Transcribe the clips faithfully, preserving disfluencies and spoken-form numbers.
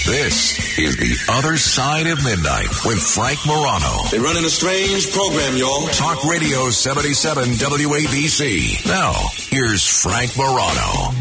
This is The Other Side of Midnight with Frank Morano. They're running a strange program, y'all. Talk Radio seventy-seven W A B C. Now, here's Frank Morano.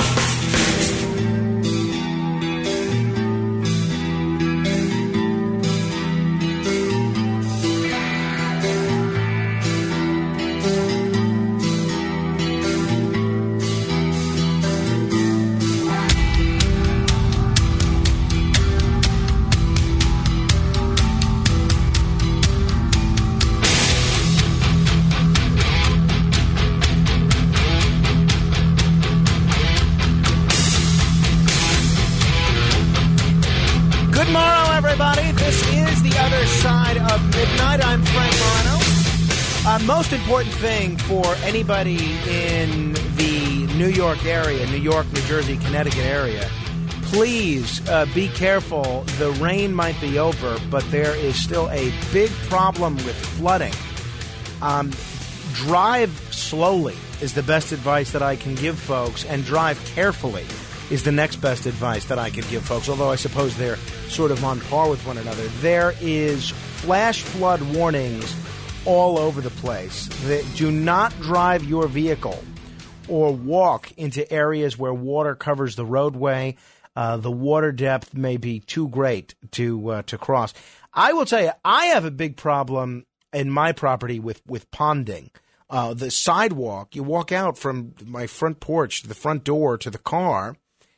Most important thing for anybody in the New York area, New York, New Jersey, Connecticut area, please uh, be careful. The rain might be over, but there is still a big problem with flooding. Um, drive slowly is the best advice that I can give folks, and drive carefully is the next best advice that I could give folks, although I suppose they're sort of on par with one another. There is flash flood warnings all over the place. Do not drive your vehicle or walk into areas where water covers the roadway. Uh, the water depth may be too great to uh, to cross. I will tell you, I have a big problem in my property with, with ponding. Uh, the sidewalk, you walk out from my front porch to the front door to the car,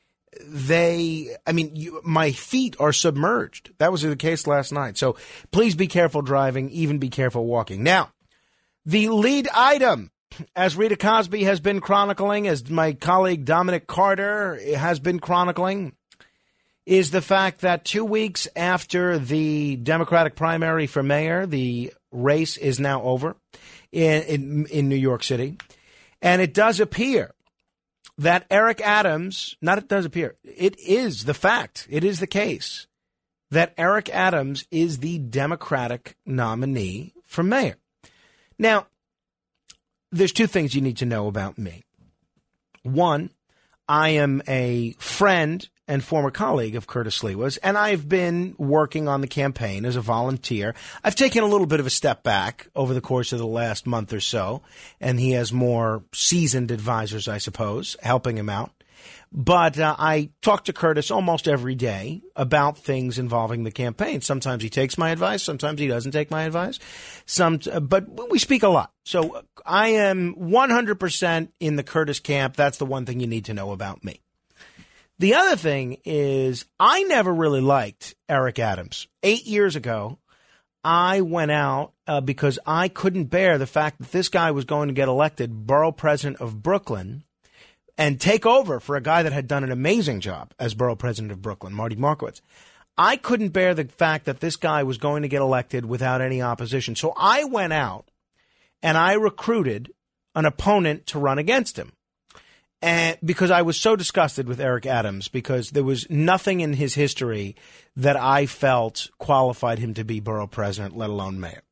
they, I mean, you, my feet are submerged. That was the case last night. So please be careful driving, even be careful walking. Now, the lead item, as Rita Cosby has been chronicling, as my colleague Dominic Carter has been chronicling, is the fact that two weeks after the Democratic primary for mayor, the race is now over in, in, in New York City. And it does appear that Eric Adams, not it does appear, it is the fact, it is the case, that Eric Adams is the Democratic nominee for mayor. Now, there's two things you need to know about me. One, I am a friend and former colleague of Curtis Sliwa's, and I've been working on the campaign as a volunteer. I've taken a little bit of a step back over the course of the last month or so, and he has more seasoned advisors, I suppose, helping him out. But uh, I talk to Curtis almost every day about things involving the campaign. Sometimes he takes my advice. Sometimes he doesn't take my advice. Some, but we speak a lot. So I am one hundred percent in the Curtis camp. That's the one thing you need to know about me. The other thing is I never really liked Eric Adams. Eight years ago, I went out uh, because I couldn't bear the fact that this guy was going to get elected borough president of Brooklyn and take over for a guy that had done an amazing job as borough president of Brooklyn, Marty Markowitz. I couldn't bear the fact that this guy was going to get elected without any opposition. So I went out and I recruited an opponent to run against him. And because I was so disgusted with Eric Adams, because there was nothing in his history that I felt qualified him to be borough president, let alone mayor.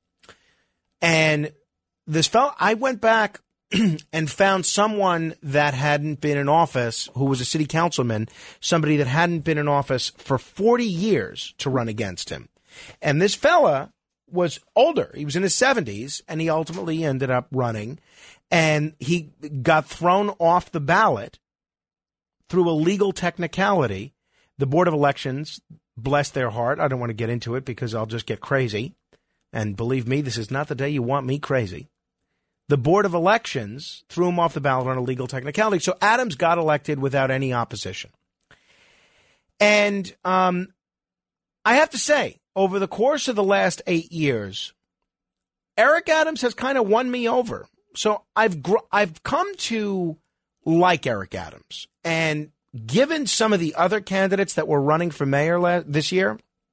And this fellow, I went back and found someone that hadn't been in office, who was a city councilman, somebody that hadn't been in office for forty years to run against him. And this fella was older. He was in his seventies, and he ultimately ended up running. And he got thrown off the ballot through a legal technicality. The Board of Elections, bless their heart, I don't want to get into it because I'll just get crazy. And believe me, this is not the day you want me crazy. The Board of Elections threw him off the ballot on a legal technicality. So Adams got elected without any opposition. And um, I have to say, over the course of the last eight years, Eric Adams has kind of won me over. So I've gr- I've come to like Eric Adams, and given some of the other candidates that were running for mayor la- this year,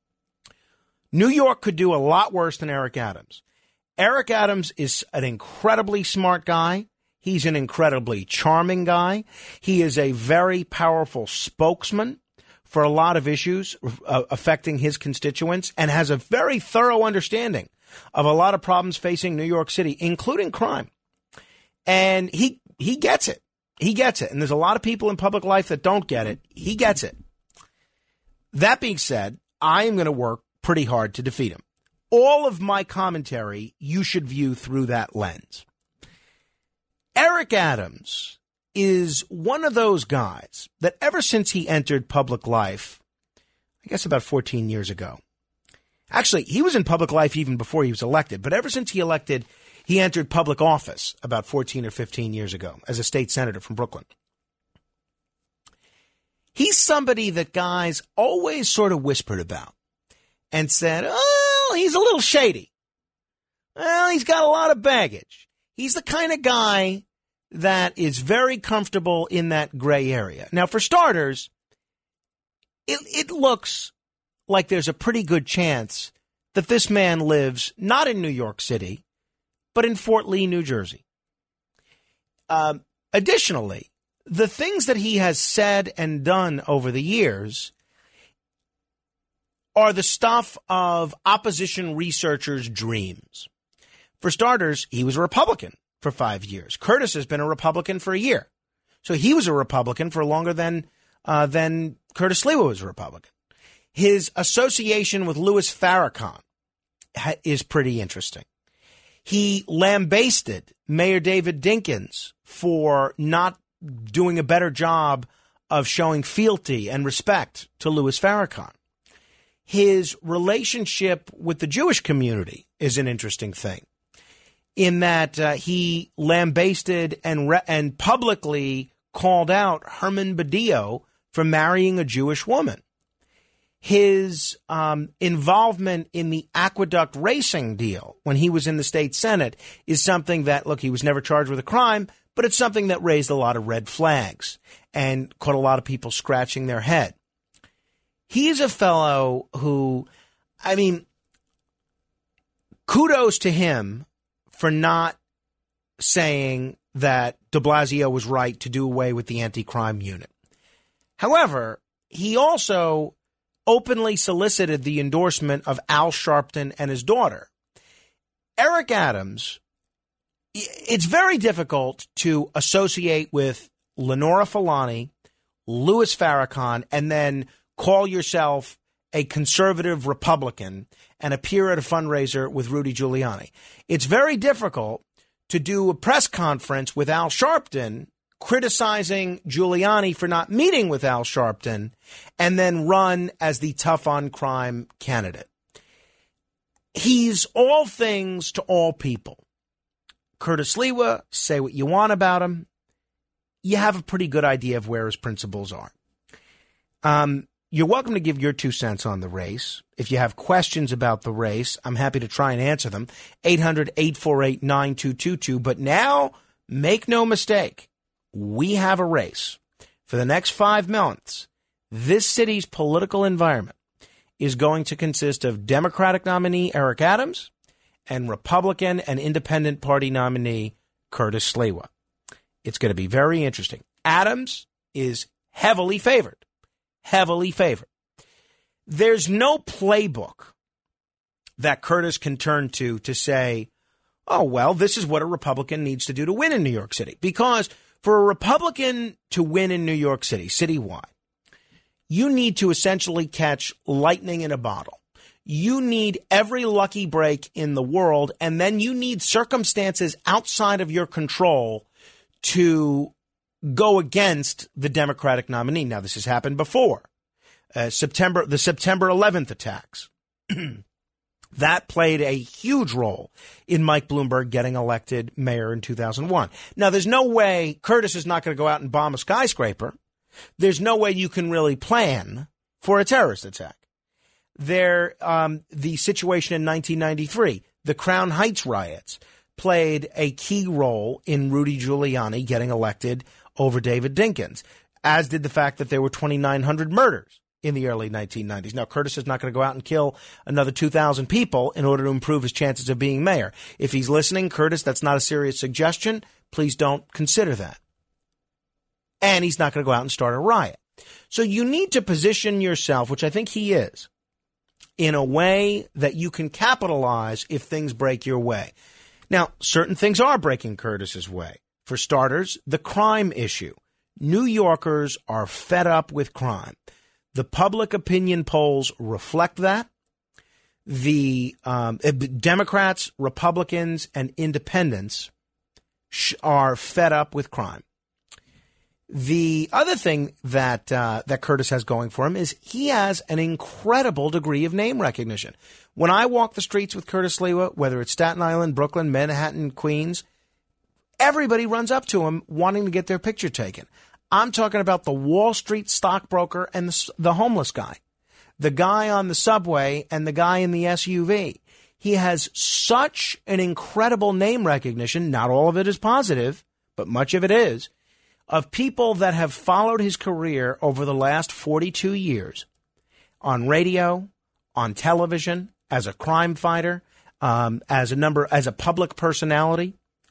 New York could do a lot worse than Eric Adams. Eric Adams is an incredibly smart guy. He's an incredibly charming guy. He is a very powerful spokesman for a lot of issues uh, affecting his constituents, and has a very thorough understanding of a lot of problems facing New York City, including crime. And he he gets it. He gets it. And there's a lot of people in public life that don't get it. He gets it. That being said, I am going to work pretty hard to defeat him. All of my commentary you should view through that lens. Eric Adams is one of those guys that ever since he entered public life, I guess about fourteen years ago. Actually, he was in public life even before he was elected, but ever since he elected, he entered public office about fourteen or fifteen years ago as a state senator from Brooklyn. He's somebody that guys always sort of whispered about and said, oh, he's a little shady. Well, he's got a lot of baggage. He's the kind of guy that is very comfortable in that gray area. Now, for starters, it, it looks like there's a pretty good chance that this man lives not in New York City, but in Fort Lee, New Jersey. Um, additionally, the things that he has said and done over the years are the stuff of opposition researchers' dreams. For starters, he was a Republican for five years. Curtis has been a Republican for a year. So he was a Republican for longer than, uh, than Curtis Sliwa was a Republican. His association with Louis Farrakhan ha- is pretty interesting. He lambasted Mayor David Dinkins for not doing a better job of showing fealty and respect to Louis Farrakhan. His relationship with the Jewish community is an interesting thing, in that uh, he lambasted and re- and publicly called out Herman Badillo for marrying a Jewish woman. His um, involvement in the aqueduct racing deal when he was in the state Senate is something that, look, he was never charged with a crime, but it's something that raised a lot of red flags and caught a lot of people scratching their head. He's a fellow who, I mean, kudos to him for not saying that de Blasio was right to do away with the anti-crime unit. However, he also openly solicited the endorsement of Al Sharpton and his daughter. Eric Adams, it's very difficult to associate with Lenora Fulani, Louis Farrakhan, and then call yourself a conservative Republican and appear at a fundraiser with Rudy Giuliani. It's very difficult to do a press conference with Al Sharpton criticizing Giuliani for not meeting with Al Sharpton and then run as the tough on crime candidate. He's all things to all people. Curtis Sliwa, say what you want about him. You have a pretty good idea of where his principles are. Um, you're welcome to give your two cents on the race. If you have questions about the race, I'm happy to try and answer them. eight hundred, eight four eight, nine two two two. But now, make no mistake, we have a race. For the next five months, this city's political environment is going to consist of Democratic nominee Eric Adams and Republican and Independent Party nominee Curtis Sliwa. It's going to be very interesting. Adams is heavily favored. Heavily favored. There's no playbook that Curtis can turn to to say, oh, well, this is what a Republican needs to do to win in New York City. Because for a Republican to win in New York City, citywide, you need to essentially catch lightning in a bottle. You need every lucky break in the world, and then you need circumstances outside of your control to go against the Democratic nominee. Now, this has happened before. Uh, September, the September eleventh attacks. That played a huge role in Mike Bloomberg getting elected mayor in two thousand one. Now, there's no way Curtis is not going to go out and bomb a skyscraper. There's no way you can really plan for a terrorist attack. There, um, the situation in nineteen ninety-three, the Crown Heights riots, played a key role in Rudy Giuliani getting elected over David Dinkins, as did the fact that there were twenty-nine hundred murders in the early nineteen nineties. Now, Curtis is not going to go out and kill another two thousand people in order to improve his chances of being mayor. If he's listening, Curtis, that's not a serious suggestion. Please don't consider that. And he's not going to go out and start a riot. So you need to position yourself, which I think he is, in a way that you can capitalize if things break your way. Now, certain things are breaking Curtis's way. For starters, the crime issue. New Yorkers are fed up with crime. The public opinion polls reflect that. The um, Democrats, Republicans, and independents sh- are fed up with crime. The other thing that uh, that Curtis has going for him is he has an incredible degree of name recognition. When I walk the streets with Curtis Sliwa, whether it's Staten Island, Brooklyn, Manhattan, Queens, everybody runs up to him wanting to get their picture taken. I'm talking about the Wall Street stockbroker and the, the homeless guy, the guy on the subway and the guy in the S U V. He has such an incredible name recognition. Not all of it is positive, but much of it is, of people that have followed his career over the last forty-two years on radio, on television, as a crime fighter, um, as a number, as a public personality.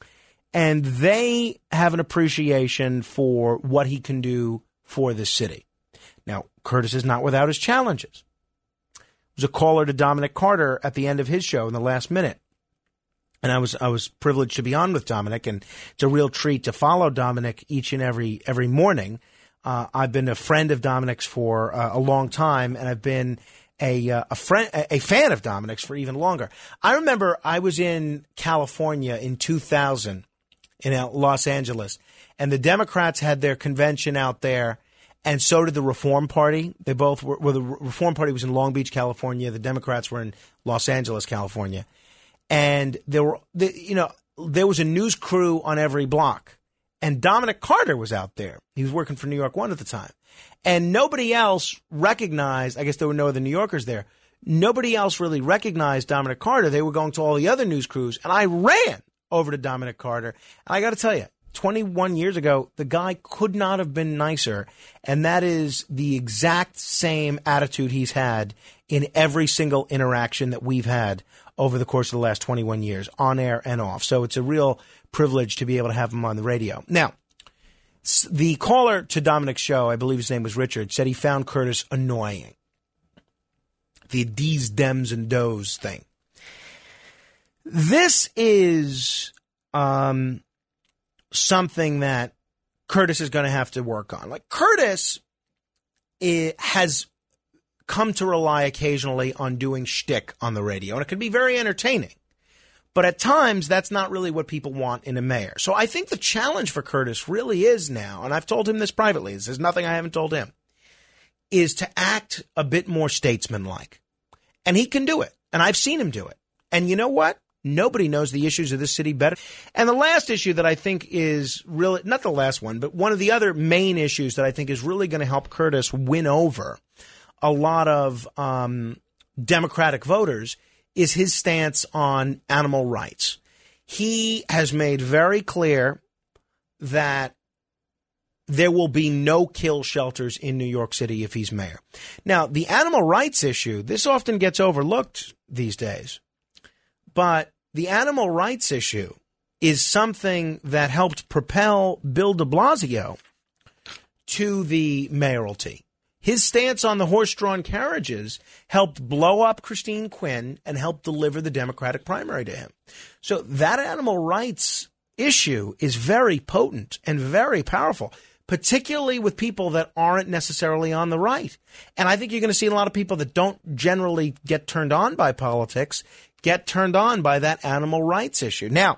And they have an appreciation for what he can do for this city. Now, Curtis is not without his challenges. There was a caller to Dominic Carter at the end of his show in the last minute. And I was I was privileged to be on with Dominic, and it's a real treat to follow Dominic each and every every morning. Uh, I've been a friend of Dominic's for uh, a long time, and I've been a uh, a friend a fan of Dominic's for even longer. I remember I was in California in two thousand in Los Angeles, and the Democrats had their convention out there, and so did the Reform Party. They both were, well, the Reform Party was in Long Beach, California. The Democrats were in Los Angeles, California. And there were, you know, there was a news crew on every block. And Dominic Carter was out there. He was working for New York One at the time. And nobody else recognized, I guess there were no other New Yorkers there. Nobody else really recognized Dominic Carter. They were going to all the other news crews. And I ran over to Dominic Carter. And I got to tell you, twenty-one years ago, the guy could not have been nicer. And that is the exact same attitude he's had in every single interaction that we've had over the course of the last twenty-one years, on air and off. So it's a real privilege to be able to have him on the radio. Now, the caller to Dominic's show, I believe his name was Richard, said he found Curtis annoying. The D's, Dems, and Does thing. This is um, something that Curtis is going to have to work on. Like, Curtis it has come to rely occasionally on doing shtick on the radio, and it can be very entertaining. But at times, that's not really what people want in a mayor. So I think the challenge for Curtis really is now, and I've told him this privately, this is nothing I haven't told him, is to act a bit more statesman-like. And he can do it, and I've seen him do it. And you know what? Nobody knows the issues of this city better. And the last issue that I think is really, not the last one, but one of the other main issues that I think is really going to help Curtis win over a lot of um, Democratic voters is his stance on animal rights. He has made very clear that there will be no kill shelters in New York City if he's mayor. Now, the animal rights issue, this often gets overlooked these days, but the animal rights issue is something that helped propel Bill de Blasio to the mayoralty. His stance on the horse-drawn carriages helped blow up Christine Quinn and helped deliver the Democratic primary to him. So that animal rights issue is very potent and very powerful, particularly with people that aren't necessarily on the right. And I think you're going to see a lot of people that don't generally get turned on by politics get turned on by that animal rights issue. Now,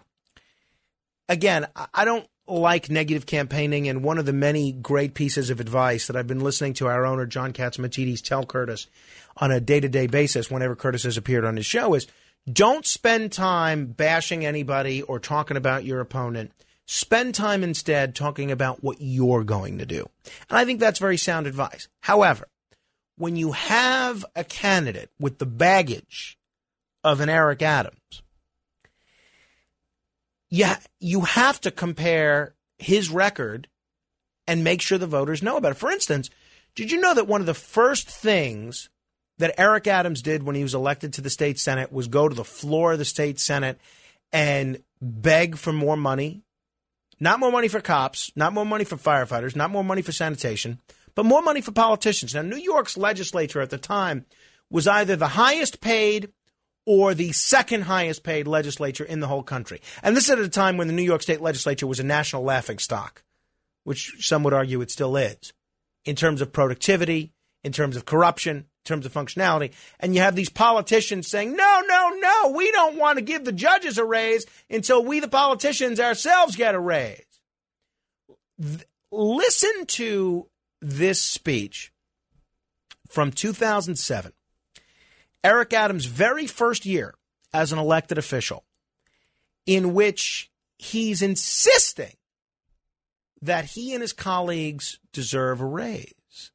again, I don't like negative campaigning, and one of the many great pieces of advice that I've been listening to our owner, John Catsimatidis, tell Curtis on a day-to-day basis whenever Curtis has appeared on his show is don't spend time bashing anybody or talking about your opponent. Spend time instead talking about what you're going to do. And I think that's very sound advice. However, when you have a candidate with the baggage of an Eric Adams, yeah, you have to compare his record and make sure the voters know about it. For instance, did you know that one of the first things that Eric Adams did when he was elected to the state Senate was go to the floor of the state Senate and beg for more money? Not more money for cops, not more money for firefighters, not more money for sanitation, but more money for politicians. Now, New York's legislature at the time was either the highest paid or the second highest paid legislature in the whole country. And this at a time when the New York State legislature was a national laughingstock, which some would argue it still is, in terms of productivity, in terms of corruption, in terms of functionality. And you have these politicians saying, no, no, no, we don't want to give the judges a raise until we, the politicians ourselves, get a raise. Th- listen to this speech from two thousand seven. Eric Adams' very first year as an elected official, in which he's insisting that he and his colleagues deserve a raise.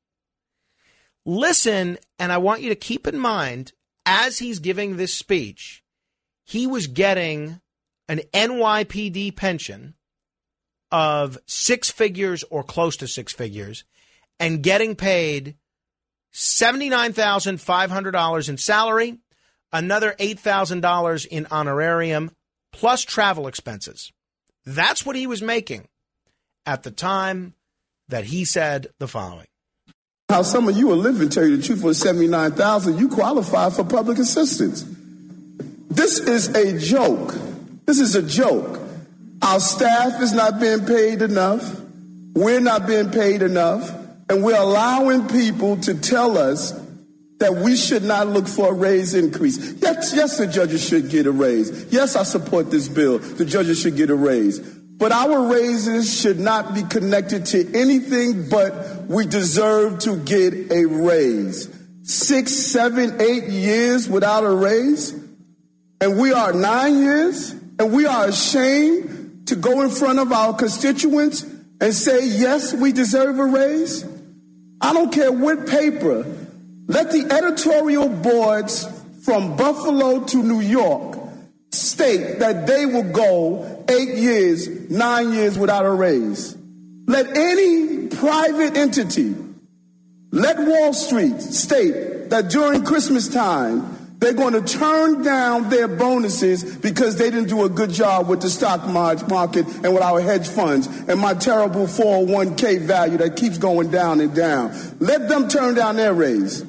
Listen, and I want you to keep in mind, as he's giving this speech, he was getting an N Y P D pension of six figures or close to six figures and getting paid seventy-nine thousand five hundred dollars in salary, another eight thousand dollars in honorarium, plus travel expenses. That's what he was making at the time that he said the following. How some of you are living, tell you the truth, for seventy-nine thousand dollars, you qualify for public assistance. This is a joke. This is a joke. Our staff is not being paid enough. We're not being paid enough. And we're allowing people to tell us that we should not look for a raise increase. Yes, yes, the judges should get a raise. Yes, I support this bill. The judges should get a raise. But our raises should not be connected to anything but we deserve to get a raise. Six, seven, eight years without a raise, and we are nine years, and we are ashamed to go in front of our constituents and say, yes, we deserve a raise. I don't care what paper. Let the editorial boards from Buffalo to New York state that they will go eight years, nine years without a raise. Let any private entity, let Wall Street state that during Christmas time, they're going to turn down their bonuses because they didn't do a good job with the stock market and with our hedge funds and my terrible four oh one k value that keeps going down and down. Let them turn down their raise.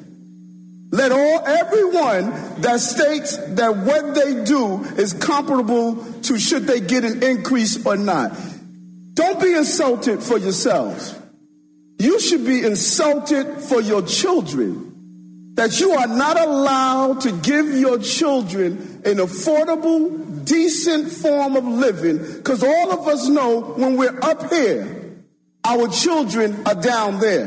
Let all everyone that states that what they do is comparable to should they get an increase or not. Don't be insulted for yourselves. You should be insulted for your children, that you are not allowed to give your children an affordable, decent form of living, because all of us know when we're up here, our children are down there.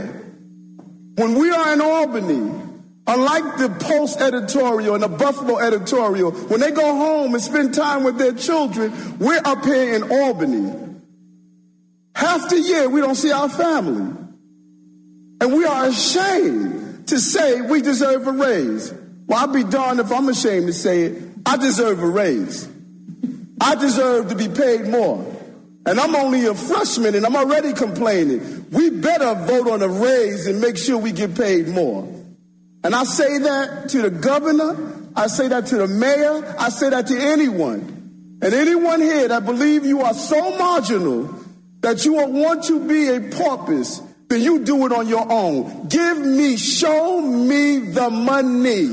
When we are in Albany, unlike the Post editorial and the Buffalo editorial, when they go home and spend time with their children, we're up here in Albany. Half the year, we don't see our family. And we are ashamed to say we deserve a raise. Well, I'll be darned if I'm ashamed to say it. I deserve a raise. I deserve to be paid more. And I'm only a freshman and I'm already complaining. We better vote on a raise and make sure we get paid more. And I say that to the governor, I say that to the mayor, I say that to anyone. And anyone here that believe you are so marginal that you want to be a porpoise, then you do it on your own. Give me, show me the money.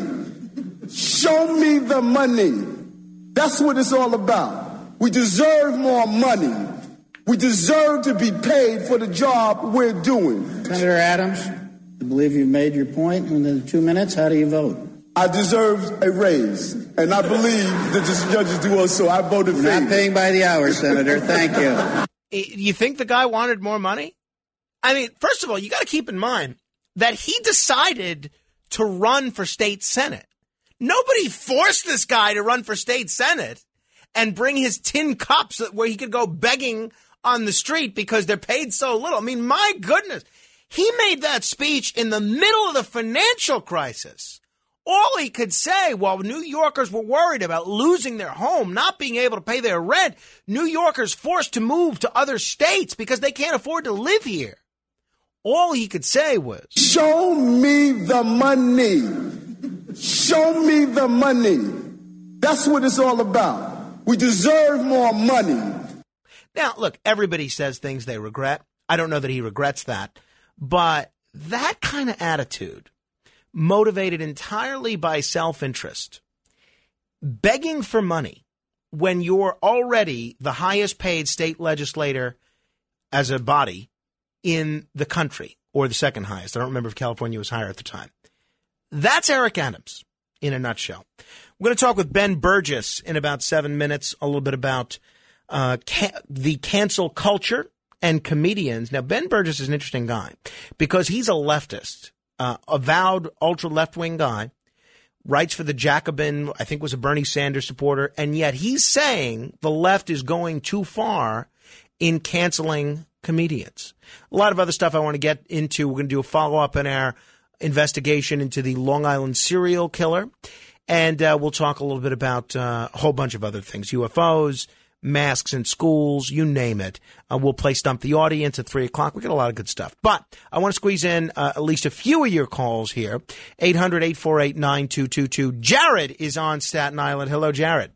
Show me the money. That's what it's all about. We deserve more money. We deserve to be paid for the job we're doing. Senator Adams, I believe you've made your point. In the two minutes, how do you vote? I deserve a raise, and I believe that the judges do also. I voted for it. Not paying by the hour, Senator. Thank you. You think the guy wanted more money? I mean, first of all, you got to keep in mind that he decided to run for state senate. Nobody forced this guy to run for state senate and bring his tin cups where he could go begging on the street because they're paid so little. I mean, my goodness, he made that speech in the middle of the financial crisis. All he could say while New Yorkers were worried about losing their home, not being able to pay their rent, New Yorkers forced to move to other states because they can't afford to live here. All he could say was, show me the money. Show me the money. That's what it's all about. We deserve more money. Now, look, everybody says things they regret. I don't know that he regrets that. But that kind of attitude, motivated entirely by self-interest, begging for money when you're already the highest paid state legislator as a body in the country, or the second highest. I don't remember if California was higher at the time. That's Eric Adams in a nutshell. We're going to talk with Ben Burgess in about seven minutes, a little bit about uh, ca- the cancel culture and comedians. Now, Ben Burgess is an interesting guy because he's a leftist, uh, avowed ultra left-wing guy, writes for the Jacobin, I think was a Bernie Sanders supporter, and yet he's saying the left is going too far in canceling comedians. A lot of other stuff I want to get into. We're going to do a follow-up in our investigation into the Long Island serial killer, and uh, we'll talk a little bit about uh, a whole bunch of other things, U F Os, masks in schools, you name it. Uh, we'll play Stump the Audience at three o'clock. We got a lot of good stuff. But I want to squeeze in uh, at least a few of your calls here. eight hundred, eight four eight, nine two two two. Jared is on Staten Island. Hello, Jared.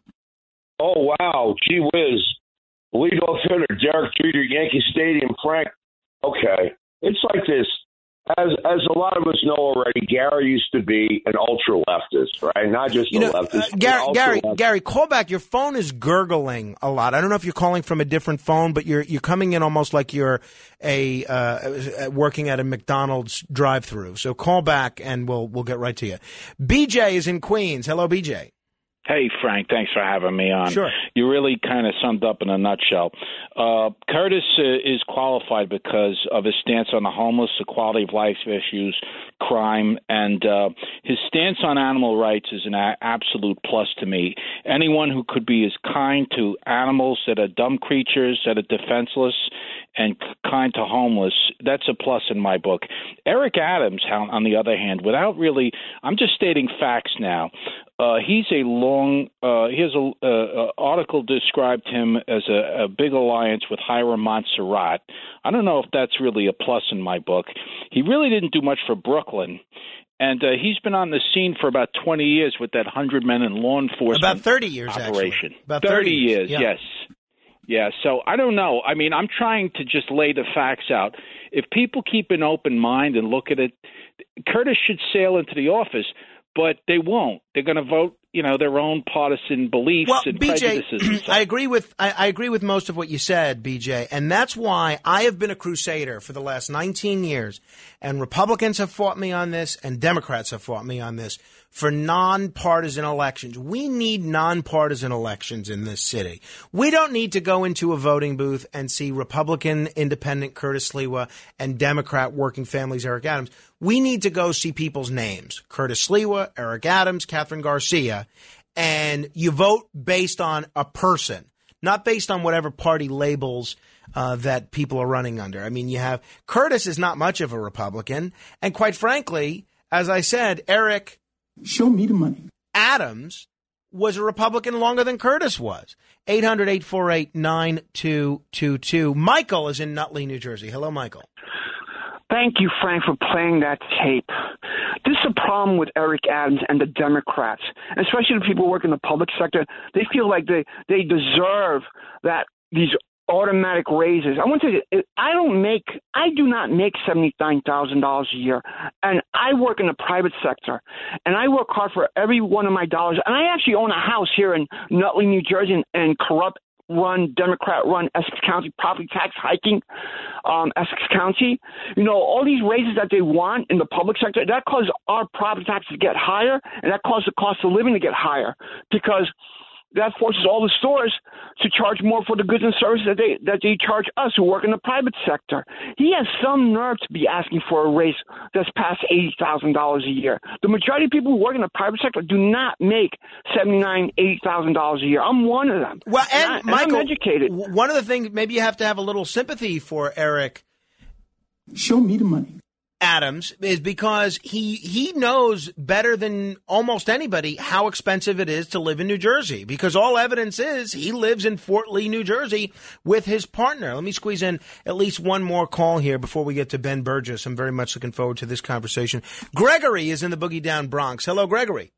Oh, wow. Gee whiz. Leadoff hitter, Derek Jeter, Yankee Stadium. Frank, okay. It's like this. As as a lot of us know already, Gary used to be an ultra leftist, right? Not just you a know, leftist. Uh, Gary, Gary, leftist. Gary, call back. Your phone is gurgling a lot. I don't know if you're calling from a different phone, but you're you're coming in almost like you're a uh, working at a McDonald's drive-through. So call back, and we'll we'll get right to you. B J is in Queens. Hello, B J. Hey, Frank, thanks for having me on. Sure. You really kind of summed up in a nutshell. Uh, Curtis uh, is qualified because of his stance on the homeless, the quality of life issues, crime, and uh, his stance on animal rights is an a- absolute plus to me. Anyone who could be as kind to animals that are dumb creatures, that are defenseless, and kind to homeless, that's a plus in my book. Eric Adams, on the other hand, without really – I'm just stating facts now. Uh, he's a long uh, – here's an uh, article described him as a, a big alliance with Hiram Montserrat. I don't know if that's really a plus in my book. He really didn't do much for Brooklyn. And uh, he's been on the scene for about twenty years with that one hundred men in law enforcement About thirty years, operation. actually. About thirty, thirty years, yeah. yes. Yeah, so I don't know. I mean, I'm trying to just lay the facts out. If people keep an open mind and look at it, Curtis should sail into the office, but they won't. They're going to vote, you know, their own partisan beliefs well, and B J, prejudices. And I agree with I, I agree with most of what you said, B J, and that's why I have been a crusader for the last nineteen years, and Republicans have fought me on this, and Democrats have fought me on this for nonpartisan elections. We need nonpartisan elections in this city. We don't need to go into a voting booth and see Republican independent Curtis Sliwa and Democrat working families Eric Adams. We need to go see people's names, Curtis Sliwa, Eric Adams, Catherine Garcia, and you vote based on a person, not based on whatever party labels uh, that people are running under. I mean, you have Curtis is not much of a Republican. And quite frankly, as I said, Eric Show me the money. Adams was a Republican longer than Curtis was. eight hundred, eight four eight, nine two two two. Michael is in Nutley, New Jersey. Hello, Michael. Thank you, Frank, for playing that tape. This is a problem with Eric Adams and the Democrats, especially the people who work in the public sector. They feel like they, they deserve that these automatic raises. I want to say, I don't make, I do not make seventy-nine thousand dollars a year, and I work in the private sector, and I work hard for every one of my dollars, and I actually own a house here in Nutley, New Jersey, and, and corrupt run, Democrat-run Essex County, property tax hiking, um, Essex County. You know, all these raises that they want in the public sector, that causes our property taxes to get higher, and that causes the cost of living to get higher because that forces all the stores to charge more for the goods and services that they that they charge us who work in the private sector. He has some nerve to be asking for a raise that's past eighty thousand dollars a year. The majority of people who work in the private sector do not make seventy-nine thousand dollars, eighty thousand dollars a year. I'm one of them. Well, and, and, I, and Michael, I'm educated. One of the things, maybe you have to have a little sympathy for Eric Show me the money. Adams, is because he he knows better than almost anybody how expensive it is to live in New Jersey, because all evidence is he lives in Fort Lee, New Jersey with his partner. Let me squeeze in at least one more call here before we get to Ben Burgess. I'm very much looking forward to this conversation. Gregory is in the Boogie Down Bronx. Hello, Gregory.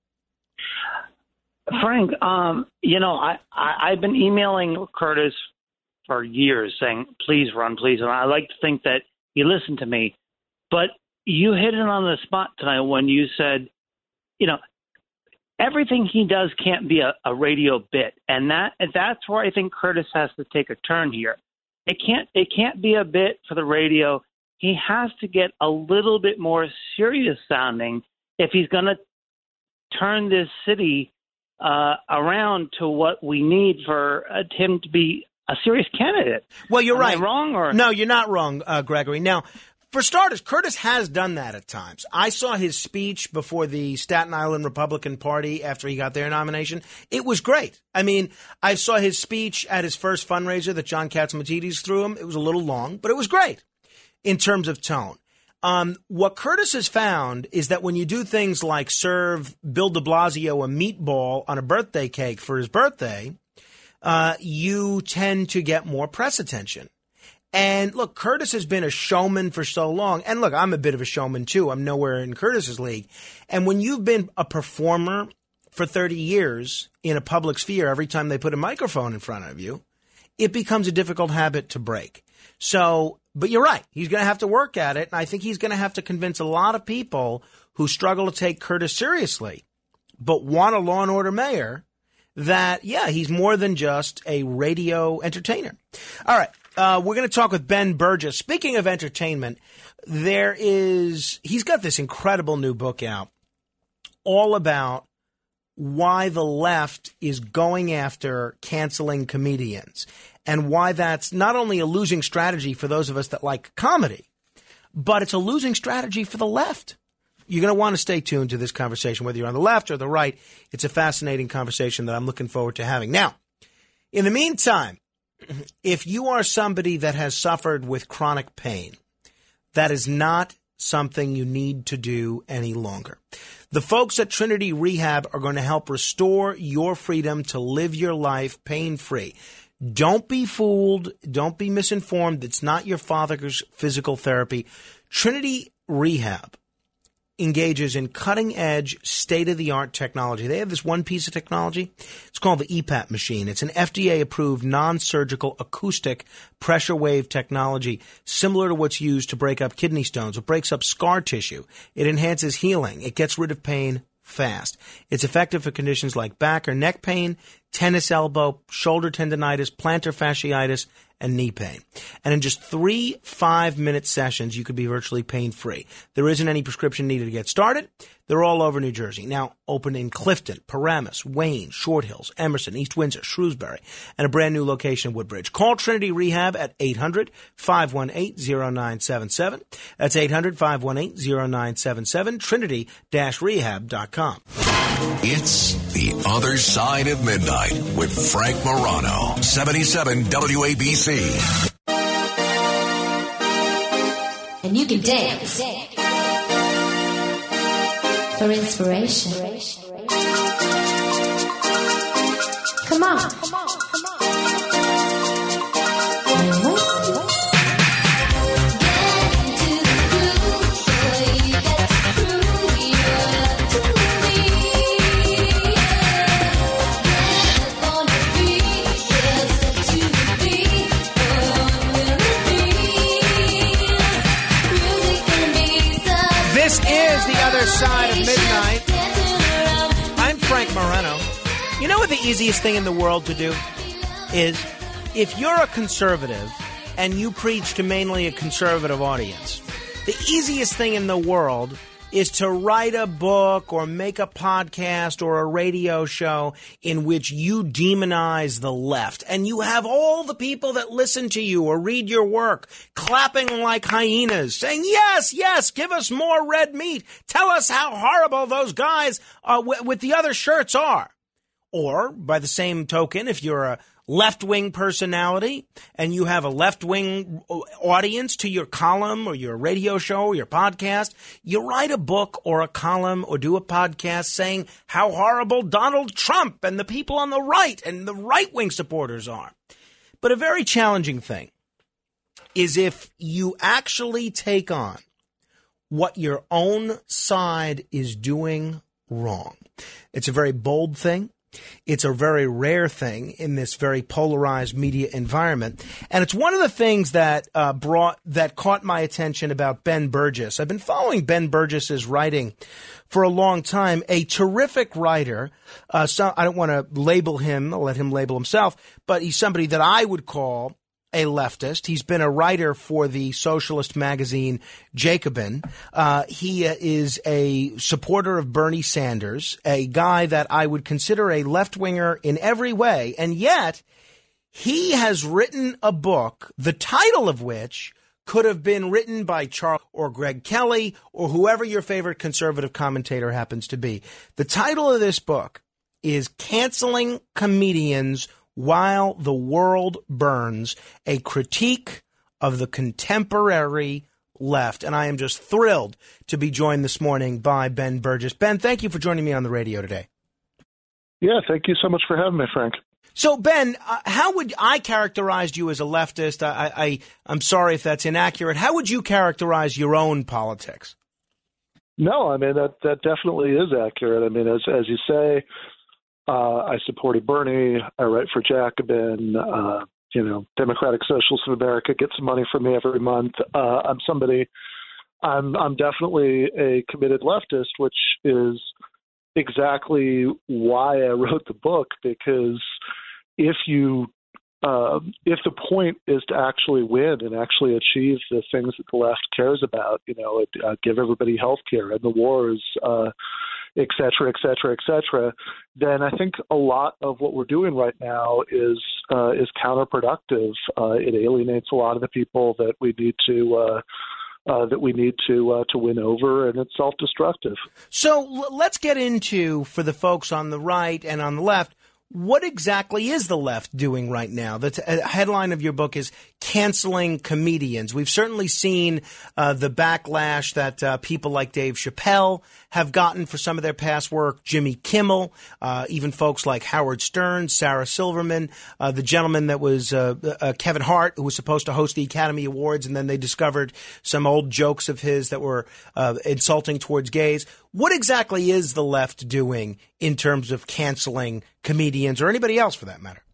Frank, um, you know, I, I, I've been emailing Curtis for years saying, please run, please. And I like to think that he listened to me. But you hit it on the spot tonight when you said, you know, everything he does can't be a, a radio bit. And that that's where I think Curtis has to take a turn here. It can't it can't be a bit for the radio. he has to get a little bit more serious sounding if he's going to turn this city uh, around to what we need for uh, him to be a serious candidate. Well, you're Am right. I wrong or no? You're not wrong, uh, Gregory. Now, for starters, Curtis has done that at times. I saw his speech before the Staten Island Republican Party after he got their nomination. It was great. I mean, I saw his speech at his first fundraiser that John Catsimatidis threw him. It was a little long, but it was great in terms of tone. Um, what Curtis has found is that when you do things like serve Bill de Blasio a meatball on a birthday cake for his birthday, uh, you tend to get more press attention. And look, Curtis has been a showman for so long. And look, I'm a bit of a showman too. I'm nowhere in Curtis's league. And when you've been a performer for thirty years in a public sphere, every time they put a microphone in front of you, it becomes a difficult habit to break. So, but you're right. He's going to have to work at it. And I think he's going to have to convince a lot of people who struggle to take Curtis seriously, but want a law and order mayor, that, yeah, he's more than just a radio entertainer. All right. Uh, we're going to talk with Ben Burgess. Speaking of entertainment, there is, he's got this incredible new book out all about why the left is going after canceling comedians and why that's not only a losing strategy for those of us that like comedy, but it's a losing strategy for the left. You're going to want to stay tuned to this conversation, whether you're on the left or the right. It's a fascinating conversation that I'm looking forward to having. Now, in the meantime, if you are somebody that has suffered with chronic pain, that is not something you need to do any longer. The folks at Trinity Rehab are going to help restore your freedom to live your life pain-free. Don't be fooled. Don't be misinformed. It's not your father's physical therapy. Trinity Rehab engages in cutting-edge, state-of-the-art technology. They have this one piece of technology. It's called the E PAP machine. It's an F D A-approved non-surgical acoustic pressure wave technology similar to what's used to break up kidney stones. It breaks up scar tissue. It enhances healing. It gets rid of pain fast. It's effective for conditions like back or neck pain, tennis elbow, shoulder tendonitis, plantar fasciitis, and knee pain. And in just three five-minute sessions, you could be virtually pain-free. There isn't any prescription needed to get started. They're all over New Jersey. Now open in Clifton, Paramus, Wayne, Short Hills, Emerson, East Windsor, Shrewsbury, and a brand new location in Woodbridge. Call Trinity Rehab at eight hundred, five one eight, zero nine seven seven. That's eight hundred, five one eight, zero nine seven seven, trinity dash rehab dot com. It's The Other Side of Midnight with Frank Morano, seventy-seven W A B C. And you can dance for inspiration. Come on. Come on. Come on. This is The Other Side of Midnight. I'm Frank Morano. You know what the easiest thing in the world to do is? If you're a conservative and you preach to mainly a conservative audience, the easiest thing in the world is to write a book or make a podcast or a radio show in which you demonize the left. And you have all the people that listen to you or read your work clapping like hyenas, saying, yes, yes, give us more red meat. Tell us how horrible those guys uh, w- with the other shirts are. Or, by the same token, if you're a left-wing personality and you have a left-wing audience to your column or your radio show or your podcast, you write a book or a column or do a podcast saying how horrible Donald Trump and the people on the right and the right-wing supporters are. But a very challenging thing is if you actually take on what your own side is doing wrong. It's a very bold thing. It's a very rare thing in this very polarized media environment. And it's one of the things that uh, brought that caught my attention about Ben Burgess. I've been following Ben Burgess's writing for a long time, a terrific writer. Uh, so I don't want to label him, I'll let him label himself, but he's somebody that I would call a leftist. He's been a writer for the socialist magazine Jacobin. Uh, he uh, is a supporter of Bernie Sanders, a guy that I would consider a left-winger in every way. And yet he has written a book, the title of which could have been written by Charles or Greg Kelly or whoever your favorite conservative commentator happens to be. The title of this book is Canceling Comedians While the World Burns, a critique of the contemporary left. And I am just thrilled to be joined this morning by Ben Burgis. Ben, thank you for joining me on the radio today. Yeah, thank you so much for having me, Frank. So, Ben, uh, how would I characterize you as a leftist? I, I, I'm sorry if that's inaccurate. How would you characterize your own politics? No, I mean, that, that definitely is accurate. I mean, as as you say, uh, I supported Bernie. I write for Jacobin. Uh, you know, Democratic Socialists of America get some money from me every month. Uh, I'm somebody, I'm, I'm definitely a committed leftist, which is exactly why I wrote the book, because if you uh, if the point is to actually win and actually achieve the things that the left cares about, you know, uh, give everybody health care and the wars, uh, et cetera, et cetera, et cetera, then I think a lot of what we're doing right now is uh, is counterproductive. Uh, it alienates a lot of the people that we need to uh, Uh, that we need to uh, to win over, and it's self-destructive. So l- let's get into, for the folks on the right and on the left, what exactly is the left doing right now? The t- headline of your book is Canceling Comedians. We've certainly seen uh, the backlash that uh, people like Dave Chappelle have gotten for some of their past work, Jimmy Kimmel, uh, even folks like Howard Stern, Sarah Silverman, uh, the gentleman that was uh, uh, Kevin Hart, who was supposed to host the Academy Awards, and then they discovered some old jokes of his that were uh, insulting towards gays. What exactly is the left doing in terms of canceling comedians or anybody else for that matter?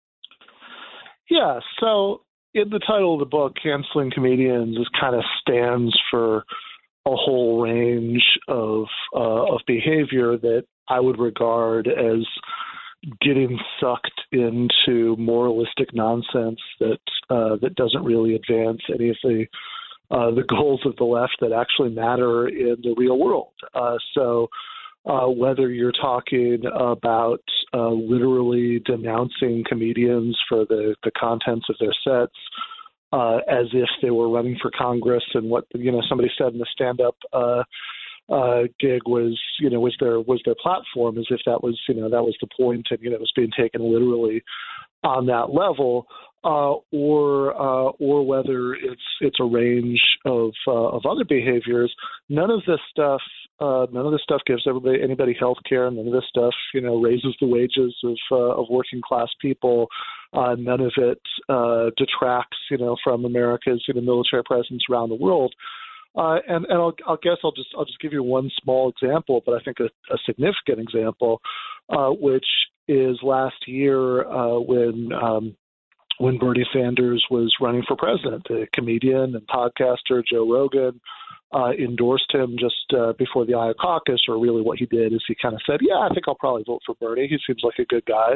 Yeah, so in the title of the book, Canceling Comedians is kind of stands for a whole range of uh, of behavior that I would regard as getting sucked into moralistic nonsense that uh, that doesn't really advance any of the uh, the goals of the left that actually matter in the real world. Uh, so uh, whether you're talking about uh, literally denouncing comedians for the, the contents of their sets, uh, as if they were running for Congress, and what you know somebody said in the stand-up uh, uh, gig was you know was their was their platform, as if that was you know that was the point, and you know it was being taken literally on that level. Uh, or uh, or whether it's it's a range of uh, of other behaviors. None of this stuff uh, none of this stuff gives everybody anybody health care. None of this stuff you know raises the wages of uh, of working class people. Uh, none of it uh, detracts you know from America's you know, military presence around the world. Uh, and and I'll, I'll guess I'll just I'll just give you one small example, but I think a, a significant example, uh, which is last year uh, when. Um, when Bernie Sanders was running for president. The comedian and podcaster Joe Rogan uh, endorsed him just uh, before the Iowa caucus, or really what he did is he kind of said, yeah, I think I'll probably vote for Bernie. He seems like a good guy.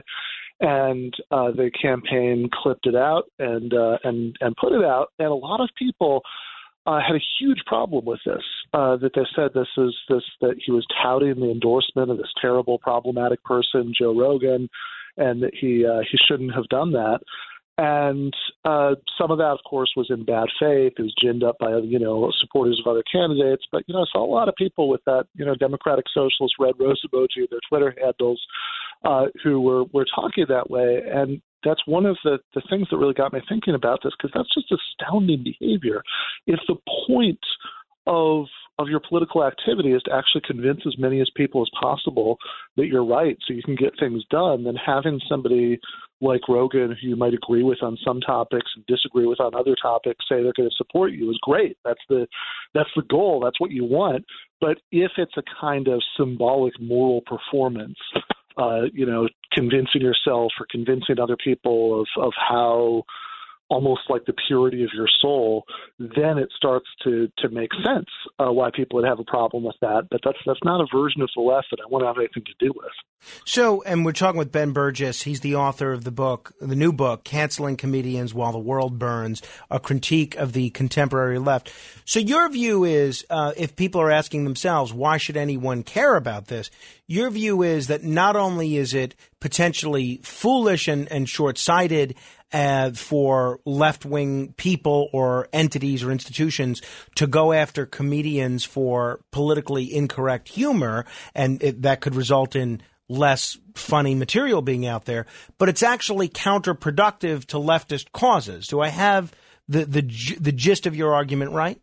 And uh, the campaign clipped it out and, uh, and, and put it out. And a lot of people uh, had a huge problem with this, uh, that they said this is this that he was touting the endorsement of this terrible, problematic person, Joe Rogan, and that he uh, he shouldn't have done that. And uh, some of that, of course, was in bad faith. It was ginned up by, you know, supporters of other candidates. But, you know, I saw a lot of people with that, you know, Democratic Socialist red rose emoji, their Twitter handles, uh, who were, were talking that way. And that's one of the, the things that really got me thinking about this, because that's just astounding behavior. If the point of of your political activity is to actually convince as many as people as possible that you're right so you can get things done, then having somebody like Rogan, who you might agree with on some topics and disagree with on other topics, say they're going to support you is great. That's the that's the goal. That's what you want. But if it's a kind of symbolic moral performance, uh, you know, convincing yourself or convincing other people of, of how almost like the purity of your soul, then it starts to to make sense uh, why people would have a problem with that. But that's that's not a version of the left that I want to have anything to do with. So, and we're talking with Ben Burgis. He's the author of the book, the new book, Canceling Comedians While the World Burns, a critique of the contemporary left. So your view is, uh, if people are asking themselves, why should anyone care about this? Your view is that not only is it potentially foolish and, and short-sighted uh, for left-wing people or entities or institutions to go after comedians for politically incorrect humor, and it, that could result in less funny material being out there, but it's actually counterproductive to leftist causes. Do I have the the the gist of your argument right?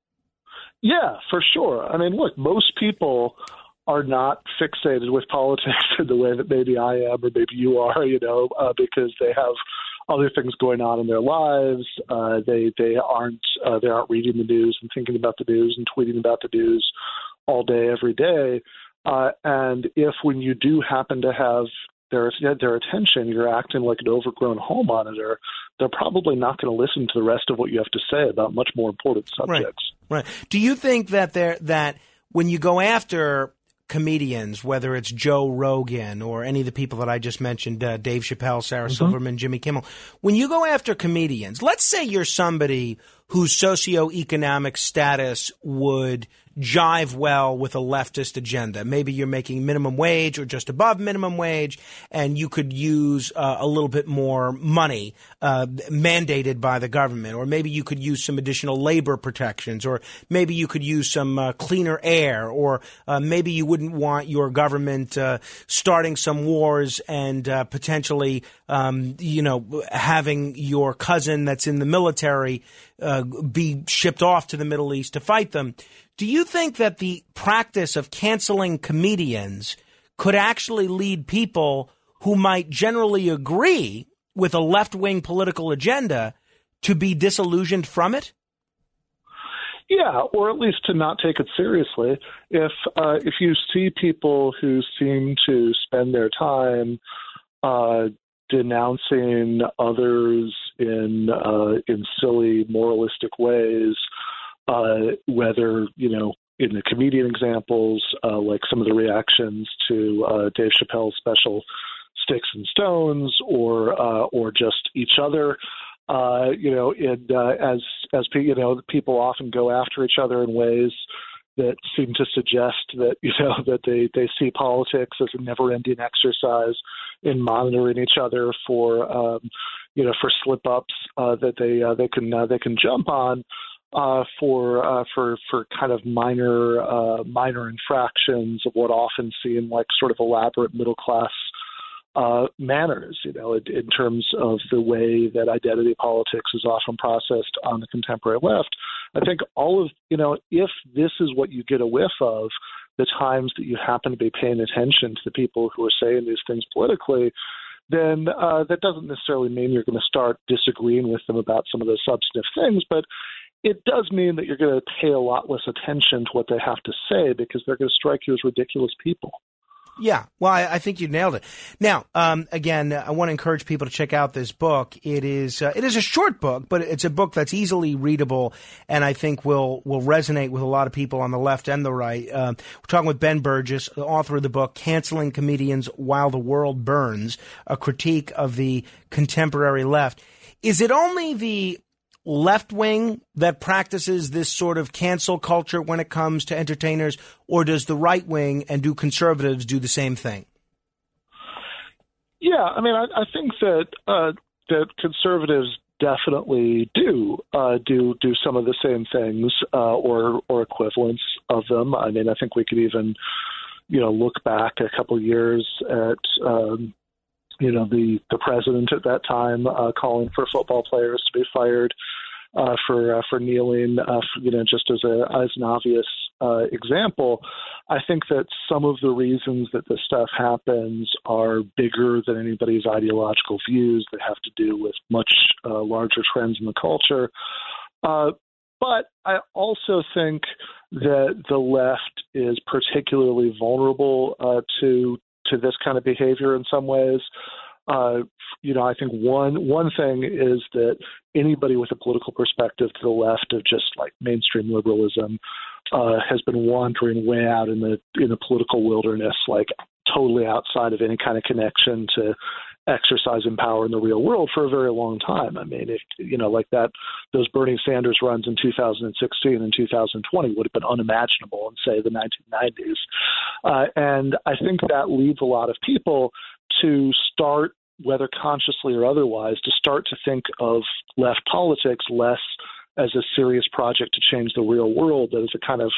Yeah, for sure. I mean, look, most people are not fixated with politics in the way that maybe I am or maybe you are, you know, uh, because they have other things going on in their lives. Uh, they they aren't uh, they aren't reading the news and thinking about the news and tweeting about the news all day, every day. Uh, and if when you do happen to have their their attention, you're acting like an overgrown hall monitor, they're probably not going to listen to the rest of what you have to say about much more important subjects. Right. Right. Do you think that there that when you go after comedians, whether it's Joe Rogan or any of the people that I just mentioned, uh, Dave Chappelle, Sarah mm-hmm. Silverman, Jimmy Kimmel, when you go after comedians, let's say you're somebody whose socioeconomic status would jive well with a leftist agenda. Maybe you're making minimum wage or just above minimum wage, and you could use uh, a little bit more money uh, mandated by the government, or maybe you could use some additional labor protections, or maybe you could use some uh, cleaner air, or uh, maybe you wouldn't want your government uh, starting some wars and uh, potentially, um, you know, having your cousin that's in the military uh, be shipped off to the Middle East to fight them. Do you think that the practice of canceling comedians could actually lead people who might generally agree with a left-wing political agenda to be disillusioned from it? Yeah, or at least to not take it seriously. If uh, if you see people who seem to spend their time uh, denouncing others in uh, in silly moralistic ways, Uh, whether, you know, in the comedian examples, uh, like some of the reactions to uh, Dave Chappelle's special Sticks and Stones, or uh, or just each other, uh, you know, in, uh, as as you know, people often go after each other in ways that seem to suggest that, you know, that they, they see politics as a never-ending exercise in monitoring each other for, um, you know, for slip-ups uh, that they uh, they can uh, they can jump on. Uh, for uh, for for kind of minor uh, minor infractions of what often seem like sort of elaborate middle class uh, manners, you know, in, in terms of the way that identity politics is often processed on the contemporary left. I think all of, you know, if this is what you get a whiff of, the times that you happen to be paying attention to the people who are saying these things politically, then uh, that doesn't necessarily mean you're going to start disagreeing with them about some of those substantive things, but it does mean that you're going to pay a lot less attention to what they have to say because they're going to strike you as ridiculous people. Yeah, well, I, I think you nailed it. Now, um, again, I want to encourage people to check out this book. It is uh, it is a short book, but it's a book that's easily readable, and I think will will resonate with a lot of people on the left and the right. Uh, we're talking with Ben Burgis, the author of the book Canceling Comedians While the World Burns, a critique of the contemporary left. Is it only the left wing that practices this sort of cancel culture when it comes to entertainers, or does the right wing and do conservatives do the same thing? Yeah, I mean, I, I think that uh, that conservatives definitely do uh, do do some of the same things uh, or or equivalents of them. I mean, I think we could even, you know, look back a couple of years at um, you know, the, the president at that time uh, calling for football players to be fired uh, for uh, for kneeling, uh, for, you know, just as a as an obvious uh, example. I think that some of the reasons that this stuff happens are bigger than anybody's ideological views. They have to do with much uh, larger trends in the culture. Uh, but I also think that the left is particularly vulnerable uh, to to this kind of behavior in some ways. Uh, you know, I think one one thing is that anybody with a political perspective to the left of just like mainstream liberalism uh, has been wandering way out in the in the political wilderness, like totally outside of any kind of connection to exercising power in the real world for a very long time. I mean, if, you know, like that, those Bernie Sanders runs in two thousand sixteen and two thousand twenty would have been unimaginable in, say, the nineteen nineties. Uh, and I think that leads a lot of people to start, whether consciously or otherwise, to start to think of left politics less as a serious project to change the real world, as a kind of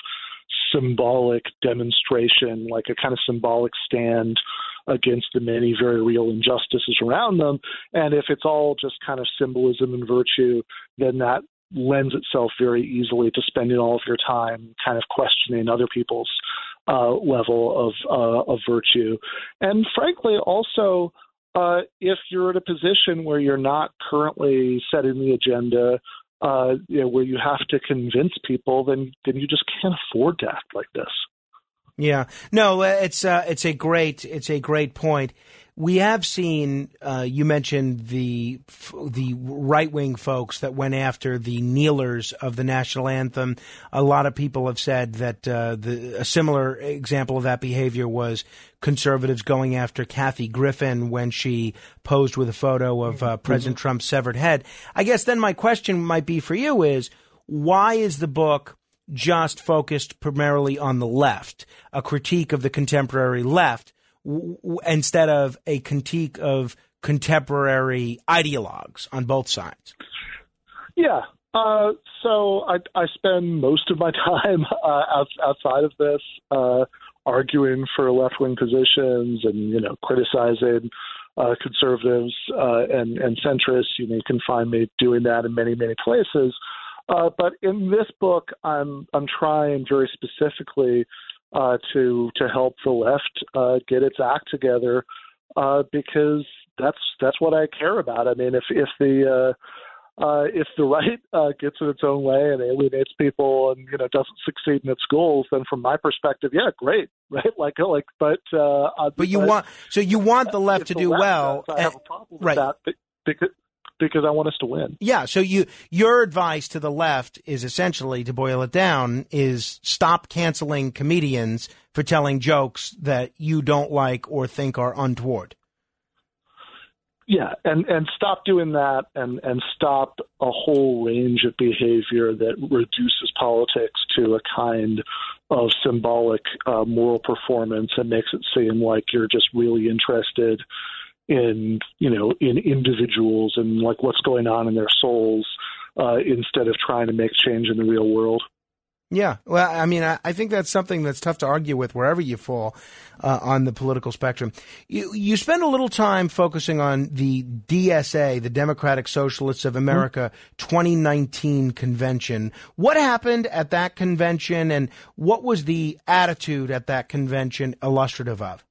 symbolic demonstration, like a kind of symbolic stand against the many very real injustices around them. And if it's all just kind of symbolism and virtue, then that lends itself very easily to spending all of your time kind of questioning other people's uh, level of uh, of virtue. And frankly, also, uh, if you're in a position where you're not currently setting the agenda, uh, you know, where you have to convince people, then then you just can't afford to act like this. Yeah, no, it's uh, it's a great it's a great point. We have seen uh, you mentioned the the right wing folks that went after the kneelers of the national anthem. A lot of people have said that uh, the, a similar example of that behavior was conservatives going after Kathy Griffin when she posed with a photo of uh, President mm-hmm. Trump's severed head. I guess then my question might be for you is, why is the book just focused primarily on the left, a critique of the contemporary left, w- w- instead of a critique of contemporary ideologues on both sides? Yeah. Uh, so I, I spend most of my time uh, out, outside of this uh, arguing for left-wing positions and, you know, criticizing uh, conservatives uh, and, and centrists. You know, you can find me doing that in many, many places. Uh, but in this book, I'm I'm trying very specifically uh, to to help the left uh, get its act together uh, because that's that's what I care about. I mean, if if the uh, uh, if the right uh, gets in its own way and alienates people and you know doesn't succeed in its goals, then from my perspective, yeah, great, right? Like like, but uh, but you but, want so you want the left to the do left well. Does, I have a problem with right. that because. Because I want us to win. Yeah. So you, your advice to the left is essentially, to boil it down, is stop canceling comedians for telling jokes that you don't like or think are untoward. Yeah, and, and stop doing that, and, and stop a whole range of behavior that reduces politics to a kind of symbolic uh, moral performance and makes it seem like you're just really interested in, you know, in individuals and like what's going on in their souls uh, instead of trying to make change in the real world. Yeah. Well, I mean, I, I think that's something that's tough to argue with wherever you fall uh, on the political spectrum. You, you spend a little time focusing on the D S A, the Democratic Socialists of America mm-hmm. twenty nineteen convention. What happened at that convention and what was the attitude at that convention illustrative of?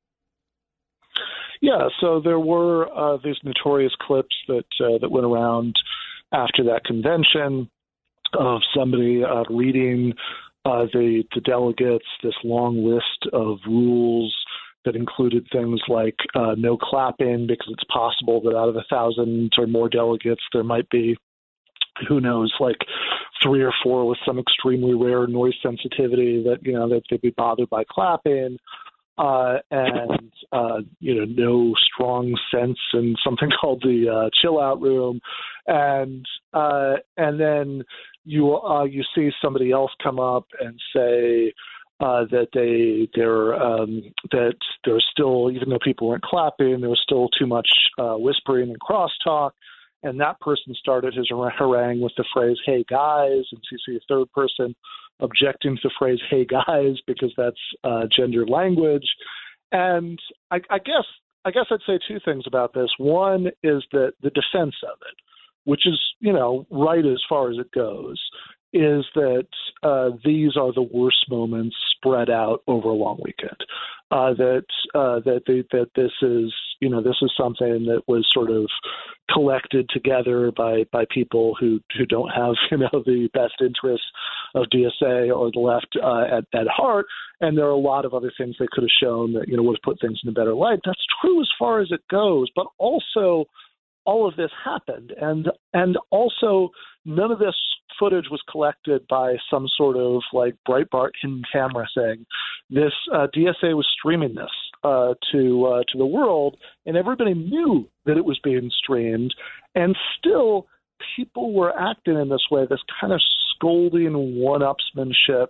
Yeah, so there were uh, these notorious clips that uh, that went around after that convention of somebody uh, reading uh, the, the delegates this long list of rules that included things like uh, no clapping because it's possible that out of a thousand or more delegates there might be, who knows, like three or four with some extremely rare noise sensitivity that, you know, that they'd be bothered by clapping. Uh, and, uh, you know, no strong sense in something called the uh, chill out room. And uh, and then you uh, you see somebody else come up and say uh, that they they're um, that there's still, even though people weren't clapping, there was still too much uh, whispering and crosstalk. And that person started his harangue with the phrase, "Hey guys," and so you see a third person objecting to the phrase "Hey guys" because that's uh, gendered language. And I, I guess I guess I'd say two things about this. One is that the defense of it, which is, you know, right as far as it goes, is that uh, these are the worst moments spread out over a long weekend. Uh, that uh, that they, that this is, you know, this is something that was sort of collected together by, by people who, who don't have, you know, the best interests of D S A or the left uh, at, at heart. And there are a lot of other things they could have shown that, you know, would have put things in a better light. That's true as far as it goes, but also all of this happened. And and also none of this footage was collected by some sort of like Breitbart hidden camera thing. This uh, D S A was streaming this uh, to uh, to the world, and everybody knew that it was being streamed, and still people were acting in this way, this kind of scolding one-upsmanship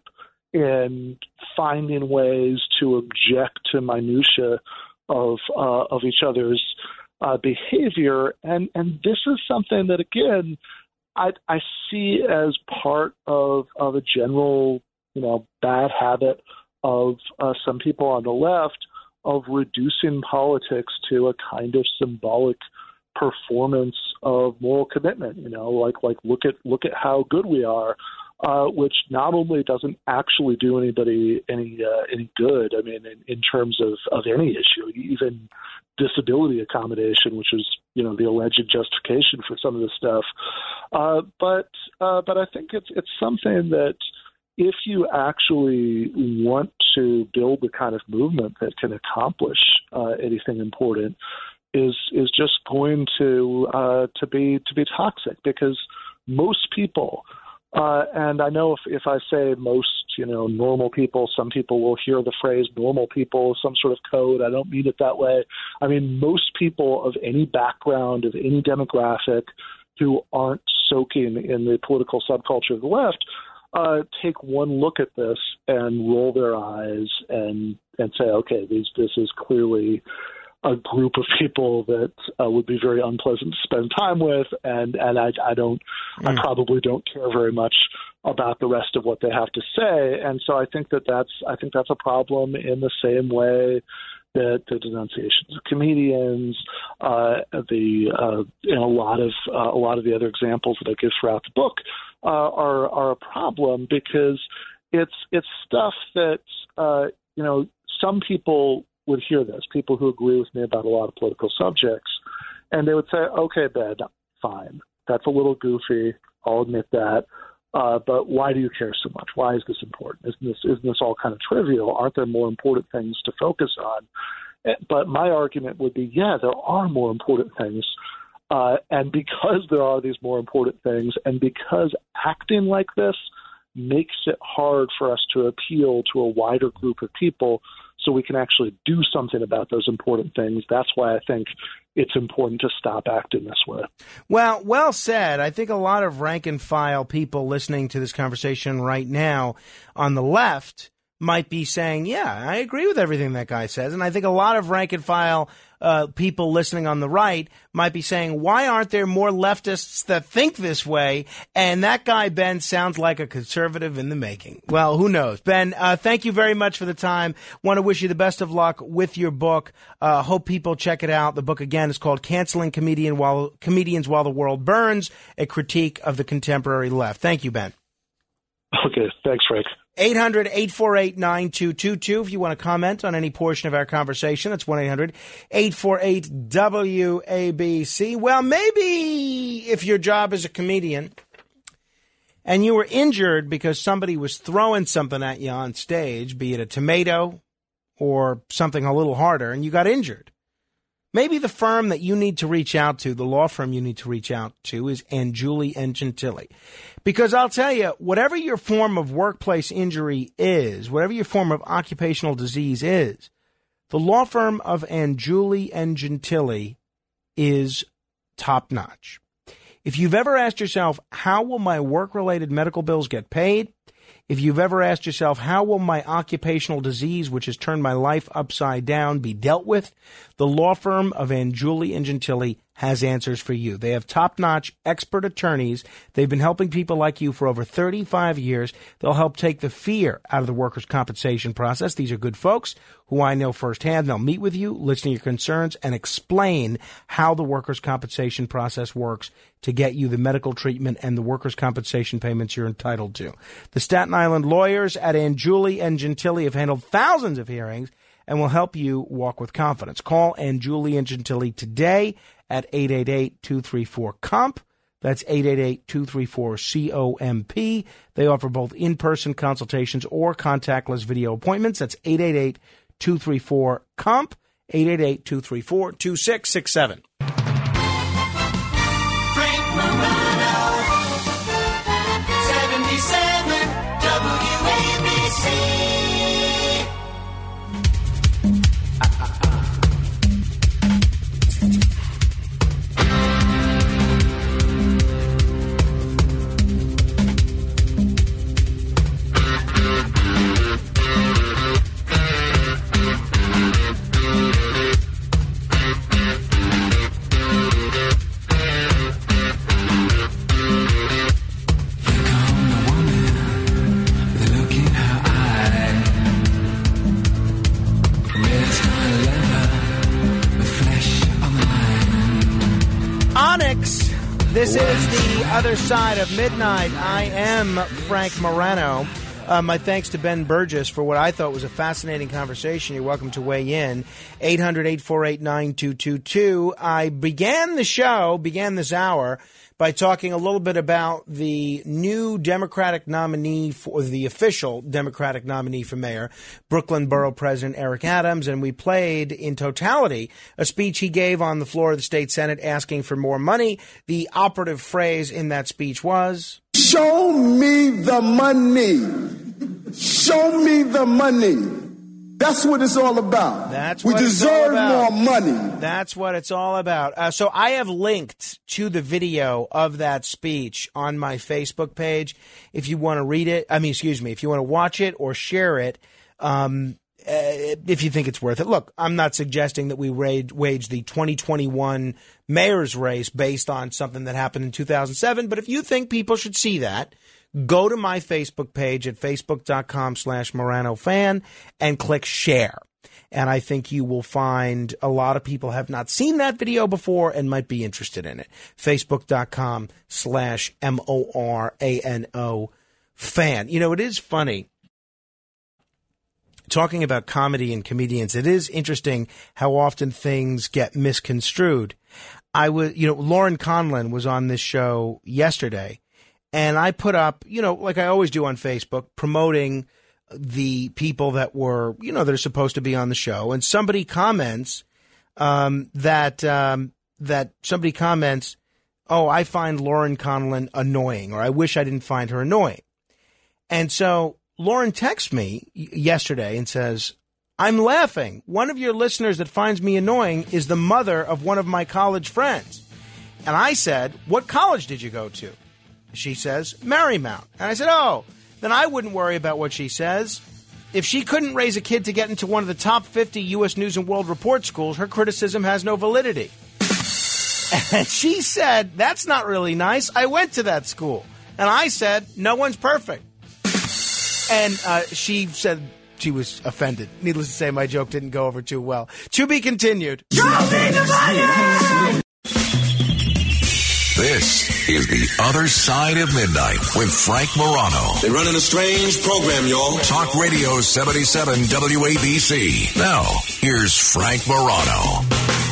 in finding ways to object to minutia of uh, of each other's uh, behavior, and and this is something that again I I see as part of of a general you know bad habit of uh, some people on the left of reducing politics to a kind of symbolic performance of moral commitment. You know, like like look at look at how good we are. Uh, which not only doesn't actually do anybody any uh, any good, I mean, in, in terms of, of any issue, even disability accommodation, which is you know the alleged justification for some of this stuff. Uh, but uh, but I think it's it's something that if you actually want to build the kind of movement that can accomplish uh, anything important, is is just going to uh, to be to be toxic, because most people. Uh, and I know if, if I say most, you know, normal people, some people will hear the phrase normal people, some sort of code. I don't mean it that way. I mean, most people of any background, of any demographic who aren't soaking in the political subculture of the left, uh, take one look at this and roll their eyes and, and say, okay, these, this is clearly a group of people that uh, would be very unpleasant to spend time with, and and I, I don't, mm. I probably don't care very much about the rest of what they have to say, and so I think that that's, I think that's a problem in the same way that the denunciations of comedians, uh, the uh, you know, a lot of uh, a lot of the other examples that I give throughout the book uh, are are a problem, because it's it's stuff that uh, you know some people would hear this, people who agree with me about a lot of political subjects, and they would say, okay, Ben, fine. That's a little goofy. I'll admit that. Uh, but why do you care so much? Why is this important? Isn't this, isn't this all kind of trivial? Aren't there more important things to focus on? But my argument would be, yeah, there are more important things. Uh, and because there are these more important things, and because acting like this makes it hard for us to appeal to a wider group of people so we can actually do something about those important things. That's why I think it's important to stop acting this way. Well, well said. I think a lot of rank and file people listening to this conversation right now on the left might be saying, yeah, I agree with everything that guy says. And I think a lot of rank and file uh, people listening on the right might be saying, why aren't there more leftists that think this way? And that guy, Ben, sounds like a conservative in the making. Well, who knows? Ben, uh, thank you very much for the time. Want to wish you the best of luck with your book. Uh, hope people check it out. The book, again, is called Canceling Comedian While, Comedians While the World Burns, a critique of the contemporary left. Thank you, Ben. Okay. Thanks, Frank. eight hundred, eight four eight, nine two two two. If you want to comment on any portion of our conversation, that's one eight hundred, eight four eight, W A B C. Well, maybe if your job is a comedian and you were injured because somebody was throwing something at you on stage, be it a tomato or something a little harder, and you got injured. Maybe the firm that you need to reach out to, the law firm you need to reach out to, is Angiuli and Gentili. Because I'll tell you, whatever your form of workplace injury is, whatever your form of occupational disease is, the law firm of Angiuli and Gentili is top-notch. If you've ever asked yourself, how will my work-related medical bills get paid? If you've ever asked yourself, how will my occupational disease, which has turned my life upside down, be dealt with? The law firm of Angiuli and Gentili has answers for you. They have top-notch expert attorneys. They've been helping people like you for over thirty-five years. They'll help take the fear out of the workers' compensation process. These are good folks who I know firsthand. They'll meet with you, listen to your concerns, and explain how the workers' compensation process works to get you the medical treatment and the workers' compensation payments you're entitled to. The Staten Island lawyers at Angiuli and Gentili have handled thousands of hearings and will help you walk with confidence. Call Angiuli and Gentili today at eight eight eight, two three four, C O M P. That's eight eight eight, two three four, C O M P. They offer both in-person consultations or contactless video appointments. That's eight eight eight, two three four, C O M P, eight eight eight, two three four, two six six seven. Frank Morano, seventy-seven W A B C. This is The Other Side of Midnight. I am Frank Morano. Uh, my thanks to Ben Burgess for what I thought was a fascinating conversation. You're welcome to weigh in. eight hundred, eight four eight, nine two two two. I began the show, began this hour, by talking a little bit about the new Democratic nominee, for the official Democratic nominee for mayor, Brooklyn Borough President Eric Adams, and we played in totality a speech he gave on the floor of the state Senate asking for more money. The operative phrase in that speech was, "Show me the money. Show me the money." That's what it's all about. That's we what deserve it's all about. more money. That's what it's all about. Uh, so I have linked to the video of that speech on my Facebook page. If you want to read it, I mean, excuse me, if you want to watch it or share it, um, uh, if you think it's worth it. Look, I'm not suggesting that we wage, wage the twenty twenty-one mayor's race based on something that happened in two thousand seven. But if you think people should see that, go to my Facebook page at facebook.com slash Morano fan and click share. And I think you will find a lot of people have not seen that video before and might be interested in it. Facebook.com slash M O R A N O fan. You know, it is funny. Talking about comedy and comedians, it is interesting how often things get misconstrued. I was, you know, Lauren Conlon was on this show yesterday. And I put up, you know, like I always do on Facebook, promoting the people that were, you know, that are supposed to be on the show. And somebody comments um, that um, that somebody comments, oh, I find Lauren Conlon annoying, or I wish I didn't find her annoying. And so Lauren texts me yesterday and says, I'm laughing. One of your listeners that finds me annoying is the mother of one of my college friends. And I said, what college did you go to? She says, Marymount. And I said, oh, then I wouldn't worry about what she says. If she couldn't raise a kid to get into one of the top fifty U S News and World Report schools, her criticism has no validity. And she said, that's not really nice. I went to that school. And I said, no one's perfect. And uh, she said she was offended. Needless to say, my joke didn't go over too well. To be continued. Show me the money! This is The Other Side of Midnight with Frank Morano. They're running a strange program, y'all. Talk Radio seventy-seven W A B C. Now, here's Frank Morano.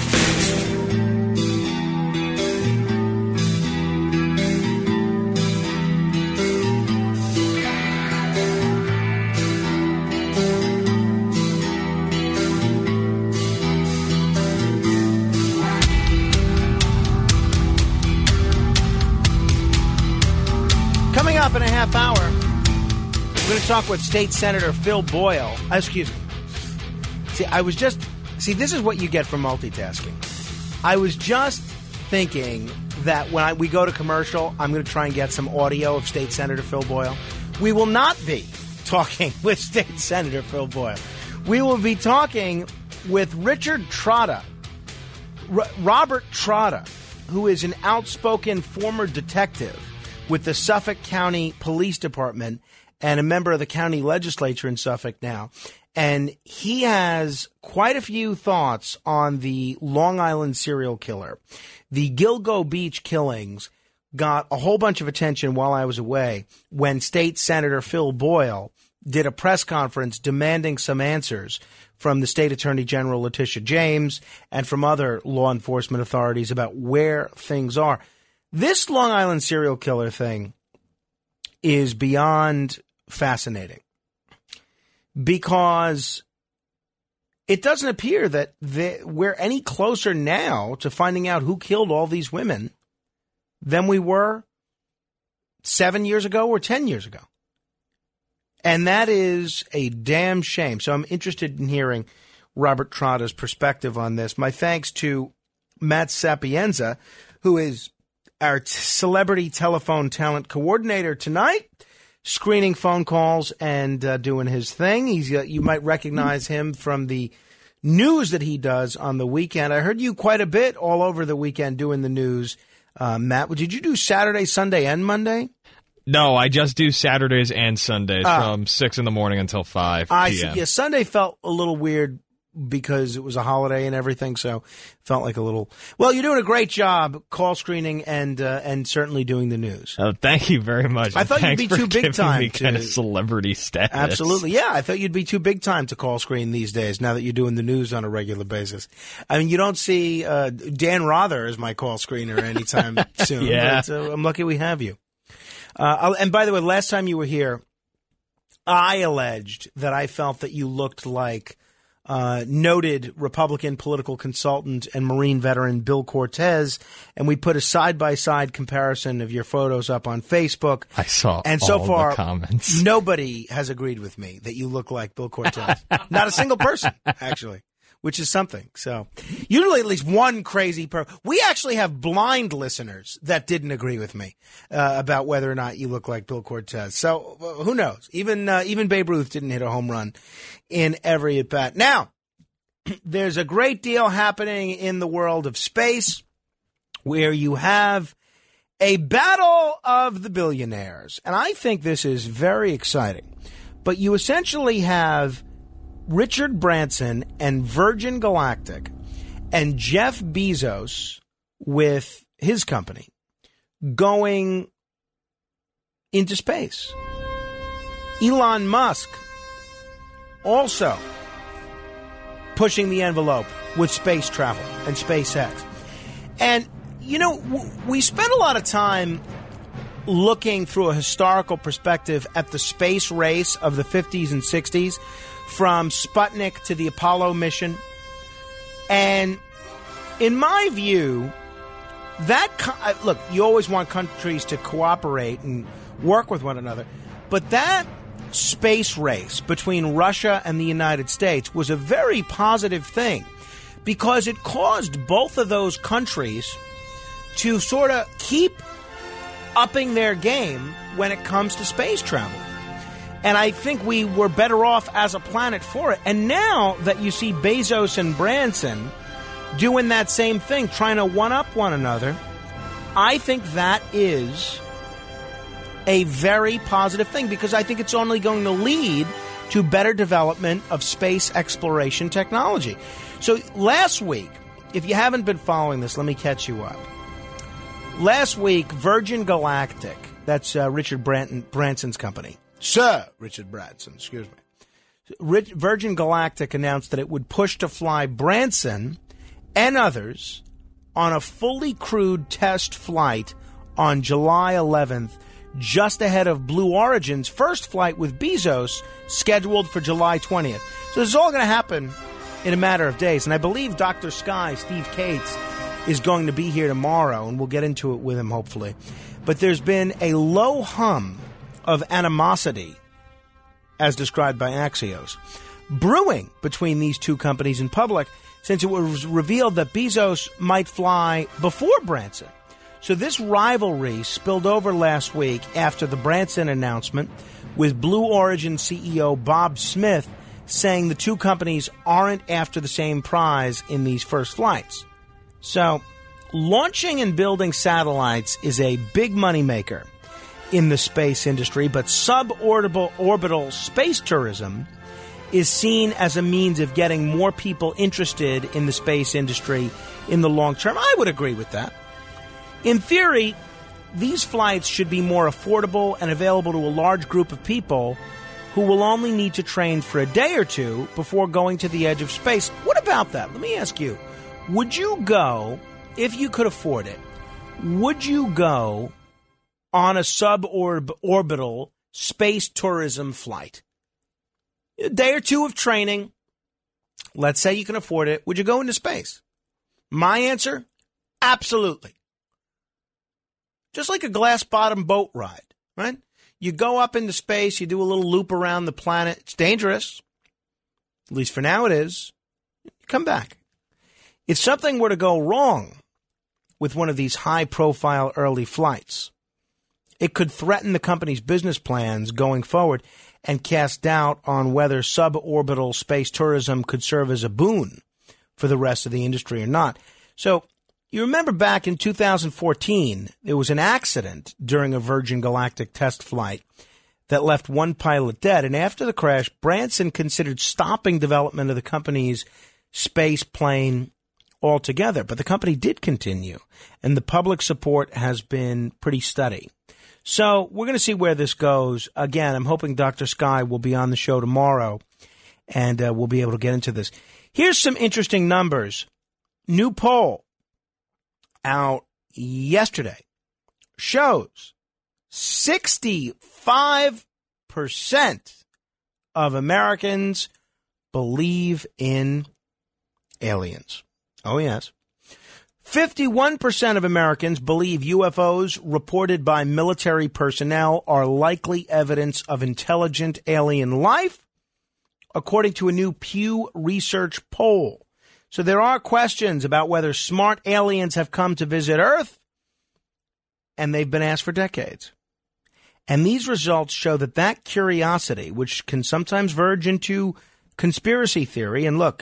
Up in a half hour, we're going to talk with State Senator Phil Boyle. Uh, excuse me. See, I was just... See, this is what you get from multitasking. I was just thinking that when I, we go to commercial, I'm going to try and get some audio of State Senator Phil Boyle. We will not be talking with State Senator Phil Boyle. We will be talking with Richard Trotta, R- Robert Trotta, who is an outspoken former detective with the Suffolk County Police Department and a member of the county legislature in Suffolk now. And he has quite a few thoughts on the Long Island serial killer. The Gilgo Beach killings got a whole bunch of attention while I was away when State Senator Phil Boyle did a press conference demanding some answers from the State Attorney General Letitia James and from other law enforcement authorities about where things are. This Long Island serial killer thing is beyond fascinating because it doesn't appear that they, we're any closer now to finding out who killed all these women than we were seven years ago or ten years ago. And that is a damn shame. So I'm interested in hearing Robert Trotta's perspective on this. My thanks to Matt Sapienza, who is our t- celebrity telephone talent coordinator tonight, screening phone calls and uh, doing his thing. He's uh, you might recognize him from the news that he does on the weekend. I heard you quite a bit all over the weekend doing the news. Uh, Matt, did you do Saturday, Sunday, and Monday? No, I just do Saturdays and Sundays uh, from six in the morning until five I p.m. see. Yeah, Sunday felt a little weird because it was a holiday and everything. So felt like a little. Well, you're doing a great job call screening and uh, and certainly doing the news. Oh, thank you very much. I thought Thanks you'd be for too big giving time me to kind of celebrity status. Absolutely, yeah. I thought you'd be too big time to call screen these days. Now that you're doing the news on a regular basis, I mean, you don't see uh, Dan Rother as my call screener anytime soon. Yeah, but, uh, I'm lucky we have you. Uh, and by the way, last time you were here, I alleged that I felt that you looked like uh, noted Republican political consultant and Marine veteran Bill Cortez, and we put a side-by-side comparison of your photos up on Facebook. I saw and so all far, the comments. Nobody has agreed with me that you look like Bill Cortez. Not a single person, actually. Which is something. So usually at least one crazy person. We actually have blind listeners that didn't agree with me uh, about whether or not you look like Bill Cortez. So uh, who knows? Even uh, even Babe Ruth didn't hit a home run in every at bat. Now, there's a great deal happening in the world of space where you have a battle of the billionaires. And I think this is very exciting. But you essentially have Richard Branson and Virgin Galactic and Jeff Bezos with his company going into space. Elon Musk also pushing the envelope with space travel and SpaceX. And, you know, w- we spent a lot of time looking through a historical perspective at the space race of the fifties and sixties, from Sputnik to the Apollo mission. And in my view, that co- look, you always want countries to cooperate and work with one another, but that space race between Russia and the United States was a very positive thing because it caused both of those countries to sort of keep upping their game when it comes to space travel. And I think we were better off as a planet for it. And now that you see Bezos and Branson doing that same thing, trying to one-up one another, I think that is a very positive thing because I think it's only going to lead to better development of space exploration technology. So last week, if you haven't been following this, let me catch you up. Last week, Virgin Galactic, that's uh, Richard Branson, Branson's company, Sir Richard Branson, excuse me. Rich, Virgin Galactic announced that it would push to fly Branson and others on a fully crewed test flight on July eleventh, just ahead of Blue Origin's first flight with Bezos, scheduled for July twentieth. So this is all going to happen in a matter of days. And I believe Doctor Sky, Steve Cates, is going to be here tomorrow, and we'll get into it with him, hopefully. But there's been a low hum of animosity, as described by Axios, brewing between these two companies in public since it was revealed that Bezos might fly before Branson. So this rivalry spilled over last week after the Branson announcement, with Blue Origin C E O Bob Smith saying the two companies aren't after the same prize in these first flights. So launching and building satellites is a big moneymaker in the space industry, but suborbital orbital space tourism is seen as a means of getting more people interested in the space industry in the long term. I would agree with that. In theory, these flights should be more affordable and available to a large group of people who will only need to train for a day or two before going to the edge of space. What about that? Let me ask you, would you go, if you could afford it, would you go on a suborbital space tourism flight? A day or two of training, let's say you can afford it, would you go into space? My answer, absolutely. Just like a glass-bottom boat ride, right? You go up into space, you do a little loop around the planet. It's dangerous. At least for now it is. You come back. If something were to go wrong with one of these high-profile early flights, it could threaten the company's business plans going forward and cast doubt on whether suborbital space tourism could serve as a boon for the rest of the industry or not. So you remember back in two thousand fourteen, there was an accident during a Virgin Galactic test flight that left one pilot dead. And after the crash, Branson considered stopping development of the company's space plane altogether. But the company did continue, and the public support has been pretty steady. So we're going to see where this goes. Again, I'm hoping Doctor Sky will be on the show tomorrow, and uh, we'll be able to get into this. Here's some interesting numbers. New poll out yesterday shows sixty-five percent of Americans believe in aliens. Oh, yes. fifty-one percent of Americans believe U F Os reported by military personnel are likely evidence of intelligent alien life, according to a new Pew Research poll. So there are questions about whether smart aliens have come to visit Earth, and they've been asked for decades. And these results show that that curiosity, which can sometimes verge into conspiracy theory, and look,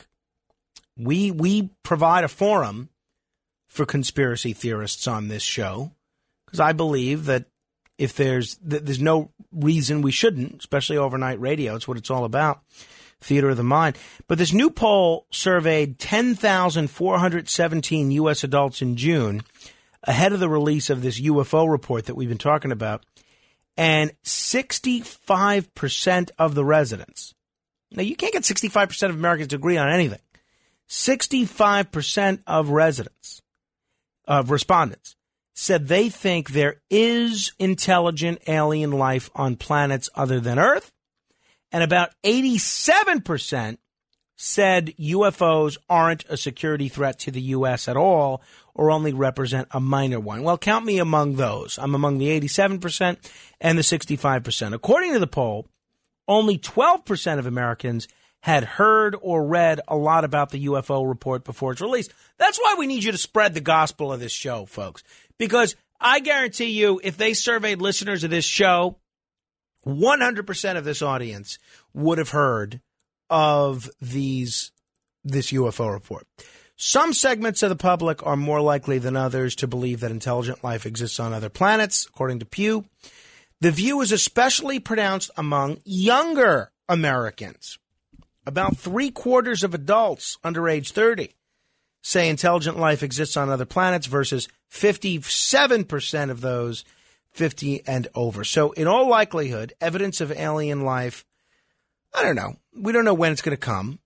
we we provide a forum for conspiracy theorists on this show, because I believe that if there's that there's no reason we shouldn't, especially overnight radio. It's what it's all about, theater of the mind. But this new poll surveyed ten thousand four hundred seventeen U S adults in June, ahead of the release of this U F O report that we've been talking about, and sixty-five percent of the residents. Now, you can't get sixty-five percent of Americans to agree on anything. sixty-five percent of residents, of respondents, said they think there is intelligent alien life on planets other than Earth, and about eighty-seven percent said U F Os aren't a security threat to the U S at all, or only represent a minor one. Well, count me among those. I'm among the eighty-seven percent and the sixty-five percent. According to the poll, only twelve percent of Americans had heard or read a lot about the U F O report before its release. That's why we need you to spread the gospel of this show, folks, because I guarantee you, if they surveyed listeners of this show, one hundred percent of this audience would have heard of these this U F O report. Some segments of the public are more likely than others to believe that intelligent life exists on other planets, according to Pew. The view is especially pronounced among younger Americans. About three quarters of adults under age thirty say intelligent life exists on other planets versus fifty-seven percent of those fifty and over. So in all likelihood, evidence of alien life, I don't know. We don't know when it's going to come,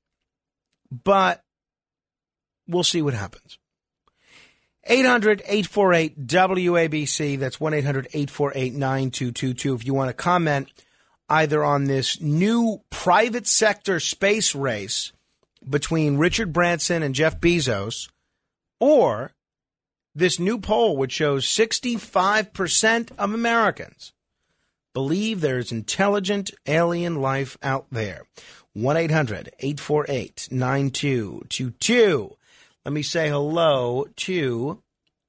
but we'll see what happens. eight hundred, eight four eight, W A B C. That's one eight hundred, eight four eight, nine two two two. If you want to comment either on this new private sector space race between Richard Branson and Jeff Bezos, or this new poll which shows sixty-five percent of Americans believe there's intelligent alien life out there. one eight hundred, eight four eight, nine two two two. Let me say hello to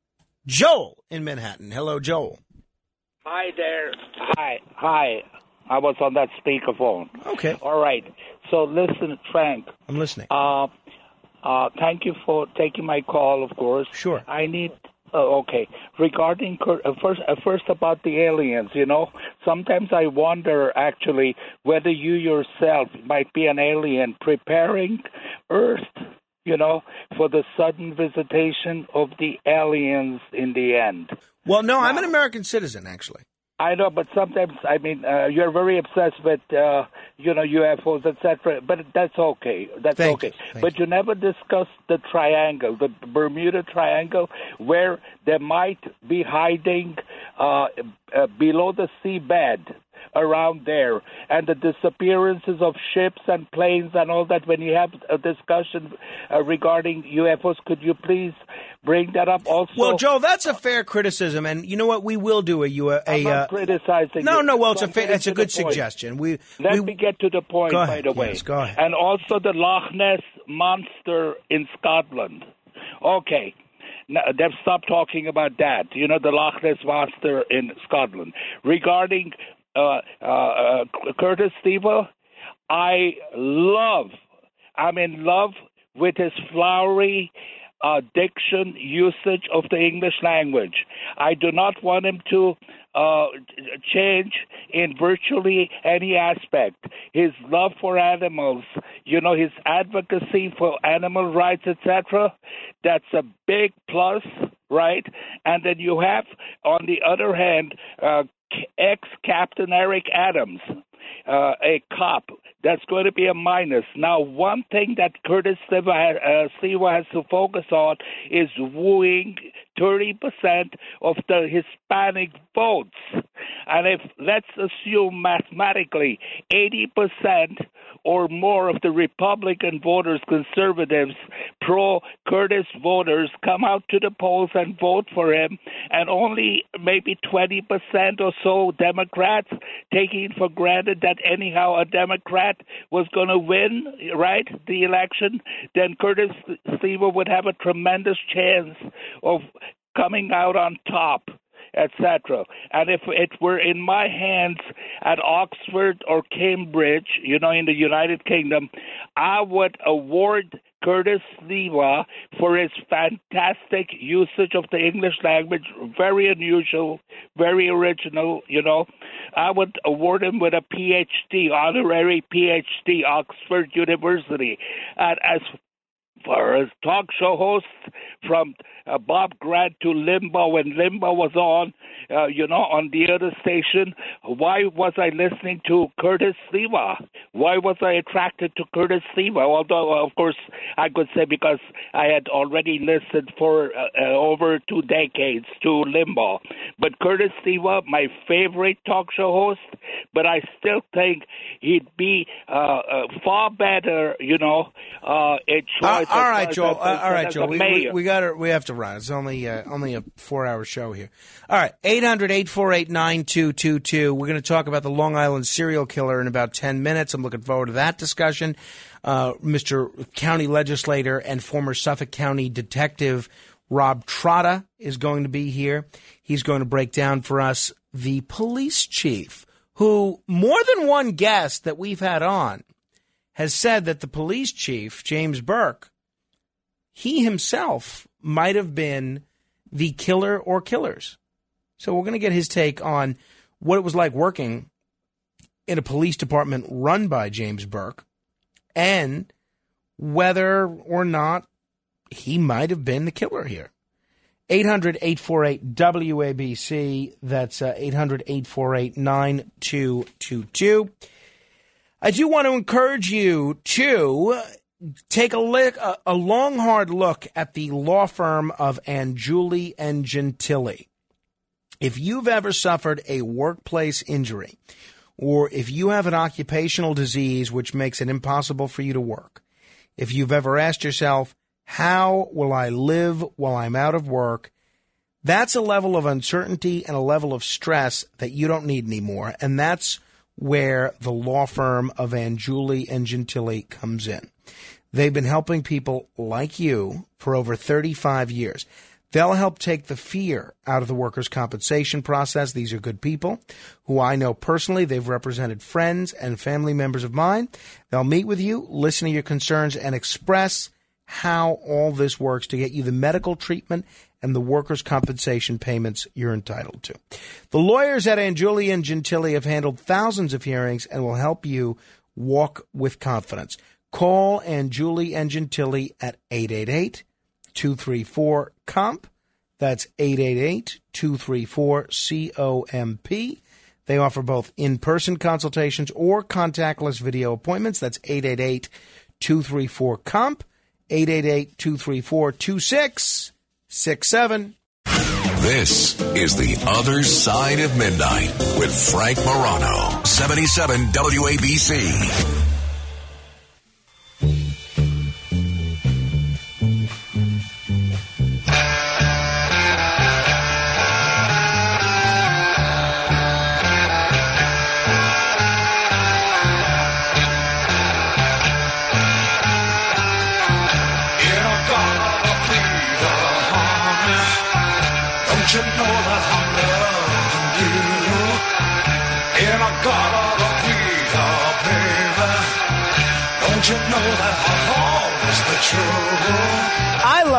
Joel in Manhattan. Hello, Joel. Hi there. Hi. Hi. I was on that speakerphone. Okay. All right. So listen, Frank. I'm listening. Uh, uh, thank you for taking my call, of course. Sure. I need... Uh, okay. Regarding... Uh, first, uh, first about the aliens, you know, sometimes I wonder, actually, whether you yourself might be an alien preparing Earth, you know, for the sudden visitation of the aliens in the end. Well, no, now, I'm an American citizen, actually. I know, but sometimes, I mean, uh, you're very obsessed with, uh, you know, U F Os, et cetera, but that's okay. That's Thank okay. You. But you. you never discuss the triangle, the Bermuda Triangle, where they might be hiding uh, uh, below the seabed around there, and the disappearances of ships and planes and all that. When you have a discussion uh, regarding U F Os, could you please bring that up also? Well, Joe, that's a fair criticism, and you know what? We will do a... a, a I'm not uh, criticizing No, you. no, well, it's so a fa- it's a good suggestion. We Let we, me get to the point, go by ahead, the way. yes, go ahead. And also the Loch Ness Monster in Scotland. Okay. Now, they've stopped talking about that. You know, the Loch Ness Monster in Scotland. Regarding uh, uh, uh, Curtis Stevo, I love, I'm in love with his flowery uh, diction usage of the English language. I do not want him to uh, change in virtually any aspect. His love for animals, you know, his advocacy for animal rights, et cetera, that's a big plus, right? And then you have, on the other hand, uh, ex-Captain Eric Adams, uh, a cop. That's going to be a minus. Now, one thing that Curtis Sliwa, uh, Sliwa has to focus on is wooing thirty percent of the Hispanic votes. And if, let's assume mathematically, eighty percent or more of the Republican voters, conservatives, pro-Curtis voters come out to the polls and vote for him, and only maybe twenty percent or so Democrats, taking for granted that anyhow a Democrat was going to win, right, the election, then Curtis Sliwa would have a tremendous chance of coming out on top, et cetera. And if it were in my hands at Oxford or Cambridge, you know, in the United Kingdom, I would award Curtis Sliwa for his fantastic usage of the English language, very unusual, very original, you know. I would award him with a P H D, honorary P H D, Oxford University. And as far as talk show hosts, from uh, Bob Grant to Limbaugh, when Limbaugh was on, uh, you know, on the other station, why was I listening to Curtis Sliwa? Why was I attracted to Curtis Sliwa? Although, of course, I could say because I had already listened for uh, uh, over two decades to Limbaugh. But Curtis Sliwa, my favorite talk show host, but I still think he'd be uh, uh, far better, you know, uh, in choice. Uh, all right, as, Joel. as, Uh, all right, as Joel. a We, we, mayor. we got to. We have to run. It's only uh, only a four-hour show here. All right, eight hundred, eight four eight, nine two two two. We're going to talk about the Long Island serial killer in about ten minutes. I'm looking forward to that discussion. Uh, Mister County Legislator and former Suffolk County Detective Rob Trotta is going to be here. He's going to break down for us the police chief, who more than one guest that we've had on has said that the police chief, James Burke, he himself might have been the killer or killers. So we're going to get his take on what it was like working in a police department run by James Burke and whether or not he might have been the killer here. eight hundred, eight four eight, W A B C. That's uh, eight hundred, eight four eight, nine two two two. I do want to encourage you to take a, look, a, a long, hard look at the law firm of Angiuli and Gentili. If you've ever suffered a workplace injury, or if you have an occupational disease which makes it impossible for you to work, if you've ever asked yourself, how will I live while I'm out of work? That's a level of uncertainty and a level of stress that you don't need anymore, and that's where the law firm of Angiuli and Gentili comes in. They've been helping people like you for over thirty-five years. They'll help take the fear out of the workers' compensation process. These are good people who I know personally. They've represented friends and family members of mine. They'll meet with you, listen to your concerns, and express how all this works to get you the medical treatment and the workers' compensation payments you're entitled to. The lawyers at Angiuli and Gentili have handled thousands of hearings and will help you walk with confidence. Call Angiuli and Gentili at eight eight eight, two three four, C O M P. That's eight eight eight, two three four, C O M P. They offer both in-person consultations or contactless video appointments. That's eight eight eight, two three four, C O M P, eight eight eight, two three four, two six six seven. This is The Other Side of Midnight with Frank Morano, seventy-seven W A B C. You know that I'm loving you, and I got all the freedom, baby. Don't you know that I'll always be true? I love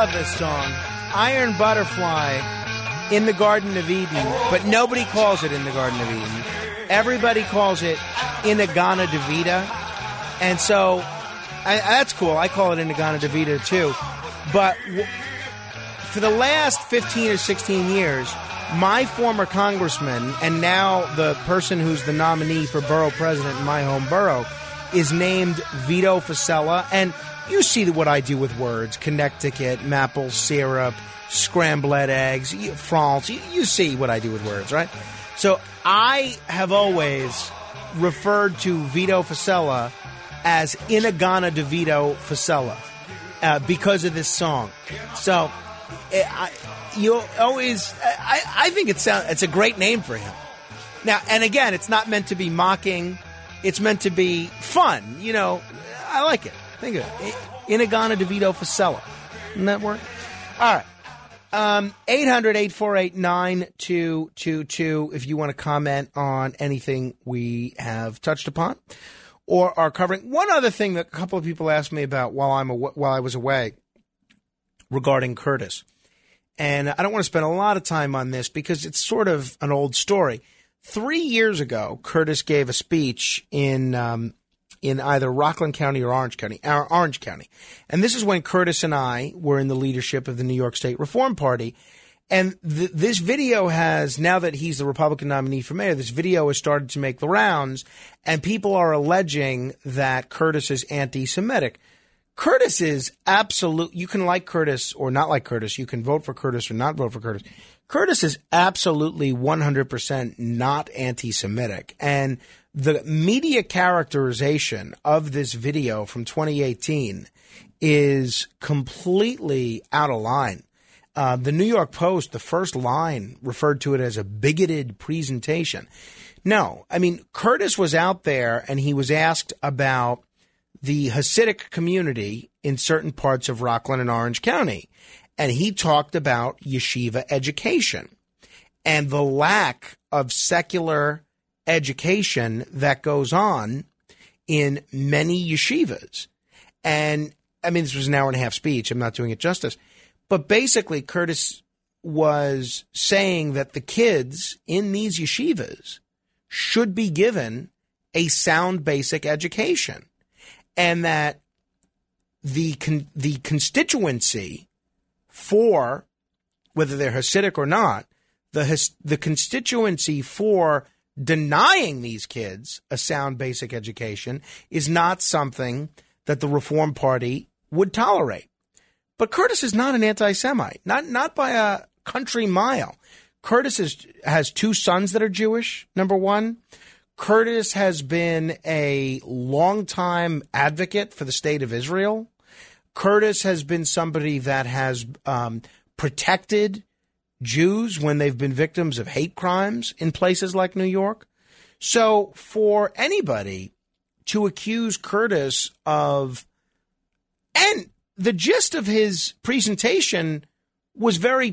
love this song, Iron Butterfly, In the Garden of Eden, but nobody calls it In the Garden of Eden. Everybody calls it Inagana Devita, and so I, that's cool. I call it Inagana Devita too, but w- for the last fifteen or sixteen years, my former congressman, and now the person who's the nominee for borough president in my home borough, is named Vito Fossella. And you see what I do with words: Connecticut, maple syrup, scrambled eggs, France. You, you see what I do with words, right? So I have always referred to Vito Fossella as Inagana DeVito Fossella uh, because of this song. So it, I, you always, I, I think it's a, it's a great name for him. Now, and again, it's not meant to be mocking. It's meant to be fun. You know, I like it. Think of it. Inagana DeVito Fossella. Doesn't that work? All right. Um, eight hundred, eight four eight, nine two two two if you want to comment on anything we have touched upon or are covering. One other thing that a couple of people asked me about while I'm aw- while I was away regarding Curtis. And I don't want to spend a lot of time on this because it's sort of an old story. Three years ago, Curtis gave a speech in um, in either Rockland County or Orange County, or Orange County. And this is when Curtis and I were in the leadership of the New York State Reform Party. And th- this video has, now that he's the Republican nominee for mayor, this video has started to make the rounds, and people are alleging that Curtis is anti-Semitic. Curtis is absolute. You can like Curtis or not like Curtis. You can vote for Curtis or not vote for Curtis. Curtis is absolutely one hundred percent not anti-Semitic. And the media characterization of this video from twenty eighteen is completely out of line. Uh, the New York Post, the first line, referred to it as a bigoted presentation. No, I mean, Curtis was out there and he was asked about the Hasidic community in certain parts of Rockland and Orange County. And he talked about yeshiva education and the lack of secular education that goes on in many yeshivas. And I mean, this was an hour and a half speech. I'm not doing it justice. But basically, Curtis was saying that the kids in these yeshivas should be given a sound basic education, and that the con- the constituency for, whether they're Hasidic or not, the his- the constituency for denying these kids a sound basic education is not something that the Reform Party would tolerate. But Curtis is not an anti-Semite, not not by a country mile. Curtis is, has two sons that are Jewish, number one. Curtis has been a longtime advocate for the state of Israel. Curtis has been somebody that has um, protected Jews when they've been victims of hate crimes in places like New York. So for anybody to accuse Curtis of, and the gist of his presentation was very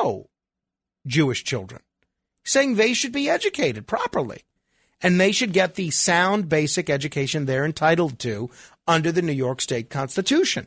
pro-Jewish children, saying they should be educated properly and they should get the sound basic education they're entitled to under the New York State Constitution.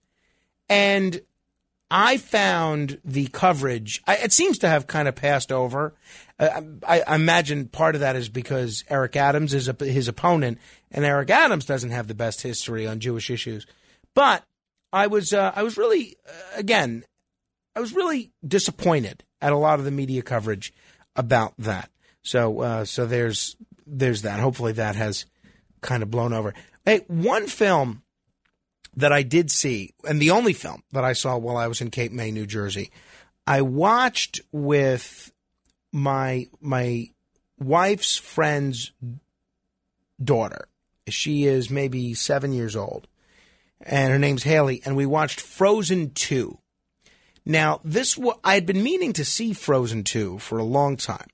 And I found the coverage, I, it seems to have kind of passed over. Uh, I, I imagine part of that is because Eric Adams is a, his opponent, and Eric Adams doesn't have the best history on Jewish issues. But I was, uh, I was really, uh, again, I was really disappointed at a lot of the media coverage about that. So, uh, so there's, there's that. Hopefully that has kind of blown over. Hey, one film that I did see, and the only film that I saw while I was in Cape May, New Jersey, I watched with my my wife's friend's daughter. She is maybe seven years old, and her name's Haley, and we watched Frozen two. Now, this I had been meaning to see Frozen two for a long time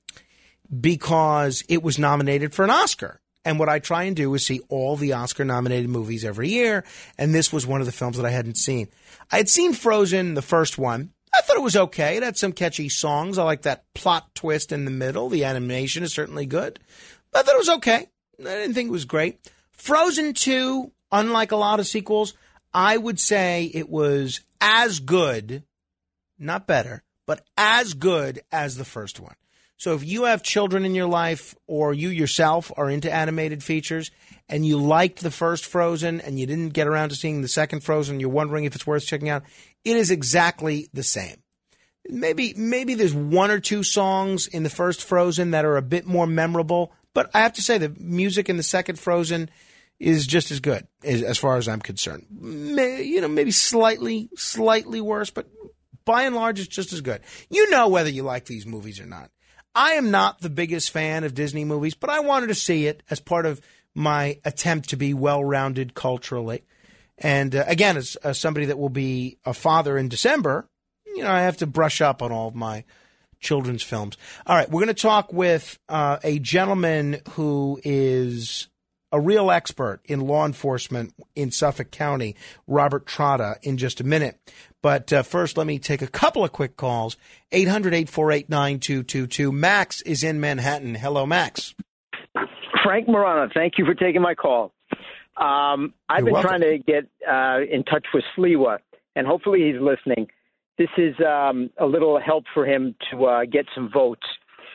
because it was nominated for an Oscar. And what I try and do is see all the Oscar-nominated movies every year, and this was one of the films that I hadn't seen. I had seen Frozen, the first one. I thought it was okay. It had some catchy songs. I like that plot twist in the middle. The animation is certainly good. I thought it was okay. I didn't think it was great. Frozen two, unlike a lot of sequels, I would say it was as good, not better, but as good as the first one. So if you have children in your life or you yourself are into animated features and you liked the first Frozen and you didn't get around to seeing the second Frozen, you're wondering if it's worth checking out, it is exactly the same. Maybe maybe there's one or two songs in the first Frozen that are a bit more memorable, but I have to say the music in the second Frozen is just as good as, as far as I'm concerned. May, you know, maybe slightly, slightly worse, but by and large, it's just as good. You know whether you like these movies or not. I am not the biggest fan of Disney movies, but I wanted to see it as part of my attempt to be well-rounded culturally. And uh, again, as, as somebody that will be a father in December, you know, I have to brush up on all of my children's films. All right, we're going to talk with uh, a gentleman who is a real expert in law enforcement in Suffolk County, Robert Trotta, in just a minute. But uh, first, let me take a couple of quick calls. eight hundred, eight four eight, nine two two two. Max is in Manhattan. Hello, Max. Frank Morano, thank you for taking my call. Um, I've You're been welcome. trying to get uh, in touch with Sliwa, and hopefully he's listening. This is um, a little help for him to uh, get some votes.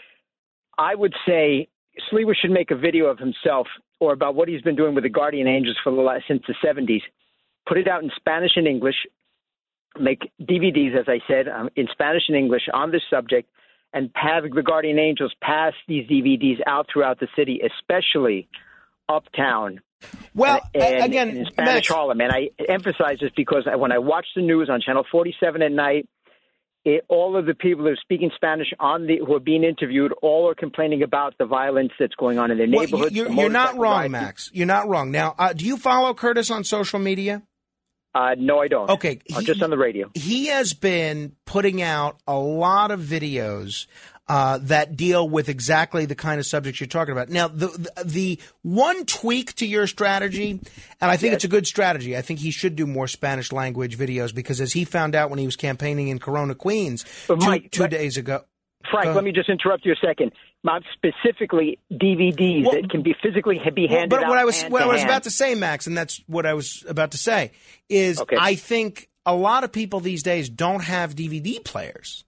I would say Sliwa should make a video of himself or about what he's been doing with the Guardian Angels for the last, since the seventies. Put it out in Spanish and English. Make D V Ds, as I said, um, in Spanish and English on this subject, and have the Guardian Angels pass these D V Ds out throughout the city, especially uptown. Well, and, again, and in Spanish Max, Harlem. And I emphasize this because when I watch the news on Channel forty-seven at night, it, all of the people that are speaking Spanish on the who are being interviewed, all are complaining about the violence that's going on in their well, neighborhoods. you're, the you're not motorcycle wrong, rides. Max. You're not wrong. Now, uh, do you follow Curtis on social media? Uh, no, I don't. Okay. Uh, he- just on the radio. He has been putting out a lot of videos uh, that deal with exactly the kind of subjects you're talking about. Now, the, the the one tweak to your strategy, and I think Yes. it's a good strategy. I think he should do more Spanish language videos because, as he found out when he was campaigning in Corona, Queens, But two, Mike, two but- days ago. Frank, Go let me just interrupt you a second. Not specifically D V Ds Well, that can be physically be Well, handed but out. what I was hand what to I was hand. about to say, Max, and that's what I was about to say, is Okay. I think a lot of people these days don't have D V D players.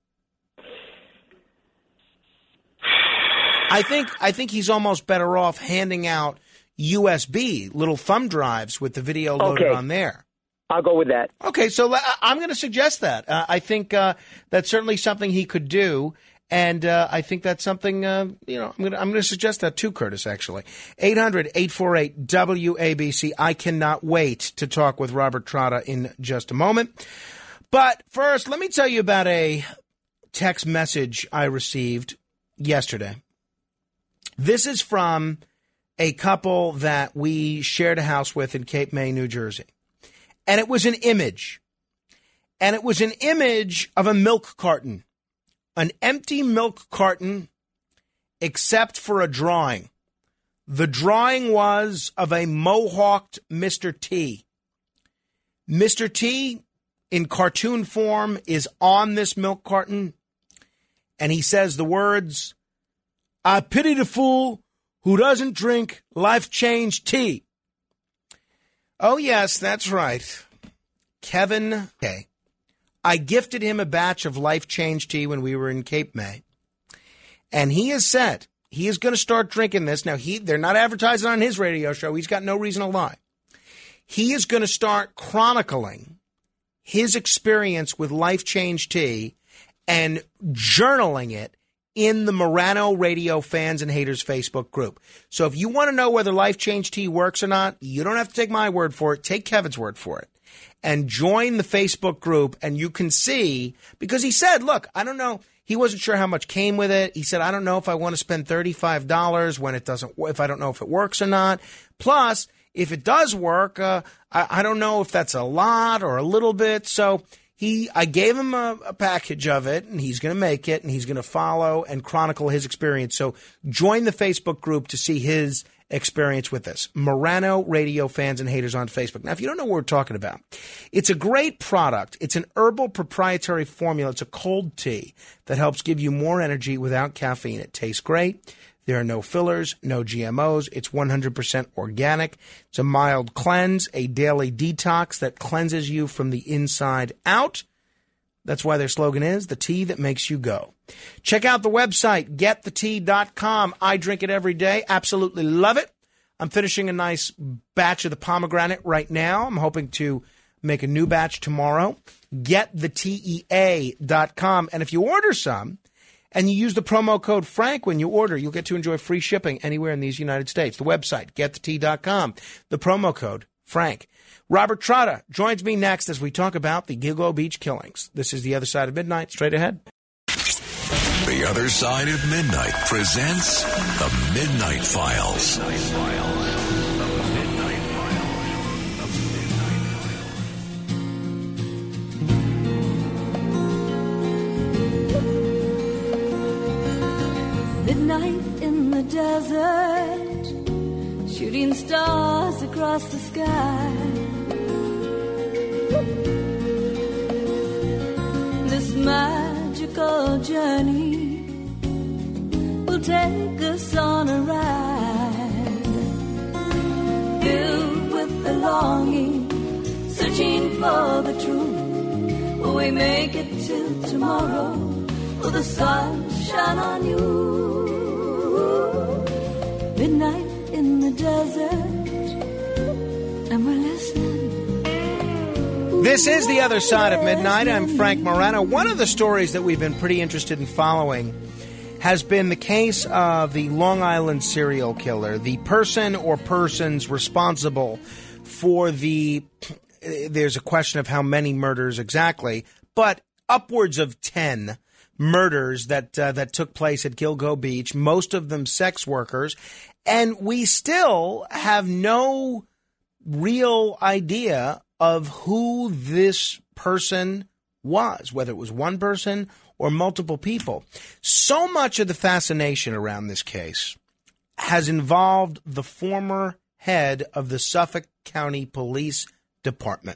I think I think he's almost better off handing out U S B little thumb drives with the video loaded Okay. on there. I'll go with that. Okay, so I- I'm going to suggest that. Uh, I think uh, that's certainly something he could do, and uh, I think that's something uh, you know. I'm going to I'm going to suggest that too, Curtis. Actually, eight hundred, eight four eight, W A B C. I cannot wait to talk with Robert Trotta in just a moment. But first, let me tell you about a text message I received yesterday. This is from a couple that we shared a house with in Cape May, New Jersey. And it was an image. And it was an image of a milk carton, an empty milk carton, except for a drawing. The drawing was of a mohawked Mister T. Mister T, in cartoon form, is on this milk carton. And he says the words, "I pity the fool who doesn't drink life-change tea." Oh, yes, that's right. Kevin K. I gifted him a batch of Life Change tea when we were in Cape May. And he has said he is going to start drinking this. Now, he they're not advertising on his radio show. He's got no reason to lie. He is going to start chronicling his experience with Life Change tea and journaling it in the Morano Radio Fans and Haters Facebook group. So if you want to know whether Life Change Tea works or not, you don't have to take my word for it. Take Kevin's word for it. And join the Facebook group, and you can see, because he said, look, I don't know, he wasn't sure how much came with it. He said, I don't know if I want to spend thirty-five dollars when it doesn't, if I don't know if it works or not. Plus, if it does work, uh, I, I don't know if that's a lot or a little bit. So He, I gave him a, a package of it, and he's going to make it, and he's going to follow and chronicle his experience. So join the Facebook group to see his experience with this. Morano Radio Fans and Haters on Facebook. Now, if you don't know what we're talking about, it's a great product. It's an herbal proprietary formula. It's a cold tea that helps give you more energy without caffeine. It tastes great. There are no fillers, no G M Os. It's one hundred percent organic. It's a mild cleanse, a daily detox that cleanses you from the inside out. That's why their slogan is the tea that makes you go. Check out the website, get the tea dot com. I drink it every day. Absolutely love it. I'm finishing a nice batch of the pomegranate right now. I'm hoping to make a new batch tomorrow. get the tea dot com. And if you order some and you use the promo code Frank when you order, you'll get to enjoy free shipping anywhere in these United States. The website, get the tea dot com. The promo code Frank. Robert Trotta joins me next as we talk about the Gilgo Beach killings. This is The Other Side of Midnight. Straight ahead. The Other Side of Midnight presents The Midnight Files. Midnight in the desert, shooting stars across the sky. This magical journey will take us on a ride, filled with the longing, searching for the truth. Will we make it till tomorrow? Will the sun shine on you? Midnight in the desert, and we're listening. This is The Other Side of Midnight. I'm Frank Morano. One of the stories that we've been pretty interested in following has been the case of the Long Island serial killer, the person or persons responsible for the, there's a question of how many murders exactly, but upwards of ten murders that uh, that took place at Gilgo Beach, most of them sex workers, and we still have no real idea of who this person was, whether it was one person or multiple people. So much of the fascination around this case has involved the former head of the Suffolk County Police Department,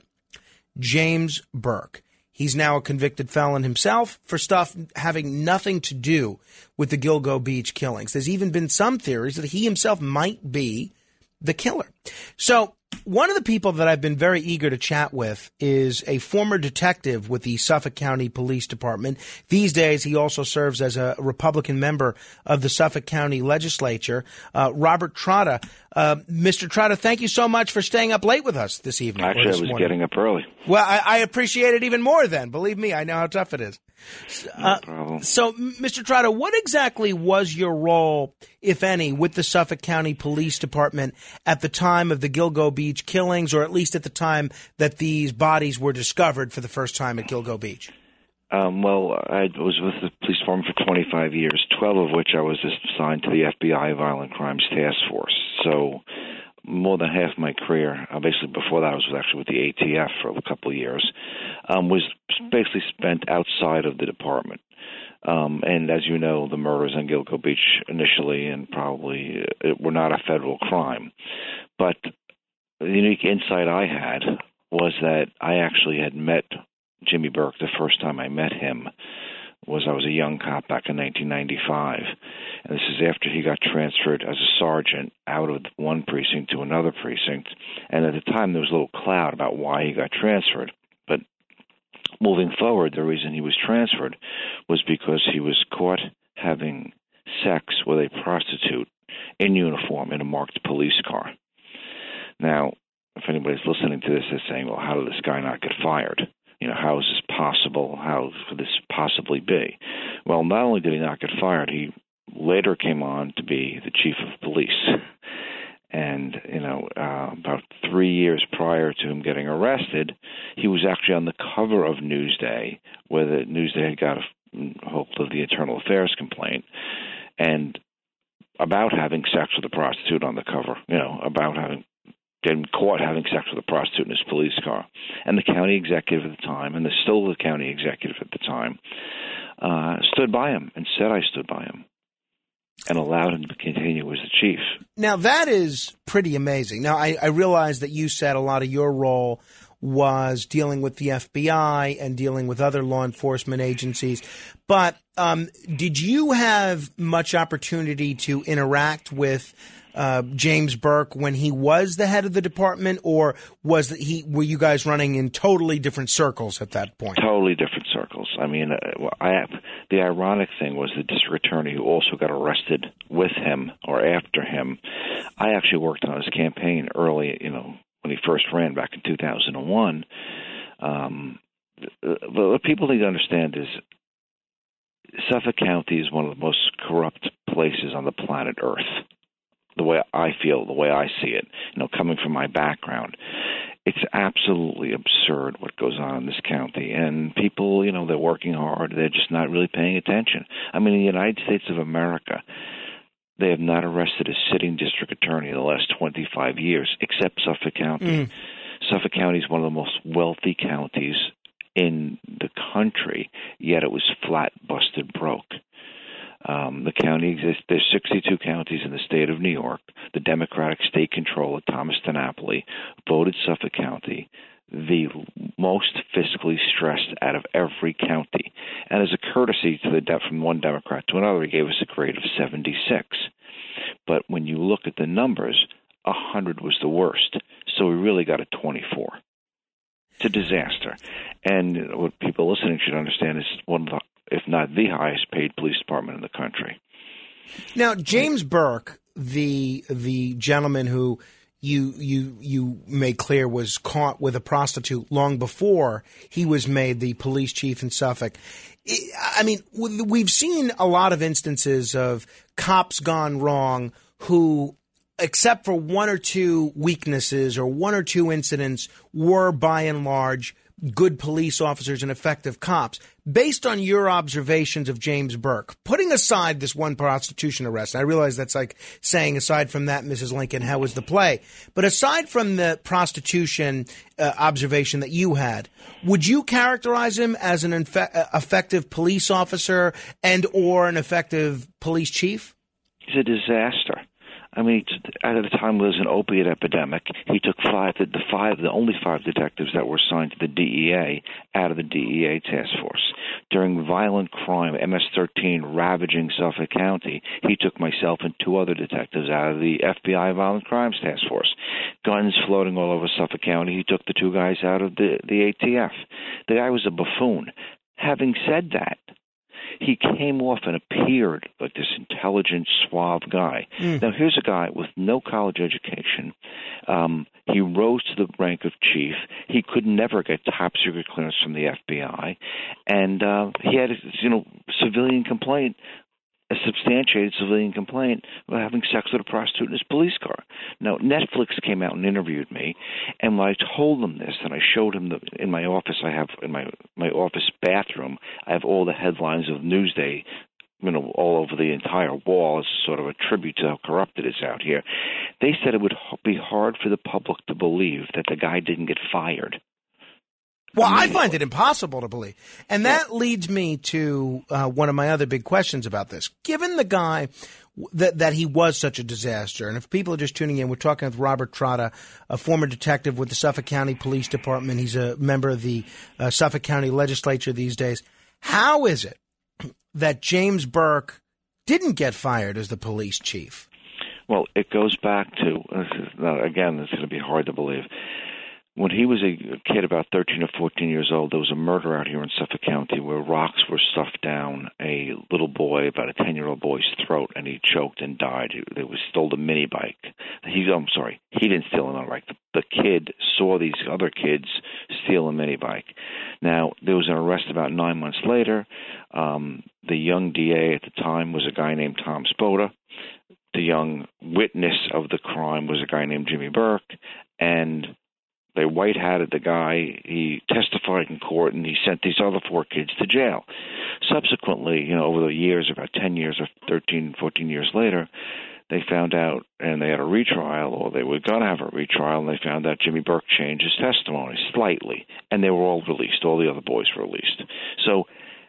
James Burke. He's now a convicted felon himself for stuff having nothing to do with the Gilgo Beach killings. There's even been some theories that he himself might be the killer. So one of the people that I've been very eager to chat with is a former detective with the Suffolk County Police Department. These days, he also serves as a Republican member of the Suffolk County Legislature, uh, Robert Trotta. Uh, Mister Trotta, thank you so much for staying up late with us this evening. Actually, this I was morning. getting up early. Well, I, I appreciate it even more then. Believe me, I know how tough it is. No uh, problem. So, Mister Trotta, what exactly was your role, if any, with the Suffolk County Police Department at the time of the Gilgo Beach killings, or at least at the time that these bodies were discovered for the first time at Gilgo Beach? Um, well, I was with the police department for twenty-five years, twelve of which I was assigned to the F B I Violent Crimes Task Force. So more than half my career, uh, basically before that I was actually with the A T F for a couple of years, um, was basically spent outside of the department. Um, and as you know, the murders on Gilgo Beach initially and probably uh, were not a federal crime. But the unique insight I had was that I actually had met Jimmy Burke. The first time I met him was I was a young cop back in nineteen ninety-five. And this is after he got transferred as a sergeant out of one precinct to another precinct. And at the time, there was a little cloud about why he got transferred. But moving forward, the reason he was transferred was because he was caught having sex with a prostitute in uniform in a marked police car. Now, if anybody's listening to this, they're saying, well, how did this guy not get fired? You know, how is this possible? How could this possibly be? Well, not only did he not get fired, he later came on to be the chief of police. And, you know, uh, about three years prior to him getting arrested, he was actually on the cover of Newsday, where the Newsday had got a hold of the Internal Affairs complaint, and about having sex with a prostitute on the cover, you know, about having getting caught having sex with a prostitute in his police car. And the county executive at the time, and there's still the county executive at the time, uh, stood by him and said I stood by him and allowed him to continue as the chief. Now, that is pretty amazing. Now, I, I realize that you said a lot of your role was dealing with the F B I and dealing with other law enforcement agencies. But um, did you have much opportunity to interact with uh, James Burke when he was the head of the department, or was he? Were you guys running in totally different circles at that point? Totally different circles. I mean, uh, I, the ironic thing was the district attorney who also got arrested with him or after him. I actually worked on his campaign early, you know, when he first ran back in two thousand one. Um, what people need to understand is Suffolk County is one of the most corrupt places on the planet Earth. The way I feel, the way I see it, you know, coming from my background, it's absolutely absurd what goes on in this county. And people, you know, they're working hard. They're just not really paying attention. I mean, in the United States of America, they have not arrested a sitting district attorney in the last twenty-five years, except Suffolk County. Mm. Suffolk County is one of the most wealthy counties in the country, yet it was flat, busted, broke. Um, the county exists. There's sixty-two counties in the state of New York. The Democratic state controller, Thomas DiNapoli, voted Suffolk County the most fiscally stressed out of every county. And as a courtesy to the de- from one Democrat to another, he gave us a grade of seventy-six. But when you look at the numbers, one hundred was the worst. So we really got a twenty-four. It's a disaster. And what people listening should understand is one of the, if not the highest paid police department in the country. Now, James Burke, the the gentleman who you you you made clear was caught with a prostitute long before he was made the police chief in Suffolk. I mean, we've seen a lot of instances of cops gone wrong who, except for one or two weaknesses or one or two incidents, were by and large good police officers and effective cops. Based on your observations of James Burke, putting aside this one prostitution arrest, and I realize that's like saying, aside from that, Missus Lincoln, how was the play? But aside from the prostitution uh, observation that you had, would you characterize him as an infe- effective police officer and or an effective police chief? He's a disaster. I mean, at a time there was an opiate epidemic, he took five, the five, the only five detectives that were assigned to the D E A out of the D E A task force. During violent crime, M S thirteen ravaging Suffolk County, he took myself and two other detectives out of the F B I Violent Crimes Task Force. Guns floating all over Suffolk County, he took the two guys out of the, the A T F. The guy was a buffoon. Having said that, he came off and appeared like this intelligent, suave guy. Mm. Now, here's a guy with no college education. Um, he rose to the rank of chief. He could never get top secret clearance from the F B I. And uh, he had, you know, civilian complaint, a substantiated civilian complaint about having sex with a prostitute in his police car. Now, Netflix came out and interviewed me, and when I told them this, and I showed him the, in my office, I have, in my, my office bathroom, I have all the headlines of Newsday, you know, all over the entire wall as sort of a tribute to how corrupt it is out here. They said it would be hard for the public to believe that the guy didn't get fired. Well, I find it impossible to believe. And that leads me to uh, one of my other big questions about this. Given the guy that that he was such a disaster, and if people are just tuning in, we're talking with Robert Trotta, a former detective with the Suffolk County Police Department. He's a member of the uh, Suffolk County Legislature these days. How is it that James Burke didn't get fired as the police chief? Well, it goes back to, uh, again, it's going to be hard to believe. When he was a kid, about thirteen or fourteen years old, there was a murder out here in Suffolk County where rocks were stuffed down a little boy, about a ten-year-old boy's throat, and he choked and died. They was stole a mini bike. He, I'm sorry, he didn't steal a mini bike. The, the kid saw these other kids steal a mini bike. Now, there was an arrest about nine months later. Um, the young D A at the time was a guy named Tom Spoda. The young witness of the crime was a guy named Jimmy Burke, and they white-hatted the guy. He testified in court, and he sent these other four kids to jail. Subsequently, you know, over the years, about ten years or thirteen, fourteen years later, they found out, and they had a retrial, or they were going to have a retrial, and they found out Jimmy Burke changed his testimony slightly, and they were all released. All the other boys were released. So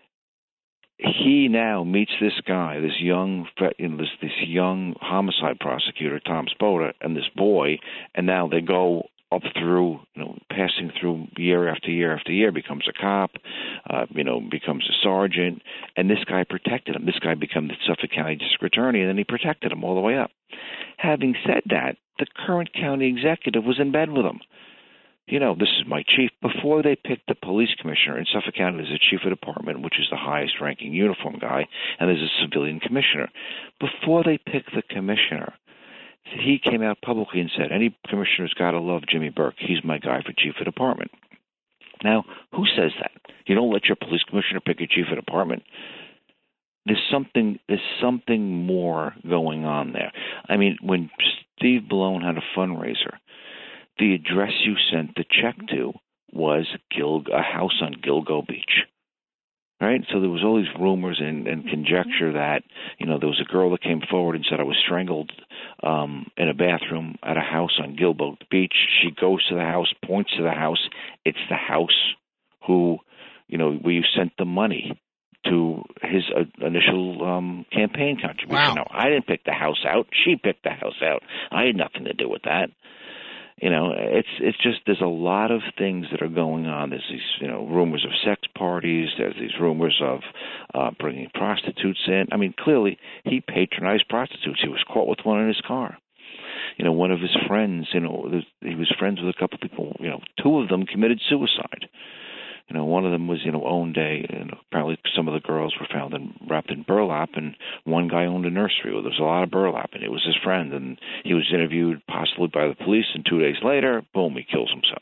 he now meets this guy, this young, you know, this this young homicide prosecutor, Tom Spoda, and this boy, and now they go up through, you know, passing through year after year after year, becomes a cop, uh, you know, becomes a sergeant, and this guy protected him. This guy became the Suffolk County District Attorney, and then he protected him all the way up. Having said that, the current county executive was in bed with him. You know, this is my chief. Before they picked the police commissioner in Suffolk County, there's a chief of department, which is the highest-ranking uniform guy, and there's a civilian commissioner. Before they picked the commissioner, he came out publicly and said, any commissioner's got to love Jimmy Burke. He's my guy for chief of department. Now, who says that? You don't let your police commissioner pick your chief of department. There's something, there's something more going on there. I mean, when Steve Ballone had a fundraiser, the address you sent the check to was Gil, a house on Gilgo Beach. Right? So there was all these rumors and, and conjecture that, you know, there was a girl that came forward and said I was strangled um, in a bathroom at a house on Gilgo Beach. She goes to the house, points to the house. It's the house who, you know, we sent the money to his uh, initial um, campaign contribution. Wow. Now, I didn't pick the house out. She picked the house out. I had nothing to do with that. You know, it's it's just there's a lot of things that are going on. There's these, you know, rumors of sex parties. There's these rumors of uh, bringing prostitutes in. I mean, clearly he patronized prostitutes. He was caught with one in his car. You know, one of his friends, you know, he was friends with a couple of people. You know, two of them committed suicide. You know, one of them was, you know, owned a, you know, apparently some of the girls were found in, wrapped in burlap, and one guy owned a nursery where there was a lot of burlap, and it was his friend, and he was interviewed possibly by the police, and two days later, boom, he kills himself.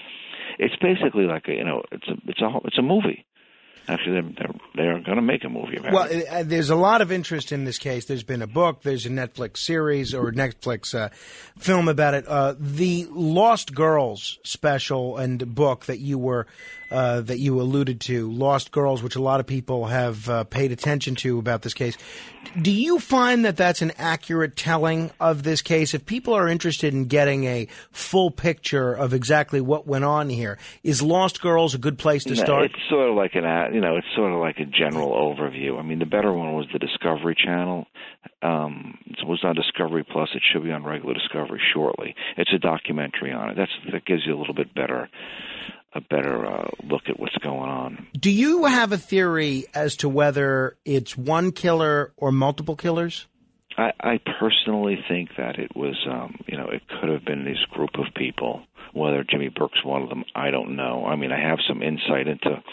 It's basically like a, you know, it's a, it's a, it's a movie. Actually, they're, they're, they're going to make a movie about well, it. Well, uh, there's a lot of interest in this case. There's been a book, there's a Netflix series or Netflix uh, film about it. Uh, the Lost Girls special and book that you were uh, that you alluded to, Lost Girls, which a lot of people have uh, paid attention to about this case. Do you find that that's an accurate telling of this case? If people are interested in getting a full picture of exactly what went on here, is Lost Girls a good place to No, start? It's sort of like an, you know, it's sort of like a general overview. I mean, the better one was the Discovery Channel. Um, it was on Discovery Plus. It should be on regular Discovery shortly. It's a documentary on it. That's that gives you a little bit better. a better uh, look at what's going on. Do you have a theory as to whether it's one killer or multiple killers? I, I personally think that it was, um, you know, it could have been this group of people. Whether Jimmy Burke's one of them, I don't know. I mean, I have some insight into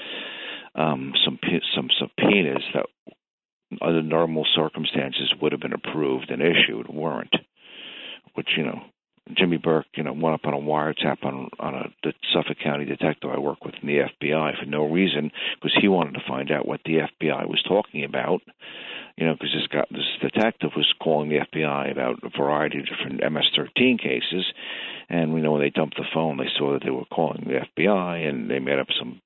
um, some some subpoenas that, under normal circumstances, would have been approved and issued, weren't, which, you know, Jimmy Burke, you know, went up on a wiretap on on a the Suffolk County detective I work with in the F B I for no reason, because he wanted to find out what the F B I was talking about. You know, because this guy, this detective was calling the F B I about a variety of different M S thirteen cases, and we know when they dumped the phone, they saw that they were calling the F B I, and they made up some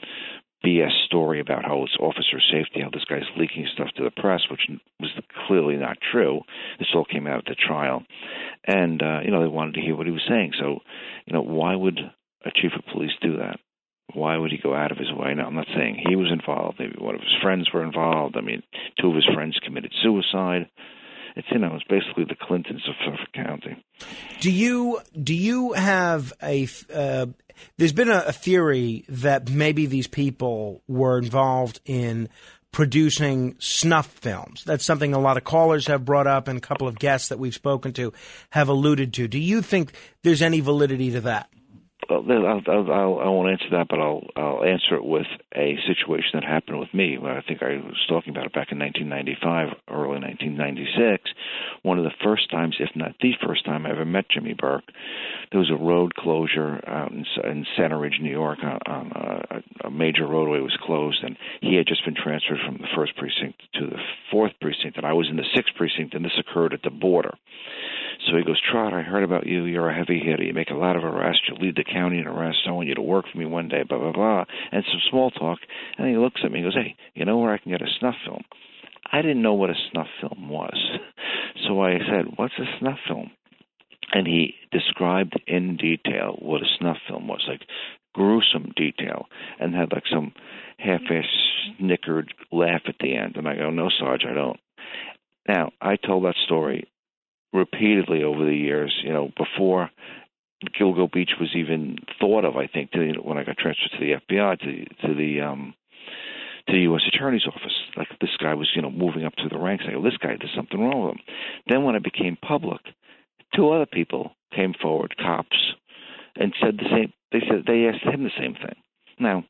B S story about how it's officer safety, how this guy's leaking stuff to the press, which was clearly not true. This all came out at the trial. And, uh, you know, they wanted to hear what he was saying. So, you know, why would a chief of police do that? Why would he go out of his way? Now, I'm not saying he was involved. Maybe one of his friends were involved. I mean, two of his friends committed suicide. It's, you know, it's basically the Clintons of Suffolk County. Do you do you have a? Uh, there's been a, a theory that maybe these people were involved in producing snuff films. That's something a lot of callers have brought up, and a couple of guests that we've spoken to have alluded to. Do you think there's any validity to that? Well, I'll, I'll, I won't answer that, but I'll, I'll answer it with a situation that happened with me. I think I was talking about it back in nineteen ninety-five, early nineteen ninety-six. One of the first times, if not the first time I ever met Jimmy Burke, there was a road closure out in, in Center Ridge, New York. On, on a, a major roadway was closed, and he had just been transferred from the first precinct to the fourth precinct, and I was in the sixth precinct, and this occurred at the border. So he goes, Trot, I heard about you. You're a heavy hitter. You make a lot of arrests. You lead the county in arrests. I want you to work for me one day, blah, blah, blah. And some small talk. And he looks at me and goes, hey, you know where I can get a snuff film? I didn't know what a snuff film was. So I said, what's a snuff film? And he described in detail what a snuff film was, like gruesome detail, and had like some half-ass snickered laugh at the end. And I go, no, Sarge, I don't. Now, I told that story repeatedly over the years, you know, before Gilgo Beach was even thought of, I think, to, when I got transferred to the F B I, to, to the um, to the U S Attorney's Office. Like, this guy was, you know, moving up to the ranks. I go, this guy, there's something wrong with him. Then when it became public, two other people came forward, cops, and said the same. They said they asked him the same thing. Now,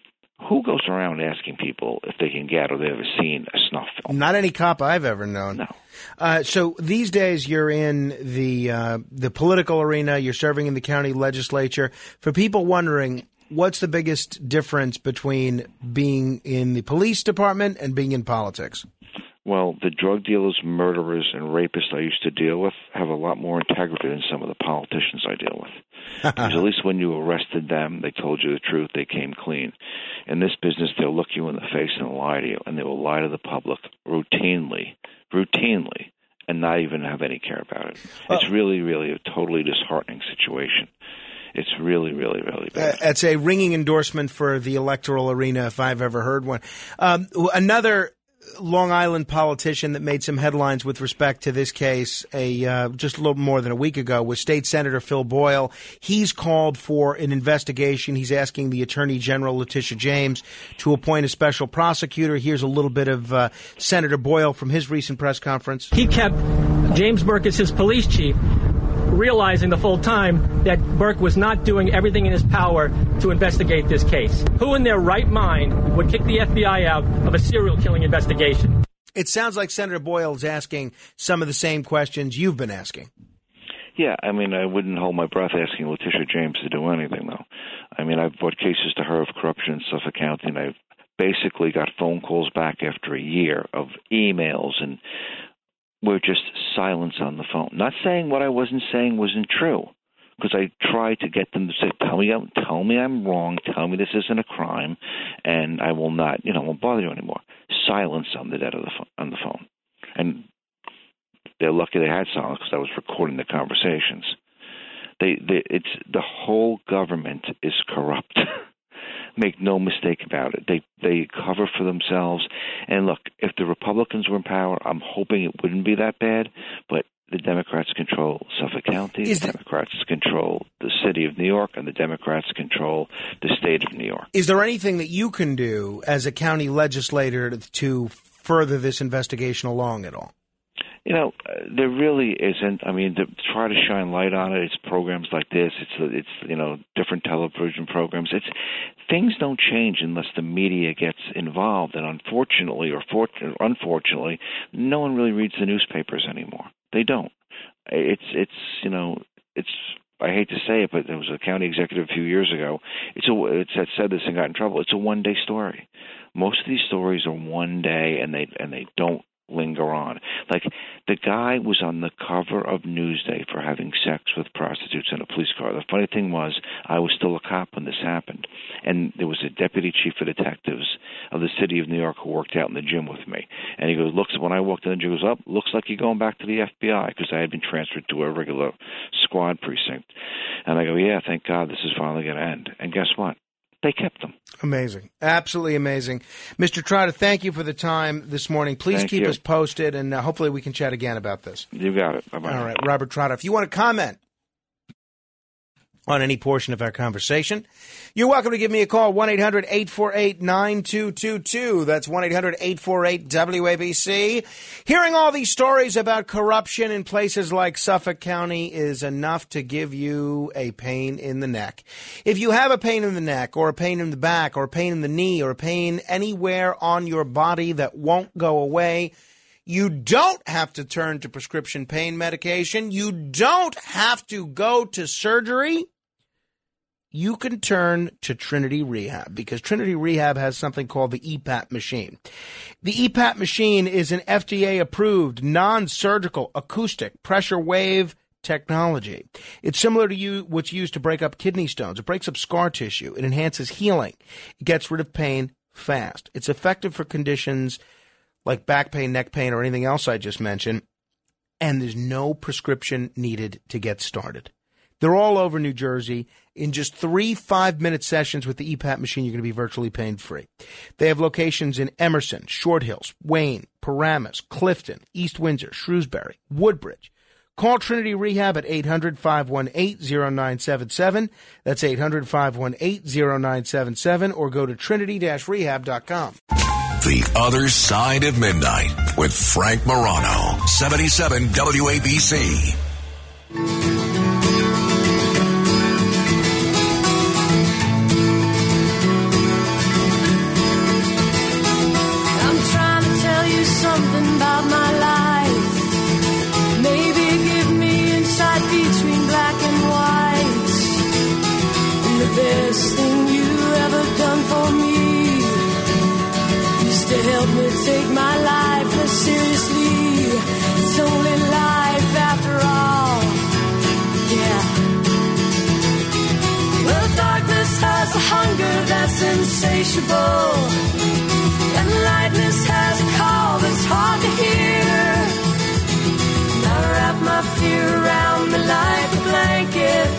who goes around asking people if they can get or they've ever seen a snuff film? Not any cop I've ever known. No. Uh, so these days you're in the uh, the political arena. You're serving in the county legislature. For people wondering, what's the biggest difference between being in the police department and being in politics? Well, the drug dealers, murderers, and rapists I used to deal with have a lot more integrity than some of the politicians I deal with. Because at least when you arrested them, they told you the truth. They came clean. In this business, they'll look you in the face and lie to you, and they will lie to the public routinely, routinely, and not even have any care about it. Well, it's really, really a totally disheartening situation. It's really, really, really bad. Uh, it's a ringing endorsement for the electoral arena, if I've ever heard one. Um, another Long Island politician that made some headlines with respect to this case a uh, just a little more than a week ago was State Senator Phil Boyle. He's called for an investigation. He's asking the Attorney General, Letitia James, to appoint a special prosecutor. Here's a little bit of uh, Senator Boyle from his recent press conference. He kept James Burke as his police chief, realizing the full time that Burke was not doing everything in his power to investigate this case. Who in their right mind would kick the F B I out of a serial killing investigation? It sounds like Senator Boyle is asking some of the same questions you've been asking. Yeah, I mean, I wouldn't hold my breath asking Letitia James to do anything, though. I mean, I've brought cases to her of corruption in Suffolk County, and I've basically got phone calls back after a year of emails, and we're just silence on the phone. Not saying what I wasn't saying wasn't true, because I tried to get them to say, tell me, I'm, tell me I'm wrong, tell me this isn't a crime, and I will not, you know, won't bother you anymore. Silence on the dead of the phone, on the phone. And they're lucky they had silence, because I was recording the conversations. They, they, it's the whole government is corrupt. Make no mistake about it. They they cover for themselves. And look, if the Republicans were in power, I'm hoping it wouldn't be that bad. But the Democrats control Suffolk County, Is the Democrats control the city of New York, and the Democrats control the state of New York. Is there anything that you can do as a county legislator to further this investigation along at all? You know, there really isn't. I mean, to try to shine light on it, it's programs like this. It's, it's you know, different television programs. It's things don't change unless the media gets involved. And unfortunately, or for, unfortunately, no one really reads the newspapers anymore. They don't. It's it's you know it's. I hate to say it, but there was a county executive a few years ago. It's a it's had said this and got in trouble. It's a one day story. Most of these stories are one day, and they and they don't linger on. Like, the guy was on the cover of Newsday for having sex with prostitutes in a police car. The funny thing was, I was still a cop when this happened, and there was a deputy chief of detectives of the city of New York who worked out in the gym with me. And he goes, looks, when I walked in the gym, he goes, up, oh, looks like you're going back to the F B I, because I had been transferred to a regular squad precinct. And I go, yeah, thank God this is finally going to end. And guess what? They kept them. Amazing. Absolutely amazing. Mister Trotter, thank you for the time this morning. Please Thank keep you. us posted, and uh, hopefully we can chat again about this. You got it. Bye-bye. All right, Robert Trotter. If you want to comment on any portion of our conversation, you're welcome to give me a call, one eight hundred eight four eight nine two two two. That's one eight hundred eight four eight W A B C. Hearing all these stories about corruption in places like Suffolk County is enough to give you a pain in the neck. If you have a pain in the neck, or a pain in the back, or a pain in the knee, or a pain anywhere on your body that won't go away, you don't have to turn to prescription pain medication. You don't have to go to surgery. You can turn to Trinity Rehab, because Trinity Rehab has something called the E PAP machine. The E PAP machine is an F D A-approved, non-surgical, acoustic, pressure wave technology. It's similar to you, what's used to break up kidney stones. It breaks up scar tissue. It enhances healing. It gets rid of pain fast. It's effective for conditions like back pain, neck pain, or anything else I just mentioned, and there's no prescription needed to get started. They're all over New Jersey. In just three five-minute sessions with the E PAP machine, you're going to be virtually pain-free. They have locations in Emerson, Short Hills, Wayne, Paramus, Clifton, East Windsor, Shrewsbury, Woodbridge, Call Trinity Rehab at eight hundred, five one eight, zero nine seven seven. That's eight hundred, five one eight, zero nine seven seven, or go to trinity dash rehab dot com. The Other Side of Midnight with Frank Morano, seventy-seven W A B C. I'm trying to tell you something about my life. Maybe give me insight between black and white. And the best thing you ever done for me is to help me take my life less seriously. It's only life after all. Yeah. Well, darkness has a hunger that's insatiable. And lightness has a call that's hard to hear. And I wrap my fear around me like a blanket.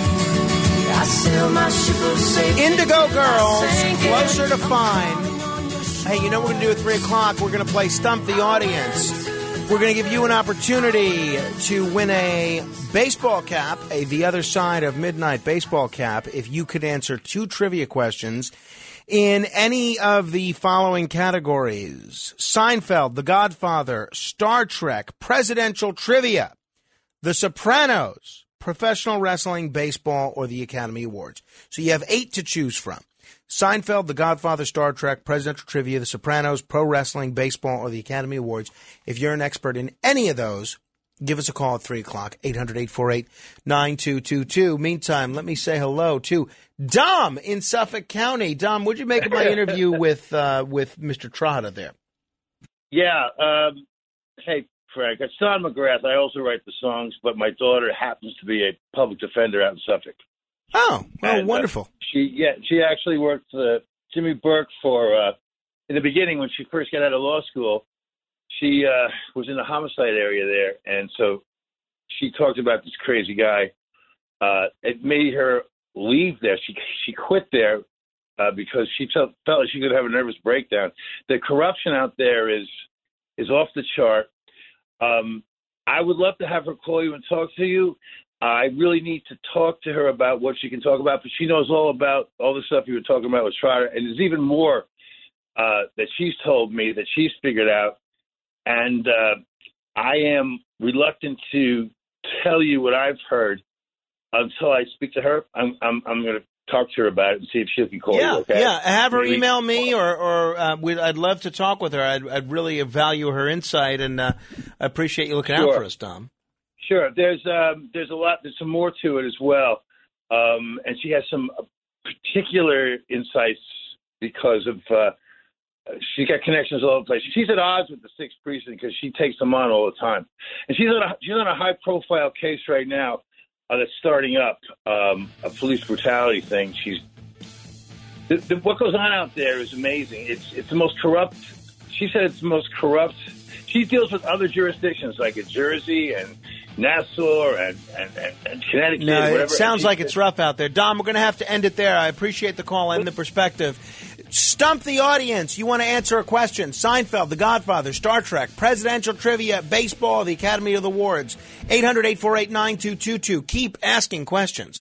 I sail my ship of safety. Indigo Girls, Closer to Fine. Hey, you know what we're going to do at three o'clock? We're going to play Stump the Audience. We're going to give you an opportunity to win a baseball cap, a The Other Side of Midnight baseball cap, if you could answer two trivia questions in any of the following categories: Seinfeld, The Godfather, Star Trek, Presidential Trivia, The Sopranos, Professional Wrestling, Baseball, or the Academy Awards. So you have eight to choose from. Seinfeld, The Godfather, Star Trek, Presidential Trivia, The Sopranos, Pro Wrestling, Baseball, or the Academy Awards. If you're an expert in any of those, give us a call at three o'clock, eight hundred, eight four eight, nine two two two. Meantime, let me say hello to Dom in Suffolk County. Dom, what'd you make of my interview with uh, with Mister Trotta there? Yeah. Um, hey, Frank, it's Don McGrath. I also write the songs, but my daughter happens to be a public defender out in Suffolk. Oh, well, and, wonderful. Uh, she yeah, she actually worked uh, Jimmy Burke for uh, in the beginning when she first got out of law school. She uh, was in the homicide area there, and so she talked about this crazy guy. Uh, it made her leave there. She she quit there uh, because she felt, felt like she could have a nervous breakdown. The corruption out there is is off the chart. Um, I would love to have her call you and talk to you. I really need to talk to her about what she can talk about, but she knows all about all the stuff you were talking about with Trotter, and there's even more uh, that she's told me that she's figured out. And uh, I am reluctant to tell you what I've heard until I speak to her. I'm I'm, I'm going to talk to her about it and see if she can call yeah, you. Okay? Yeah, have her Maybe. email me, or or uh, we'd, I'd love to talk with her. I'd, I'd really value her insight, and uh, I appreciate you looking Sure. out for us, Dom. Sure. There's um, there's a lot. There's some more to it as well, um, and she has some particular insights because of uh, she's got connections all over the place. She's at odds with the sixth Precinct because she takes them on all the time, and she's on a she's on a high profile case right now uh, that's starting up um, a police brutality thing. She's the, the, what goes on out there is amazing. It's it's the most corrupt. She said it's the most corrupt. She deals with other jurisdictions like in Jersey and Nassau and, and, and, and Connecticut. No, whatever. it sounds like it's rough out there. Dom, we're going to have to end it there. I appreciate the call and the perspective. Stump the audience. You want to answer a question. Seinfeld, The Godfather, Star Trek, Presidential Trivia, Baseball, the Academy of the Awards. eight hundred, eight four eight, nine two two two. Keep asking questions.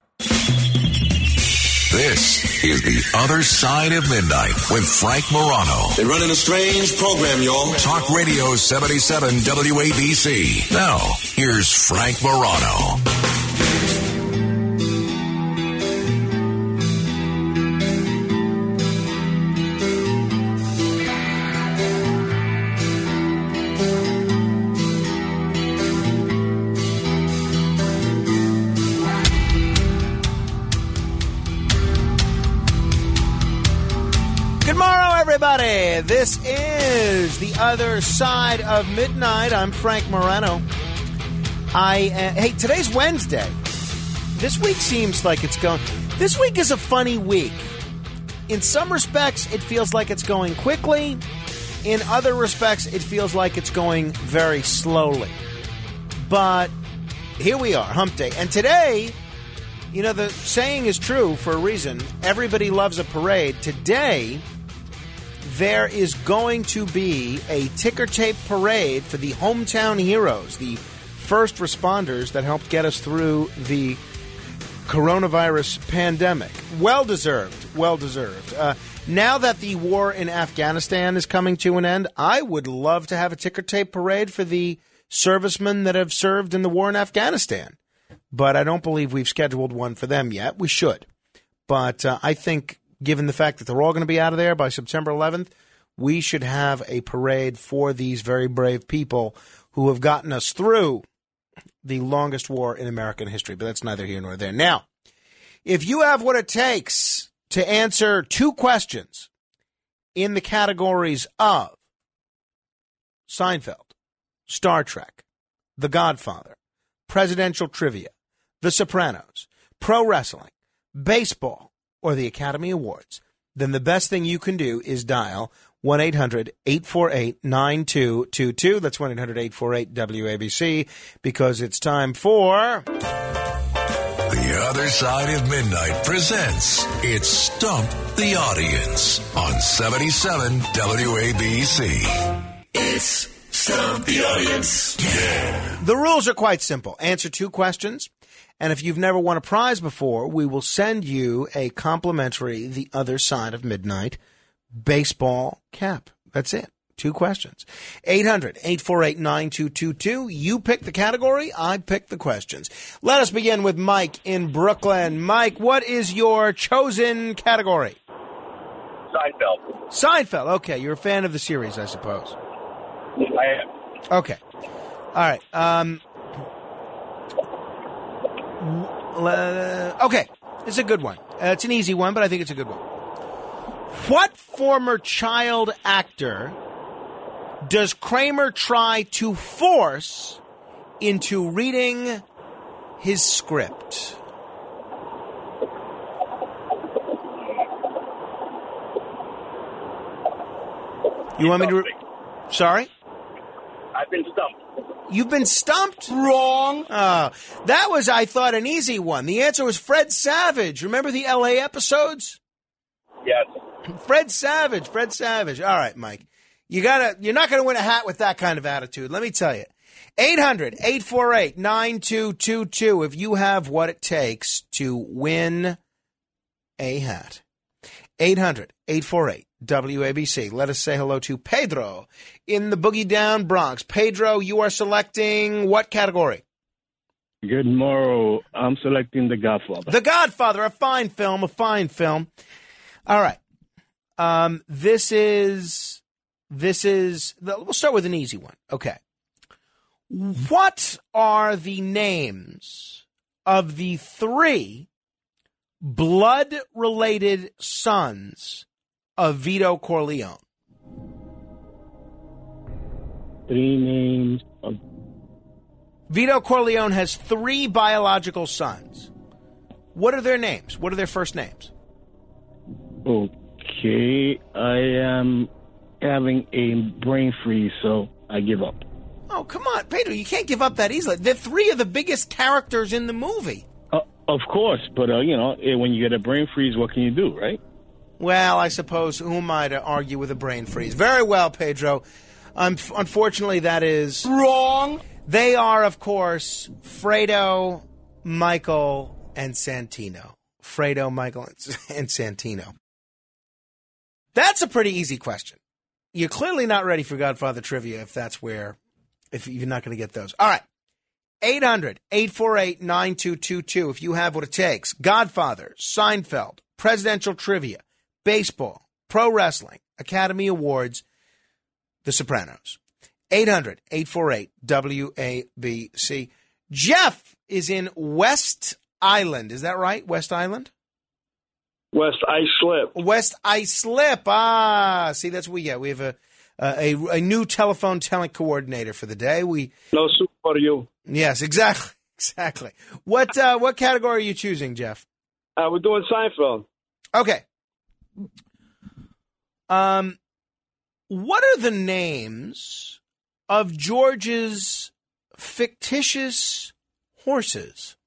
This is The Other Side of Midnight with Frank Morano. They're running a strange program, y'all. Talk Radio seventy-seven W A B C. Now, here's Frank Morano. Everybody, this is The Other Side of Midnight. I'm Frank Morano. I uh, hey, today's Wednesday. This week seems like it's going. This week is a funny week. In some respects, it feels like it's going quickly. In other respects, it feels like it's going very slowly. But here we are, hump day. And today, you know, the saying is true for a reason. Everybody loves a parade. Today, there is going to be a ticker tape parade for the Hometown Heroes, the first responders that helped get us through the coronavirus pandemic. Well deserved. Well deserved. Uh, now that the war in Afghanistan is coming to an end, I would love to have a ticker tape parade for the servicemen that have served in the war in Afghanistan. But I don't believe we've scheduled one for them yet. We should. But uh, I think, given the fact that they're all going to be out of there by September eleventh, we should have a parade for these very brave people who have gotten us through the longest war in American history. But that's neither here nor there. Now, if you have what it takes to answer two questions in the categories of Seinfeld, Star Trek, The Godfather, presidential trivia, The Sopranos, pro wrestling, baseball, or the Academy Awards, then the best thing you can do is dial one eight hundred eight four eight nine two two two. That's one eight hundred eight four eight W A B C, because it's time for... The Other Side of Midnight presents It's Stump the Audience on seventy-seven W A B C. It's Stump the Audience. Yeah. The rules are quite simple. Answer two questions, and if you've never won a prize before, we will send you a complimentary The Other Side of Midnight baseball cap. That's it. Two questions. eight hundred eight four eight nine two two two. You pick the category. I pick the questions. Let us begin with Mike in Brooklyn. Mike, what is your chosen category? Seinfeld. Seinfeld. Okay. You're a fan of the series, I suppose. I am. Okay. All right. Um, okay. It's a good one. Uh, it's an easy one, but I think it's a good one. What former child actor does Kramer try to force into reading his script? You want me to... Re- Sorry? I've been stumped. You've been stumped? Wrong. Oh, that was, I thought, an easy one. The answer was Fred Savage. Remember the L A episodes? Yes. Fred Savage. Fred Savage. All right, Mike. You gotta, you're not going to win a hat with that kind of attitude. Let me tell you. eight hundred eight four eight nine two two two if you have what it takes to win a hat. eight hundred eight four eight W A B C. Let us say hello to Pedro in the Boogie Down Bronx. Pedro, you are selecting what category? Good morrow. I'm selecting The Godfather. The Godfather, a fine film, a fine film. All right. Um, this is, this is, we'll start with an easy one. Okay. What are the names of the three blood-related sons of Vito Corleone? Three names of... Vito Corleone has three biological sons. What are their names? What are their first names? Okay, I am having a brain freeze, so I give up. Oh, come on, Pedro, you can't give up that easily. They're three of the biggest characters in the movie. Uh, of course, but, uh, you know, when you get a brain freeze, what can you do, right? Well, I suppose, who am I to argue with a brain freeze? Very well, Pedro. Um, unfortunately, that is... wrong. They are, of course, Fredo, Michael, and Santino. Fredo, Michael, and Santino. That's a pretty easy question. You're clearly not ready for Godfather trivia if that's where, if you're not going to get those. All right. eight hundred eight four eight nine two two two if you have what it takes. Godfather, Seinfeld, presidential trivia, baseball, pro wrestling, Academy Awards, The Sopranos. eight hundred eight four eight W A B C. Jeff is in West Island. Is that right? West Island? West Islip. West Islip. Ah, see, that's what we get. We have a a, a new telephone talent coordinator for the day. We no soup for you. Yes, exactly, exactly. What uh, what category are you choosing, Jeff? Uh, we're doing Seinfeld. Okay. Um, what are the names of George's fictitious horses?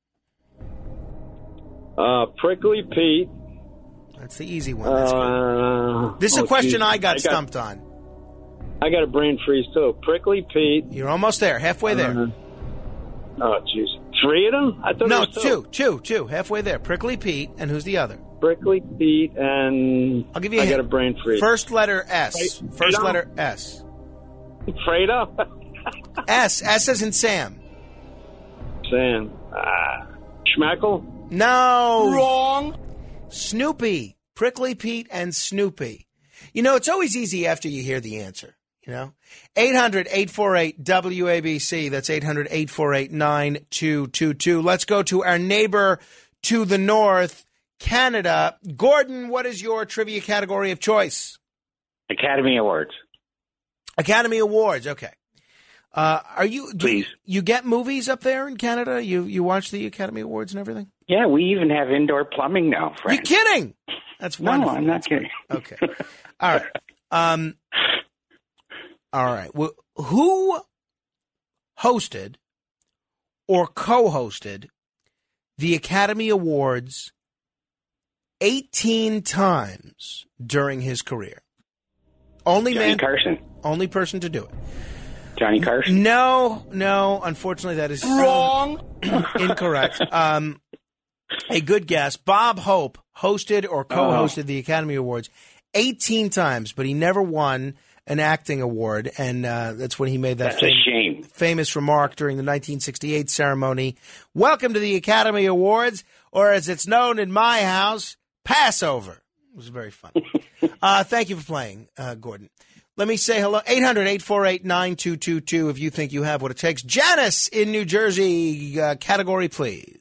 Uh, Prickly Pete. That's the easy one. That's uh, this is oh, a question geez. I got I stumped on. I got a brain freeze, too. Prickly Pete. You're almost there. Halfway there. Uh, Oh, jeez. Three of them? I thought No, it was two, two, two. Halfway there. Prickly Pete, and who's the other? Prickly Pete and I'll give you a I hint. got a brain freeze. First letter S. Fredo? First letter S. Fredo? S. S as in Sam. Sam. Ah. Schmackle? No. Wrong. Snoopy. Prickly Pete and Snoopy. You know, it's always easy after you hear the answer, you know? eight hundred, eight four eight, W A B C. That's eight hundred, eight four eight, nine two two two. Let's go to our neighbor to the north, Canada. Gordon, what is your trivia category of choice? Academy Awards. Academy Awards, okay. Uh, are you, do Please. You, you get movies up there in Canada? You you watch the Academy Awards and everything? Yeah, we even have indoor plumbing now, Frank. You're kidding? That's No, wonderful. I'm not That's kidding. great. Okay. All right. Um, all right. Well, who hosted or co-hosted the Academy Awards eighteen times during his career? Only Johnny man, Carson. only person to do it. Johnny Carson. No, no. Unfortunately, that is Wrong. incorrect. Um, a good guess. Bob Hope hosted or co-hosted Oh. the Academy Awards eighteen times, but he never won an acting award, and uh, that's when he made that That's a shame. famous remark during the nineteen sixty-eight ceremony. Welcome to the Academy Awards, or as it's known in my house, Passover. It was very funny. uh, thank you for playing, uh, Gordon. Let me say hello. eight hundred, eight four eight, nine two two two if you think you have what it takes. Janice in New Jersey, uh, category, please.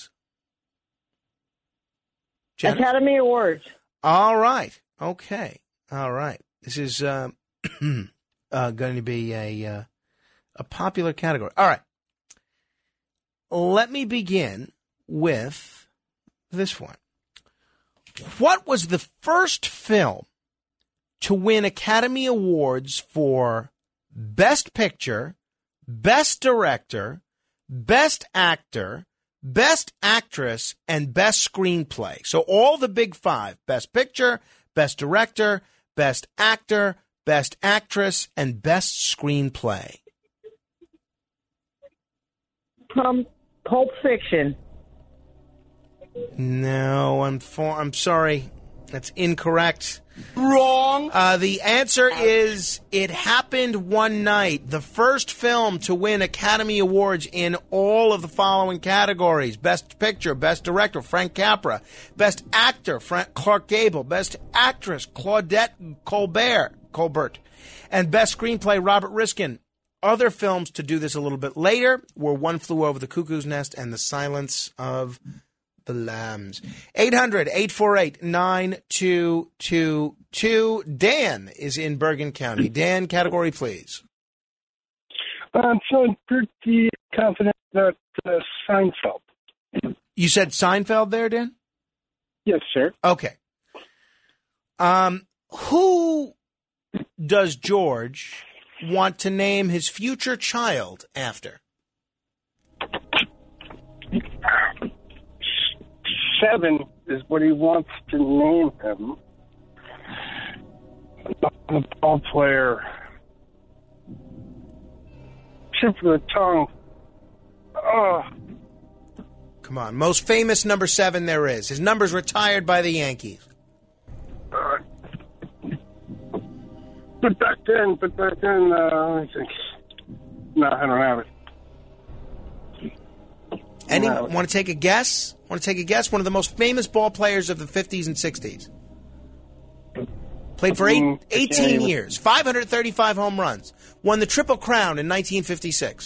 Janice? Academy Awards. All right. Okay. All right. This is uh, uh, going to be a uh, a popular category. All right. Let me begin with this one. What was the first film to win Academy Awards for Best Picture, Best Director, Best Actor, Best Actress, and Best Screenplay? So all the big five: Best Picture, Best Director, Best Actor, Best Actress, and Best Screenplay. Um, Pulp Fiction. No, I'm for, I'm sorry. That's incorrect. Wrong. Uh, the answer is It Happened One Night, the first film to win Academy Awards in all of the following categories: Best Picture, Best Director, Frank Capra; Best Actor, Frank, Clark Gable; Best Actress, Claudette Colbert, Colbert; and Best Screenplay, Robert Riskin. Other films to do this a little bit later were One Flew Over the Cuckoo's Nest and The Silence of the Lambs. eight hundred, eight four eight, nine two two two. Dan is in Bergen County. Dan, category, please. I'm feeling pretty confident that uh, Seinfeld. You said Seinfeld there, Dan? Yes, sir. Okay. Um, who does George want to name his future child after? Seven is what he wants to name him. The ball player. Tip of the tongue. Oh. Come on. Most famous number seven there is. His number's retired by the Yankees. Uh, but back then, but back then, uh, I think. No, I don't have it. Anyone want to take a guess? Want to take a guess? One of the most famous ball players of the fifties and sixties. Played for eight, Mm, I can't eighteen even- years, five hundred thirty-five home runs, won the Triple Crown in nineteen fifty-six.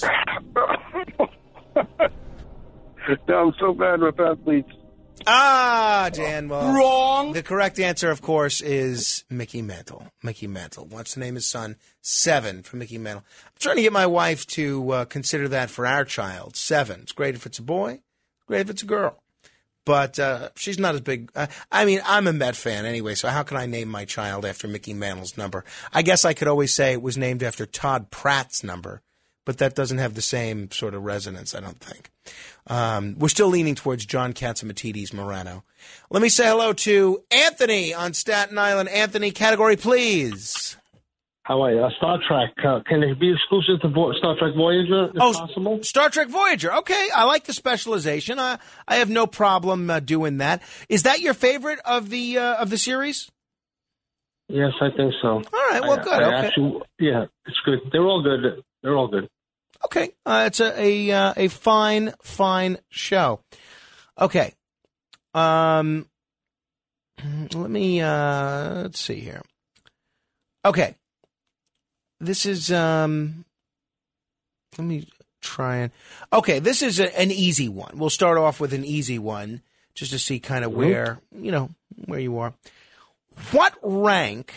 No, I'm so bad with athletes. Ah, Dan, well, Wrong. The correct answer, of course, is Mickey Mantle. Mickey Mantle wants to name his son Seven for Mickey Mantle. I'm trying to get my wife to uh, consider that for our child. Seven. It's great if it's a boy. Great if it's a girl. But uh, she's not as big. Uh, I mean, I'm a Met fan anyway, so how can I name my child after Mickey Mantle's number? I guess I could always say it was named after Todd Pratt's number, but that doesn't have the same sort of resonance, I don't think. Um, we're still leaning towards John Catsimatidis Morano. Let me say hello to Anthony on Staten Island. Anthony, category, please. How are you? Uh, Star Trek. Uh, can it be exclusive to Vo- Star Trek Voyager, if oh, possible? Star Trek Voyager. Okay, I like the specialization. I I have no problem uh, doing that. Is that your favorite of the uh, of the series? Yes, I think so. All right, well, I, good. I okay. Actually, yeah, it's good. They're all good. They're all good. Okay, uh, it's a a, uh, a fine fine show. Okay, um, let me uh, let's see here. Okay. This is, um, let me try and, okay, this is a, an easy one. We'll start off with an easy one just to see kind of where, you know, where you are. What rank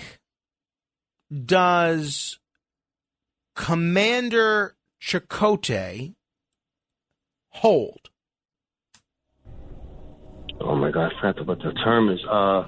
does Commander Chakotay hold? Oh, my God, I forgot what the term is. Uh,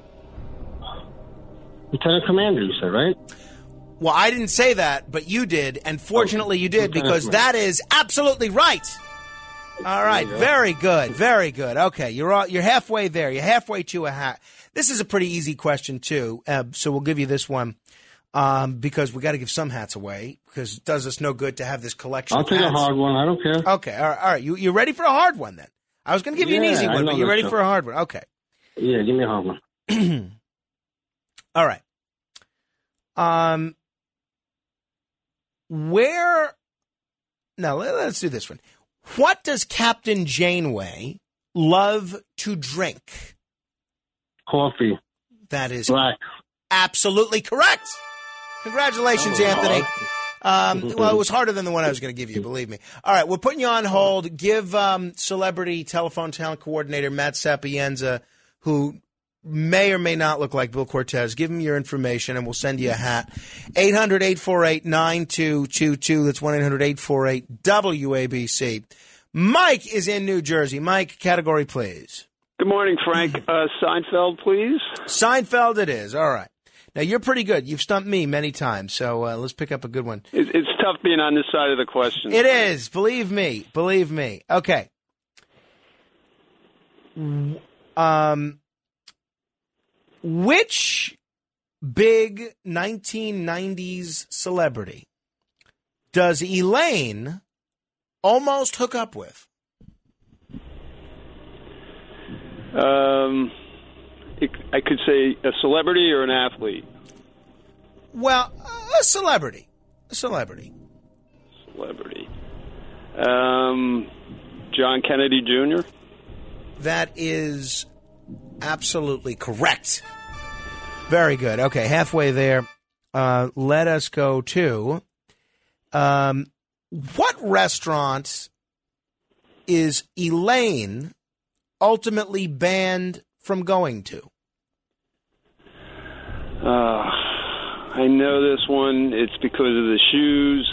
Lieutenant Commander, you said, right? Well, I didn't say that, but you did, and fortunately you did, because that is absolutely right. All right, very good, very good. Okay, you're all, you're halfway there. You're halfway to a hat. This is a pretty easy question too, uh, so we'll give you this one um, because we got to give some hats away because it does us no good to have this collection. I'll of take hats. a hard one. I don't care. Okay, all right. All right. You you ready for a hard one then? I was going to give you Yeah, an easy I one, know but you're this ready stuff. for a hard one. Okay. Yeah, give me a hard one. All right. Um. Where, now let- let's do this one. What does Captain Janeway love to drink? Coffee. That is Black. absolutely correct. Congratulations, Oh, Anthony. Um, well, it was harder than the one I was going to give you, believe me. All right, we're putting you on hold. Give um, celebrity telephone talent coordinator Matt Sapienza, who may or may not look like Bill Cortez, give him your information and we'll send you a hat. eight hundred, eight four eight, nine two two two. That's one eight hundred, eight four eight, W A B C. Mike is in New Jersey. Mike, category, please. Good morning, Frank. Uh, Seinfeld, please. Seinfeld it is. All right. Now, you're pretty good. You've stumped me many times, so uh, let's pick up a good one. It, it's tough being on this side of the question. It is. Believe me. Believe me. Okay. Um, which big nineteen nineties celebrity does Elaine almost hook up with? Um, it, I could say a celebrity or an athlete. Well, a celebrity. A celebrity. Celebrity. Um, John Kennedy Junior That is absolutely correct. Very good. Okay, halfway there. Uh, let us go to um, what restaurant is Elaine ultimately banned from going to? Uh, I know this one. It's because of the shoes.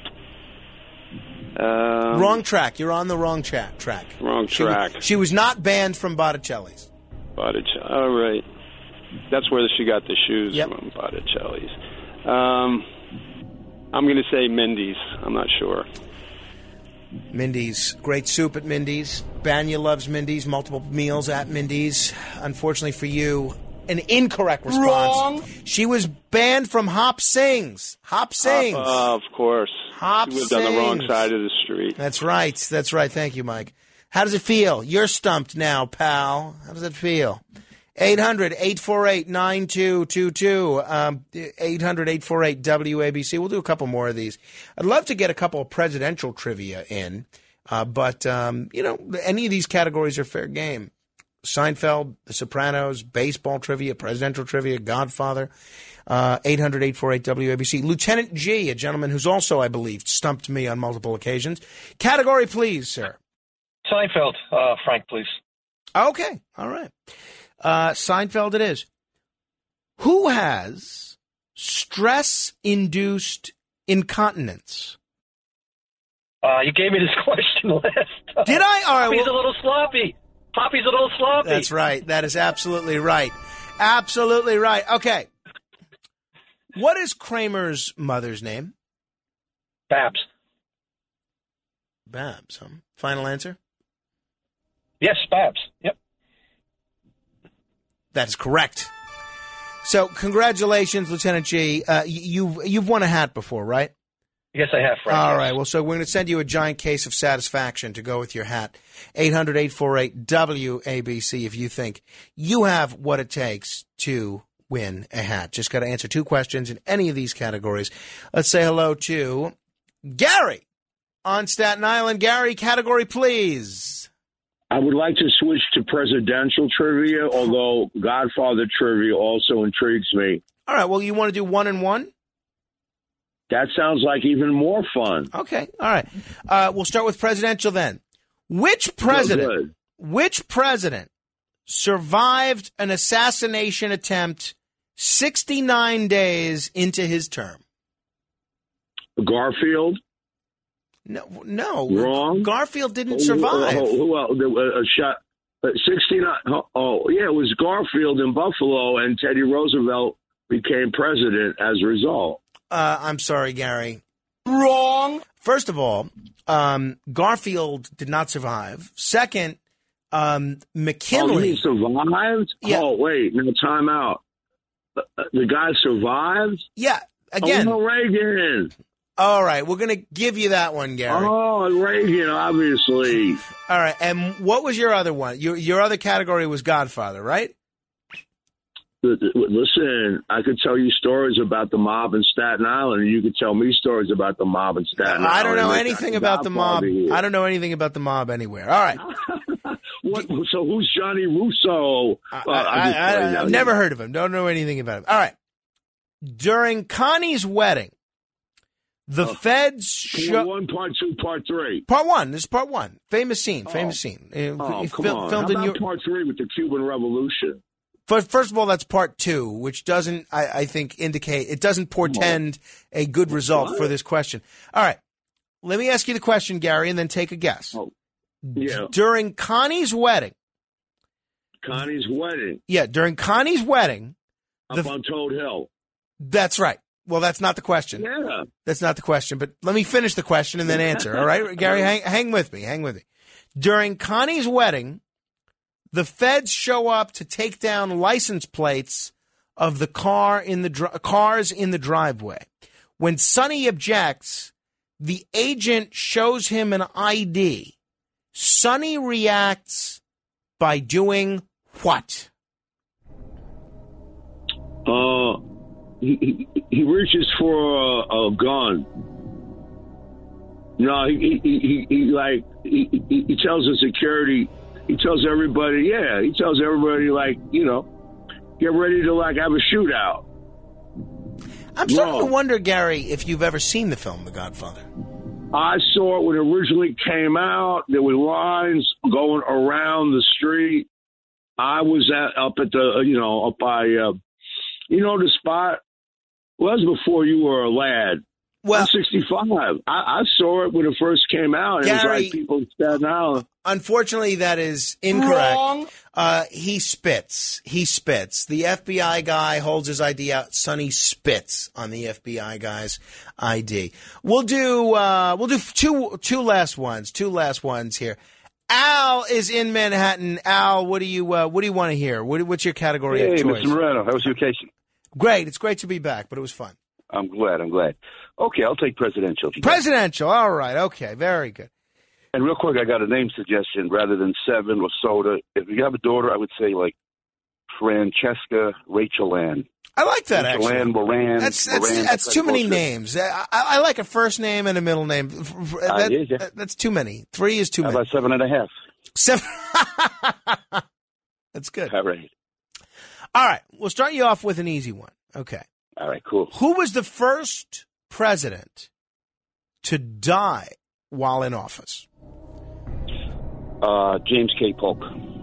Um, wrong track. You're on the wrong cha- track. Wrong She- track. She, was not banned from Botticelli's. Botticelli. All right. That's where she got the shoes Yep. from, Botticelli's. Um, I'm going to say Mindy's. I'm not sure. Mindy's. Great soup at Mindy's. Banya loves Mindy's. Multiple meals at Mindy's. Unfortunately for you, an incorrect response. Wrong. She was banned from Hop Sings. Hop Sings. Uh, of course. Hop She lived on the wrong Sings. side of the street. That's right. That's right. Thank you, Mike. How does it feel? You're stumped now, pal. How does it feel? eight hundred, eight four eight, nine two two two. Um, eight hundred, eight four eight, W A B C. We'll do a couple more of these. I'd love to get a couple of presidential trivia in, uh, but, um, you know, any of these categories are fair game. Seinfeld, The Sopranos, baseball trivia, presidential trivia, Godfather. Uh, eight hundred, eight four eight, W A B C. Lieutenant G, a gentleman who's also, I believe, stumped me on multiple occasions. Category, please, sir. Seinfeld, uh, Frank, please. Okay. All right. Uh, Seinfeld it is. Who has stress-induced incontinence? Uh, you gave me this question last time. Did I? All right. Poppy's well- a little sloppy. Poppy's a little sloppy. That's right. That is absolutely right. Absolutely right. Okay. What is Kramer's mother's name? Babs. Babs, huh? Final answer? Yes, Babs. Yep. That is correct. So, congratulations, Lieutenant G. Uh, you've you've won a hat before, right? Yes, I have, Frank. All yes. right. Well, so we're going to send you a giant case of satisfaction to go with your hat. eight hundred, eight four eight, W A B C if you think you have what it takes to win a hat. Just got to answer two questions in any of these categories. Let's say hello to Gary on Staten Island. Gary, category, please. I would like to switch to presidential trivia, although Godfather trivia also intrigues me. All right. Well, you want to do one and one? That sounds like even more fun. Okay. All right. Uh, we'll start with presidential then. Which president, which president survived an assassination attempt sixty-nine days into his term? Garfield? No, no. Wrong. Garfield didn't survive. Oh, oh, well, a uh, shot. Uh, sixty-nine. Oh, oh, yeah, it was Garfield in Buffalo, and Teddy Roosevelt became president as a result. Uh, I'm sorry, Gary. Wrong. First of all, um, Garfield did not survive. Second, um, McKinley. Oh, he survived? Yeah. Oh, wait. No, time out. Uh, the guy survived? Yeah. Again. Oh, no, Reagan. All right. We're going to give you that one, Gary. Oh, Reagan, obviously. All right. And what was your other one? Your, your other category was Godfather, right? Listen, I could tell you stories about the mob in Staten Island, and you could tell me stories about the mob in Staten Island. I don't know Like, anything about the mob. here. I don't know anything about the mob anywhere. All right. What, so who's Johnny Russo? I, Well, I'm I, just I, playing I've out never here. heard of him. Don't know anything about him. All right. During Connie's wedding, the feds Part show one, part two, part three. part one. This is part one. Famous scene. Oh. Famous scene. Uh, Oh, he come fil- on. Filmed How in about New- part three with the Cuban Revolution? First, first of all, that's part two, which doesn't, I, I think, indicate, it doesn't portend a good result What? for this question. All right. Let me ask you the question, Gary, and then take a guess. Oh, yeah. During Connie's wedding, Connie's wedding yeah, during Connie's wedding, up The- on Toad Hill. that's right. Well, that's not the question. Yeah. That's not the question, but let me finish the question and then answer. All right, Gary, hang, hang with me. Hang with me. During Connie's wedding, the feds show up to take down license plates of the car in the dri- cars in the driveway. When Sonny objects, the agent shows him an I D. Sonny reacts by doing what? Uh, he, he, he reaches for a, a gun. No, he, he, he, he like, he, he he tells the security, he tells everybody, yeah, he tells everybody, like, you know, get ready to, like, have a shootout. I'm starting Wrong. to wonder, Gary, if you've ever seen the film The Godfather. I saw it when it originally came out. There were lines going around the street. I was at, up at the, you know, up by, uh, you know, the spot. Well, that was before you were a lad. Well, I'm sixty-five. I, I saw it when it first came out. It was Gary, like people in Staten Island. Unfortunately, that is incorrect. Wrong. Uh, he spits. He spits. The F B I guy holds his I D out. Sonny spits on the F B I guy's I D. We'll do. Uh, we'll do two. Two last ones. Two last ones here. Al is in Manhattan. Al, what do you? Uh, what do you want to hear? What, what's your category Hey, of choice? Mister Moreno, how was your vacation? Great. It's great to be back, but it was fun. I'm glad. I'm glad. Okay, I'll take presidential. if you got it. Presidential. All right. Okay. Very good. And real quick, I got a name suggestion rather than Seven or Soda. If you have a daughter, I would say like Francesca Rachel Ann. I like that, Rachel actually. Ann Moran. That's that's, Moran, that's too many bullshit. names. I, I I like a first name and a middle name. That- hear ya. that- that's too many. Three is too How many. about seven and a half? Seven. That's good. All right. All right. We'll start you off with an easy one. Okay. All right, cool. Who was the first president to die while in office? Uh, James K. Polk.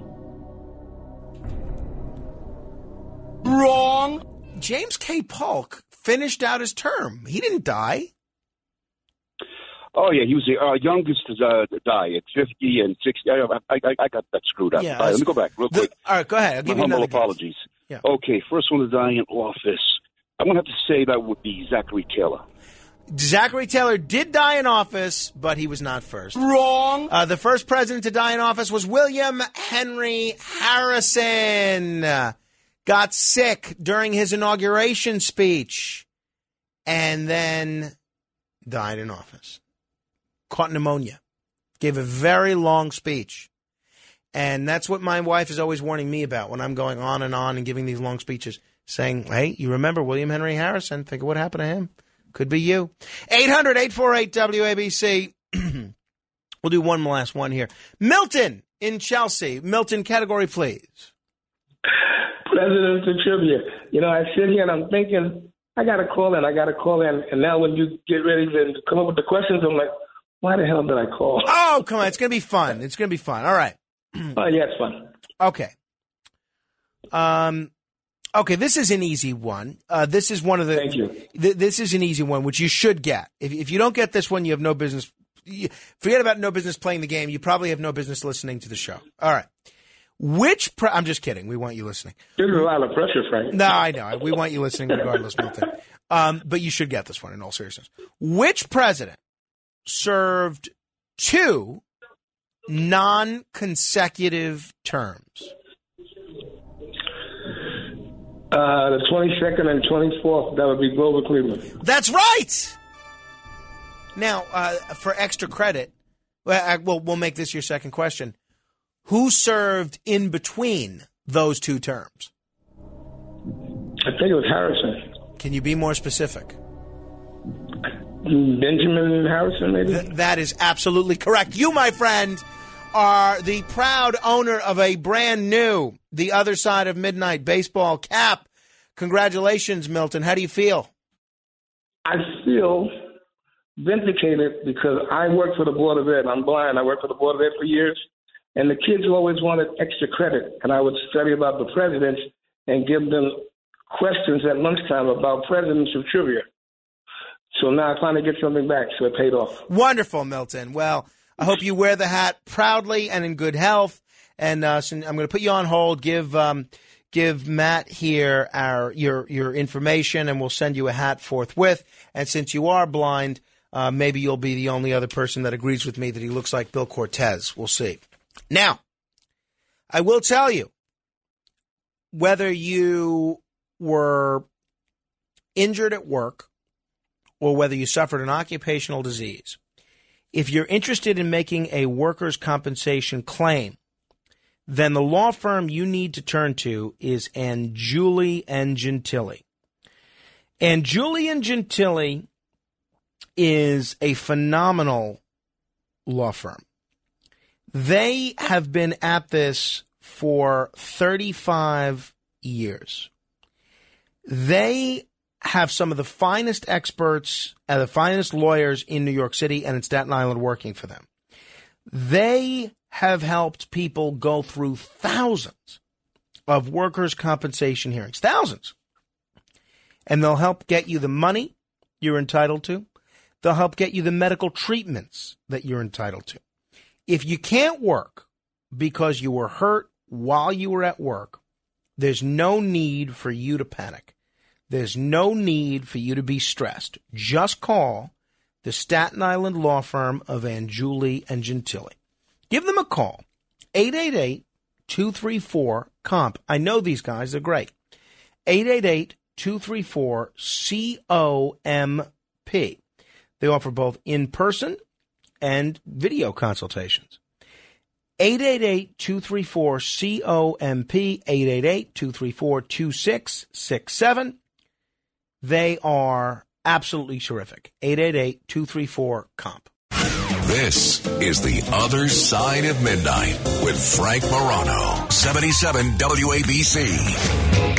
Wrong. James K. Polk finished out his term. He didn't die. Oh, yeah, he was the uh, youngest to uh, die at fifty and sixty. I, I, I, I got that screwed up. Yeah, all right, let me go back real quick. All right, go ahead. I'll give My you humble another guess. apologies. Yeah. Okay, first one to die in office. I'm going to have to say that would be Zachary Taylor. Zachary Taylor did die in office, but he was not first. Wrong. Uh, the first president to die in office was William Henry Harrison. Uh, got sick during his inauguration speech, and then died in office. Caught pneumonia. Gave a very long speech. And that's what my wife is always warning me about when I'm going on and on and giving these long speeches, saying, hey, you remember William Henry Harrison? Think of what happened to him. Could be you. eight hundred, eight four eight, W A B C. We'll do one last one here. Milton in Chelsea. Milton, category, please. Presidential trivia. You know, I sit here and I'm thinking, I got to call in, I got to call in. And now when you get ready to come up with the questions, I'm like, why the hell did I call? Oh, come on. It's going to be fun. It's going to be fun. All right. Oh, yeah, it's fun. Okay. Um, okay, this is an easy one. Uh, this is one of the. Thank you. Th- this is an easy one, which you should get. If, if you don't get this one, you have no business. You, forget about no business playing the game. You probably have no business listening to the show. All right. Which. Pre- I'm just kidding. We want you listening. There's a lot of pressure, Frank. No, I know. We want you listening regardless, Milton. Um, but you should get this one in all seriousness. Which president served two non-consecutive terms? Uh, the twenty-second and twenty-fourth, that would be Grover Cleveland. That's right! Now, uh, for extra credit, well, I, we'll, we'll make this your second question. Who served in between those two terms? I think it was Harrison. Can you be more specific? Benjamin Harrison, maybe? Th- that is absolutely correct. You, my friend, are the proud owner of a brand new The Other Side of Midnight baseball cap. Congratulations, Milton. How do you feel? I feel vindicated because I work for the Board of Ed. I'm blind. I worked for the Board of Ed for years. And the kids always wanted extra credit. And I would study about the presidents and give them questions at lunchtime about presidential trivia. So now I finally get something back, so it paid off. Wonderful, Milton. Well, I hope you wear the hat proudly and in good health. And uh, so I'm going to put you on hold. Give um, give Matt here our your your information, and we'll send you a hat forthwith. And since you are blind, uh, maybe you'll be the only other person that agrees with me that he looks like Bill Cortez. We'll see. Now, I will tell you, whether you were injured at work or whether you suffered an occupational disease, if you're interested in making a workers' compensation claim, then the law firm you need to turn to is Angiuli and Gentili. Angiuli and Gentili is a phenomenal law firm. They have been at this for thirty-five years. They have some of the finest experts and the finest lawyers in New York City and in Staten Island working for them. They have helped people go through thousands of workers' compensation hearings, thousands. And they'll help get you the money you're entitled to. They'll help get you the medical treatments that you're entitled to. If you can't work because you were hurt while you were at work, there's no need for you to panic. There's no need for you to be stressed. Just call the Staten Island law firm of Angiuli and Gentili. Give them a call, eight eight eight, two three four, C O M P. I know these guys. They're great. eight eight eight, two three four, C O M P. They offer both in-person and video consultations. eight eight eight, two three four, C O M P, eight eight eight, two three four, two six six seven. They are absolutely terrific. eight eight eight, two three four, C O M P. This is The Other Side of Midnight with Frank Morano, seventy-seven W A B C.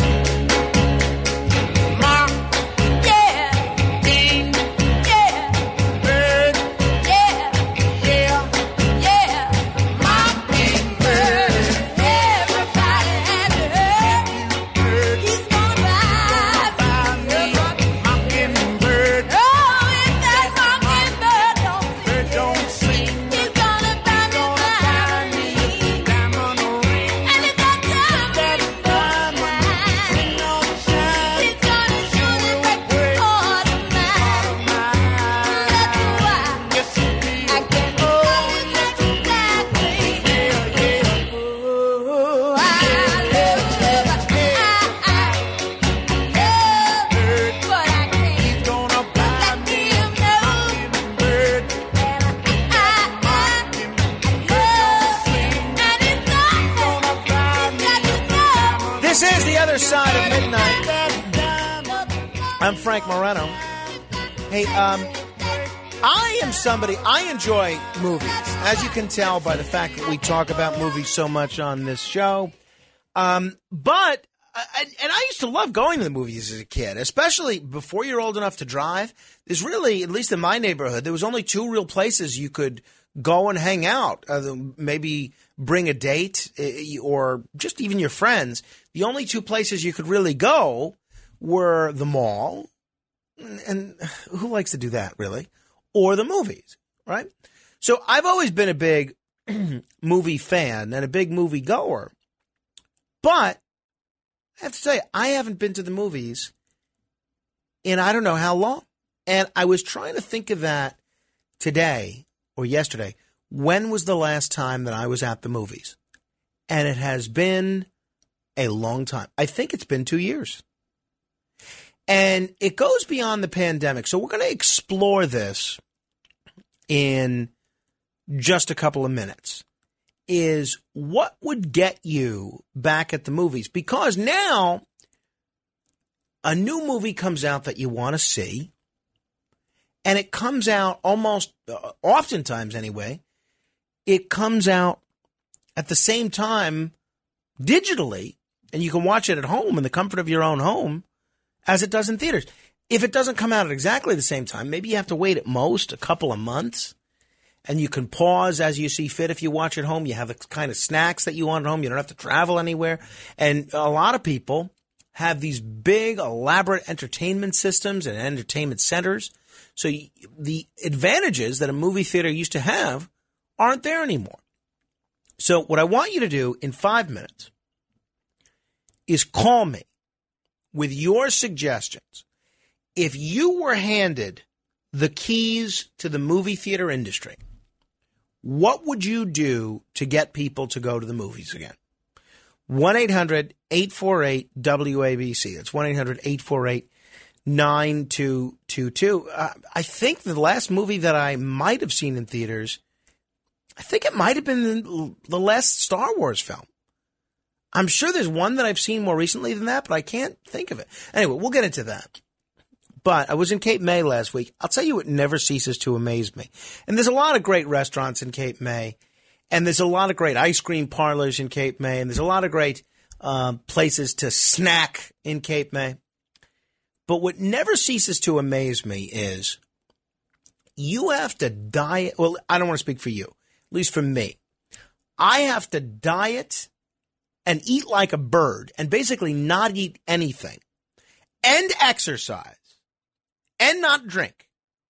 I'm Frank Moreno. Hey, um, I am somebody, I enjoy movies, as you can tell by the fact that we talk about movies so much on this show. Um, but, uh, and, and I used to love going to the movies as a kid, especially before you're old enough to drive. There's really, at least in my neighborhood, there was only two real places you could go and hang out, uh, maybe bring a date uh, or just even your friends. The only two places you could really go were the mall, and who likes to do that, really? Or the movies, right? So I've always been a big movie fan and a big movie goer. But I have to tell you, I haven't been to the movies in I don't know how long. And I was trying to think of that today or yesterday. When was the last time that I was at the movies? And it has been a long time. I think it's been two years. And it goes beyond the pandemic. So we're going to explore this in just a couple of minutes. Is what would get you back at the movies? Because now a new movie comes out that you want to see. And it comes out almost, uh, oftentimes anyway, it comes out at the same time digitally. And you can watch it at home in the comfort of your own home as it does in theaters. If it doesn't come out at exactly the same time, maybe you have to wait at most a couple of months, and you can pause as you see fit. If you watch at home, you have the kind of snacks that you want at home. You don't have to travel anywhere. And a lot of people have these big, elaborate entertainment systems and entertainment centers. So the advantages that a movie theater used to have aren't there anymore. So what I want you to do in five minutes is call me with your suggestions. If you were handed the keys to the movie theater industry, what would you do to get people to go to the movies again? one eight hundred eight four eight W A B C. That's one eight hundred eight four eight nine two two two. Uh, I think the last movie that I might have seen in theaters, I think it might have been the last Star Wars film. I'm sure there's one that I've seen more recently than that, but I can't think of it. Anyway, we'll get into that. But I was in Cape May last week. I'll tell you, it never ceases to amaze me. And there's a lot of great restaurants in Cape May, and there's a lot of great ice cream parlors in Cape May, and there's a lot of great uh, places to snack in Cape May. But what never ceases to amaze me is you have to diet. Well, I don't want to speak for you, at least for me. I have to diet and eat like a bird and basically not eat anything and exercise and not drink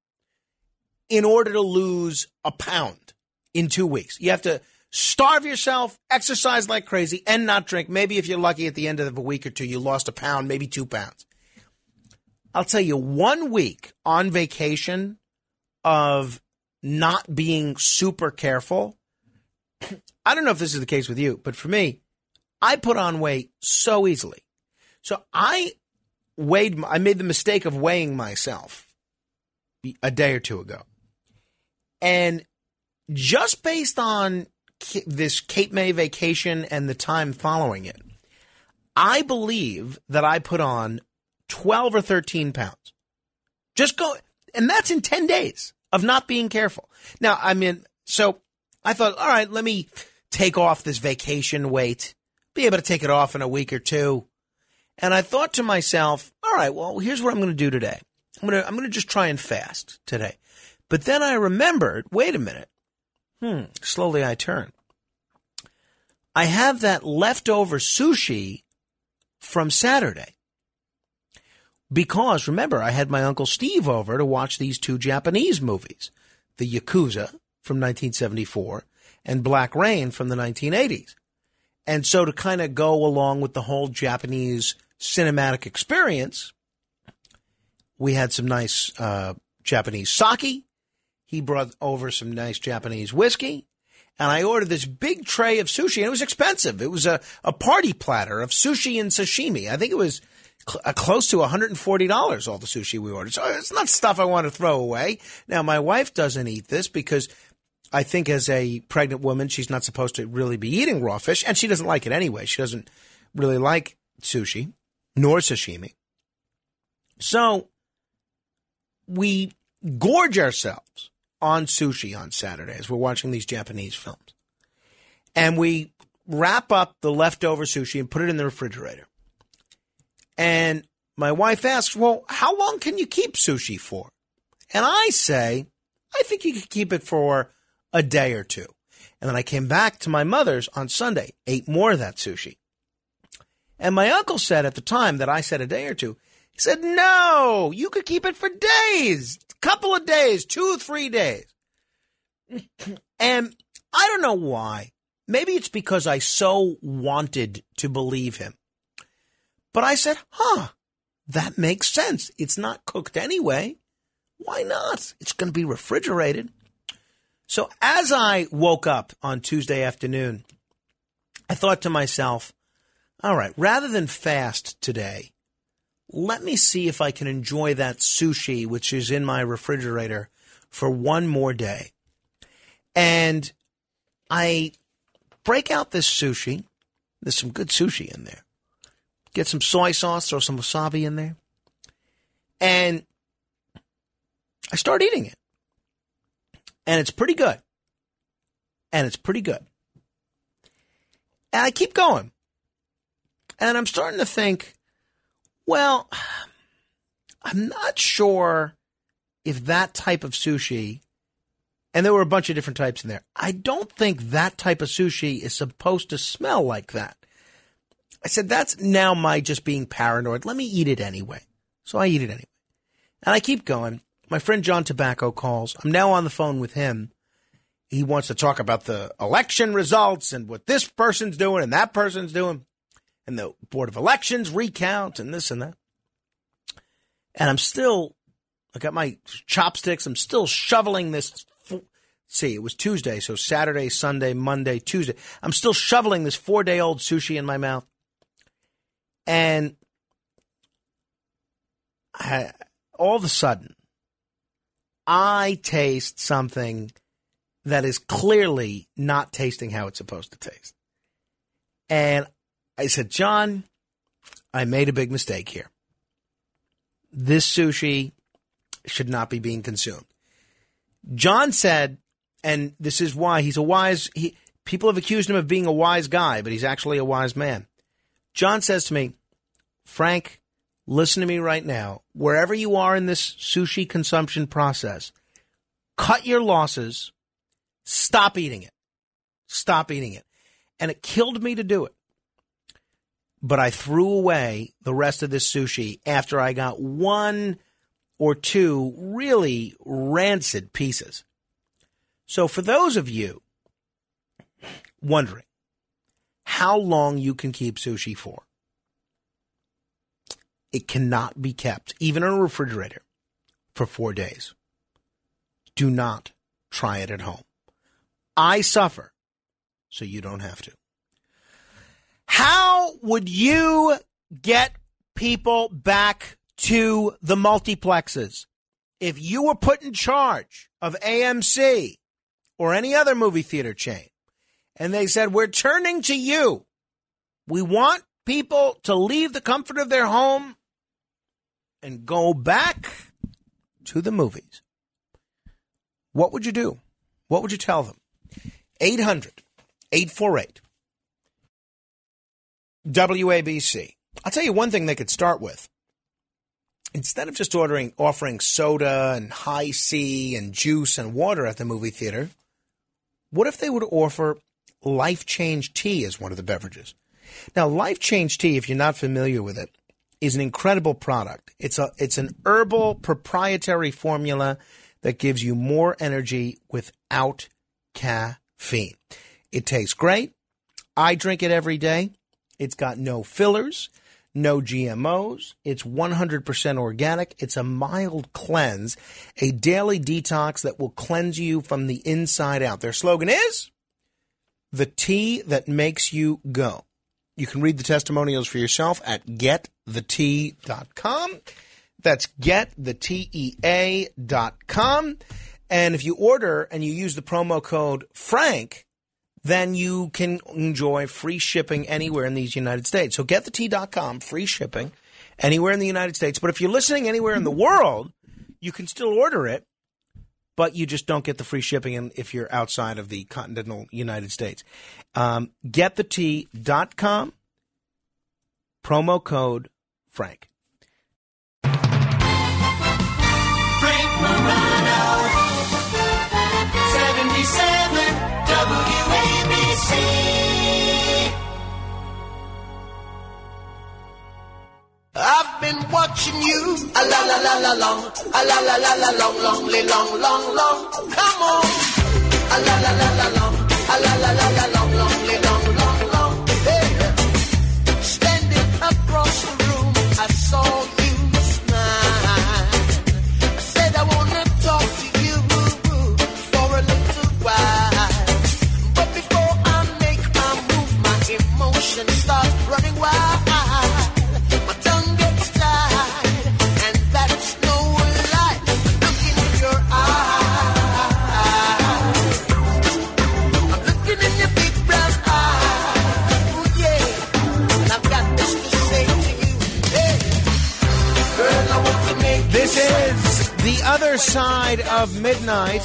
in order to lose a pound in two weeks. You have to starve yourself, exercise like crazy, and not drink. Maybe if you're lucky at the end of a week or two, you lost a pound, maybe two pounds. I'll tell you, one week on vacation of not being super careful, I don't know if this is the case with you, but for me, I put on weight so easily. So I weighed, I made the mistake of weighing myself a day or two ago. And just based on this Cape May vacation and the time following it, I believe that I put on twelve or thirteen pounds. Just go, and that's in ten days of not being careful. Now, I mean, so I thought, all right, let me take off this vacation weight. Be able to take it off in a week or two. And I thought to myself, all right, well, here's what I'm going to do today. I'm going to, I'm going to just try and fast today. But then I remembered, wait a minute. Hmm, slowly I turn. I have that leftover sushi from Saturday. Because, remember, I had my Uncle Steve over to watch these two Japanese movies, The Yakuza from nineteen seventy-four and Black Rain from the nineteen eighties. And so to kind of go along with the whole Japanese cinematic experience, we had some nice uh, Japanese sake. He brought over some nice Japanese whiskey. And I ordered this big tray of sushi, and it was expensive. It was a, a party platter of sushi and sashimi. I think it was cl- uh, close to one hundred forty dollars, all the sushi we ordered. So it's not stuff I want to throw away. Now, my wife doesn't eat this because I think as a pregnant woman, she's not supposed to really be eating raw fish, and she doesn't like it anyway. She doesn't really like sushi, nor sashimi. So we gorge ourselves on sushi on Saturdays. We're watching these Japanese films. And we wrap up the leftover sushi and put it in the refrigerator. And my wife asks, well, how long can you keep sushi for? And I say, I think you could keep it for a day or two. And then I came back to my mother's on Sunday, ate more of that sushi. And my uncle said at the time that I said a day or two, he said, no, you could keep it for days, a couple of days, two, three days. And I don't know why. Maybe it's because I so wanted to believe him. But I said, huh, that makes sense. It's not cooked anyway. Why not? It's going to be refrigerated. So as I woke up on Tuesday afternoon, I thought to myself, all right, rather than fast today, let me see if I can enjoy that sushi, which is in my refrigerator, for one more day. And I break out this sushi. There's some good sushi in there. Get some soy sauce, throw some wasabi in there. And I start eating it. And it's pretty good. And it's pretty good. And I keep going. And I'm starting to think, well, I'm not sure if that type of sushi, and there were a bunch of different types in there, I don't think that type of sushi is supposed to smell like that. I said, that's now my just being paranoid. Let me eat it anyway. So I eat it anyway. And I keep going. My friend John Tobacco calls. I'm now on the phone with him. He wants to talk about the election results and what this person's doing and that person's doing. And the Board of Elections recount and this and that. And I'm still, I got my chopsticks. I'm still shoveling this. See, it was Tuesday, so Saturday, Sunday, Monday, Tuesday. I'm still shoveling this four-day-old sushi in my mouth. And I, all of a sudden, I taste something that is clearly not tasting how it's supposed to taste. And I said, John, I made a big mistake here. This sushi should not be being consumed. John said, and this is why he's a wise, he, people have accused him of being a wise guy, but he's actually a wise man. John says to me, Frank, listen to me right now. Wherever you are in this sushi consumption process, cut your losses, stop eating it. Stop eating it. And it killed me to do it. But I threw away the rest of this sushi after I got one or two really rancid pieces. So for those of you wondering how long you can keep sushi for, it cannot be kept, even in a refrigerator, for four days. Do not try it at home. I suffer, so you don't have to. How would you get people back to the multiplexes if you were put in charge of A M C or any other movie theater chain and they said, we're turning to you. We want people to leave the comfort of their home and go back to the movies? What would you do? What would you tell them? eight hundred, eight four eight, W A B C. I'll tell you one thing they could start with. Instead of just ordering, offering soda and high C and juice and water at the movie theater, what if they would offer Life Change Tea as one of the beverages? Now, Life Change Tea, if you're not familiar with it, is an incredible product. It's a it's an herbal proprietary formula that gives you more energy without caffeine. It tastes great. I drink it every day. It's got no fillers, no G M Os. It's one hundred percent organic. It's a mild cleanse, a daily detox that will cleanse you from the inside out. Their slogan is, the tea that makes you go. You can read the testimonials for yourself at get the tea dot com. That's get the tea dot com. And if you order and you use the promo code Frank, then you can enjoy free shipping anywhere in these United States. So get the tea dot com, free shipping, anywhere in the United States. But if you're listening anywhere in the world, you can still order it, but you just don't get the free shipping in if you're outside of the continental United States. Um, get the tea dot com, promo code Frank. Frank Morano, seventy-seven W A B C. I've been watching you, a la la la la long, a la la la la long, long, long, long, long. Come on, a la la la la long, a la la la la long, long, long, long, long. Hey, standing across the room, I saw you smile. I said I wanna talk to you for a little while, but before I make my move, my emotions start running wild. This is The Other Side of Midnight.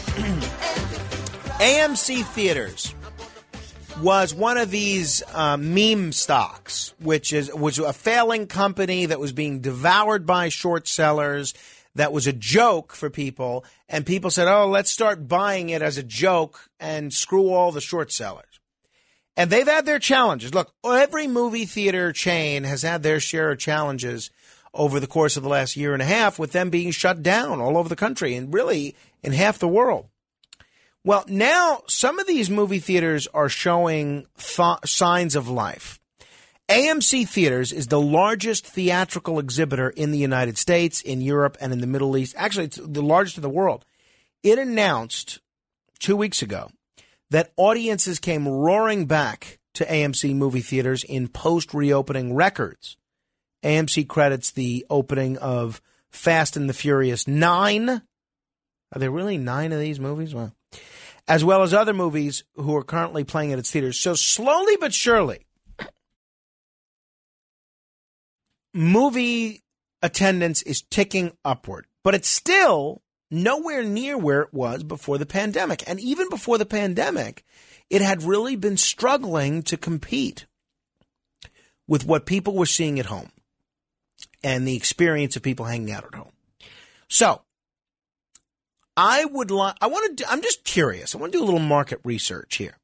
A M C Theaters was one of these uh, meme stocks, which is was a failing company that was being devoured by short sellers. That was a joke for people, and people said, "Oh, let's start buying it as a joke and screw all the short sellers." And they've had their challenges. Look, every movie theater chain has had their share of challenges over the course of the last year and a half, with them being shut down all over the country and really in half the world. Well, now some of these movie theaters are showing th- signs of life. A M C Theaters is the largest theatrical exhibitor in the United States, in Europe, and in the Middle East. Actually, it's the largest in the world. It announced two weeks ago that audiences came roaring back to A M C movie theaters in post-reopening records. A M C credits the opening of Fast and the Furious nine. Are there really nine of these movies? Wow. As well as other movies who are currently playing at its theaters. So slowly but surely, movie attendance is ticking upward. But it's still nowhere near where it was before the pandemic. And even before the pandemic, it had really been struggling to compete with what people were seeing at home and the experience of people hanging out at home. So I would like, I want to, I'm just curious. I want to do a little market research here.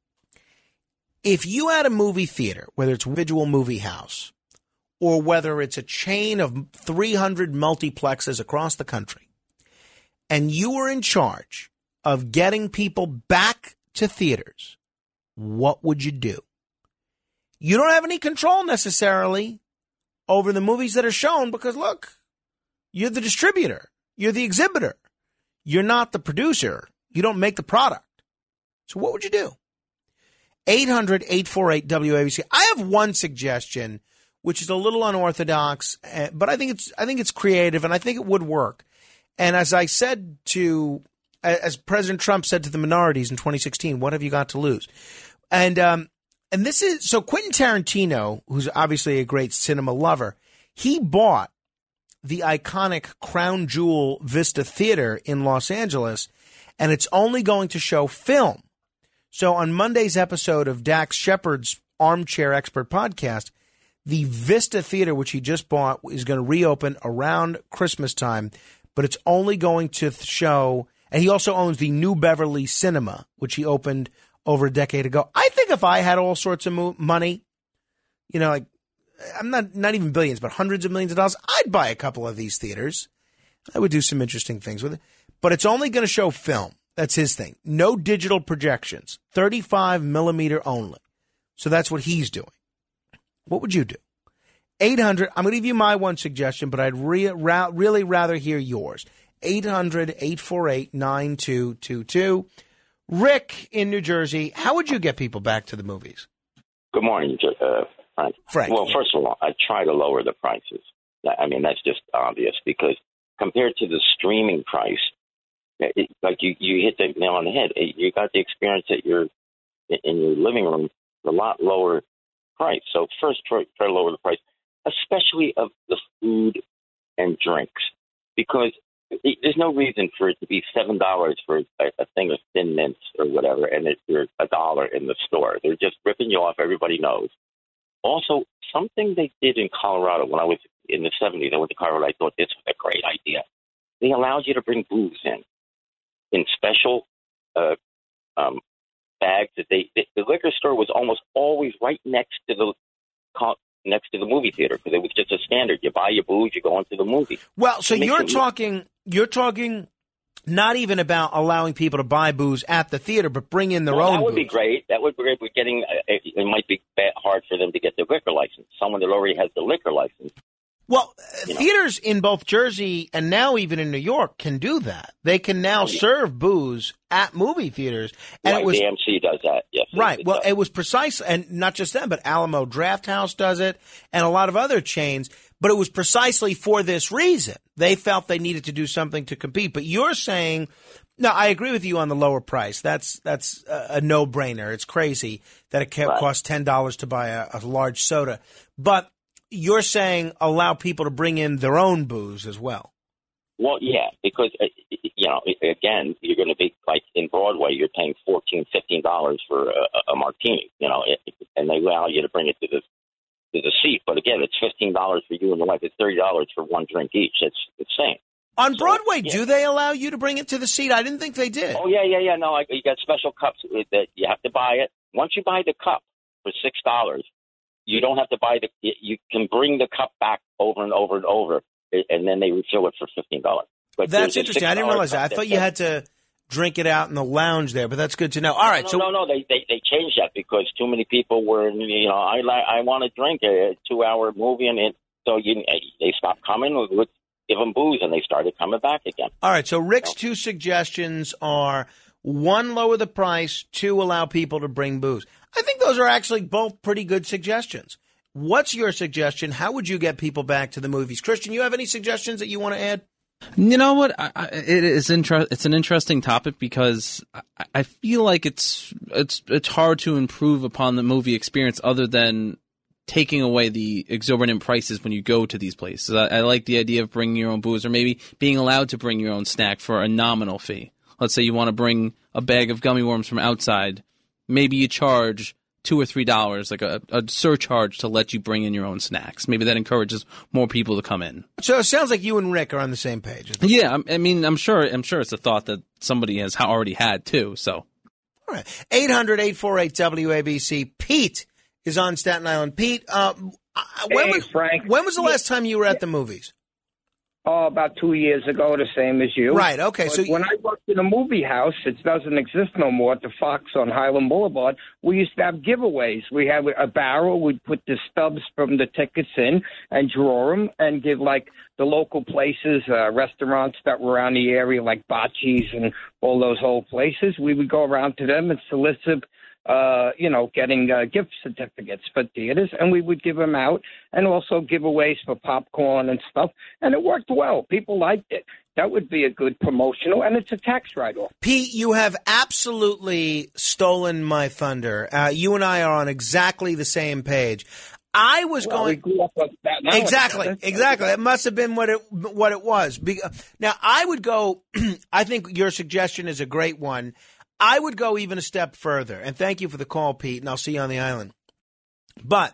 If you had a movie theater, whether it's Visual Movie House or whether it's a chain of three hundred multiplexes across the country, and you were in charge of getting people back to theaters, what would you do? You don't have any control necessarily over the movies that are shown because, look, you're the distributor. You're the exhibitor. You're not the producer. You don't make the product. So what would you do? eight hundred, eight four eight, W A B C. I have one suggestion, which is a little unorthodox, but I think it's I think it's creative, and I think it would work. And as I said to, as President Trump said to the minorities in twenty sixteen, what have you got to lose? And um, and this is, so Quentin Tarantino, who's obviously a great cinema lover, he bought the iconic Crown Jewel Vista Theater in Los Angeles, and it's only going to show film. So on Monday's episode of Dax Shepard's Armchair Expert podcast, the Vista Theater, which he just bought, is going to reopen around Christmas time, but it's only going to show, and he also owns the New Beverly Cinema, which he opened over a decade ago. I think if I had all sorts of mo- money, you know, like, I'm not, not even billions, but hundreds of millions of dollars, I'd buy a couple of these theaters. I would do some interesting things with it, but it's only going to show film. That's his thing. No digital projections, thirty-five millimeter only. So that's what he's doing. What would you do? eight hundred, I'm going to give you my one suggestion, but I'd re- ra- really rather hear yours. eight hundred, eight four eight, nine two two two. Rick in New Jersey, how would you get people back to the movies? Good morning, uh, Frank. Frank. Well, first of all, I try to lower the prices. I mean, that's just obvious because compared to the streaming price, it, like you, you hit the nail on the head. You got the experience at your in your living room, a lot lower price. So first, try, try to lower the price. especially of the food and drinks, because there's no reason for it to be seven dollars for a, a thing of Thin Mints or whatever, and it's a dollar in the store. They're just ripping you off. Everybody knows. Also, something they did in Colorado when I was in the seventies, I went to Colorado. I thought this was a great idea. They allowed you to bring booze in in special uh, um, bags. That they, they the liquor store was almost always right next to the next to the movie theater because it was just a standard. You buy your booze, you go into the movie. Well, so you're talking you're talking not even about allowing people to buy booze at the theater, but bring in their well, own. That would booze. be great. That would be great. We're getting. Uh, it might be hard for them to get their liquor license. Someone that already has the liquor license. Well, you theaters know. in both Jersey and now even in New York can do that. They can now oh, yeah. serve booze at movie theaters. And right, it was, the A M C does that, yes. Right. It well, does. It was precise, and not just them, but Alamo Drafthouse does it, and a lot of other chains. But it was precisely for this reason. They felt they needed to do something to compete. But you're saying, no, I agree with you on the lower price. That's that's a, a no-brainer. It's crazy that it can't right. cost ten dollars to buy a, a large soda. But you're saying allow people to bring in their own booze as well. Well, yeah, because, uh, you know, again, you're going to be, like, in Broadway, you're paying fourteen dollars, fifteen dollars for a, a martini, you know, and they allow you to bring it to the to the seat. But, again, it's fifteen dollars for you and the wife. It's thirty dollars for one drink each. It's insane. On so, Broadway, yeah. do they allow you to bring it to the seat? I didn't think they did. Oh, yeah, yeah, yeah. No, I, you got special cups that you have to buy it. Once you buy the cup for six dollars, you don't have to buy the. You can bring the cup back over and over and over, and then they refill it for fifteen dollars. But that's interesting. I didn't realize that. I thought you had to drink it out in the lounge there, but that's good to know. All right, no, so no, no, they, they they changed that because too many people were. You know, I I want to drink a two-hour movie, and it, so you they stopped coming. With give them booze, and they started coming back again. All right, so Rick's two suggestions are: one, lower the price; two, allow people to bring booze. I think those are actually both pretty good suggestions. What's your suggestion? How would you get people back to the movies? Christian, you have any suggestions that you want to add? You know what? I, I, it is inter- It's an interesting topic because I, I feel like it's it's it's hard to improve upon the movie experience other than taking away the exorbitant prices when you go to these places. I, I like the idea of bringing your own booze, or maybe being allowed to bring your own snack for a nominal fee. Let's say you want to bring a bag of gummy worms from outside. Maybe you charge two or three dollars, like a, a surcharge to let you bring in your own snacks. Maybe that encourages more people to come in. So it sounds like you and Rick are on the same page. Yeah, I mean, I'm sure. I'm sure it's a thought that somebody has already had too. So, all right, eight hundred, eight four eight, W A B C. Pete is on Staten Island. Pete, uh, when hey, was Frank. When was the last time you were at the movies? Oh, about two years ago, the same as you. Right, okay. But so when I worked in a movie house, it doesn't exist no more, at the Fox on Highland Boulevard, we used to have giveaways. We had a barrel, we'd put the stubs from the tickets in and draw them and give, like, the local places, uh, restaurants that were around the area, like Bocce's and all those old places. We would go around to them and solicit Uh, you know, getting uh, gift certificates for theaters, and we would give them out, and also giveaways for popcorn and stuff, and it worked well. People liked it. That would be a good promotional, and it's a tax write-off. Pete, you have absolutely stolen my thunder. Uh, you and I are on exactly the same page. I was well, going we grew up with that now. exactly, exactly. That must have been what it what it was. Now, I would go. I think your suggestion is a great one. I would go even a step further, and thank you for the call, Pete, and I'll see you on the island. But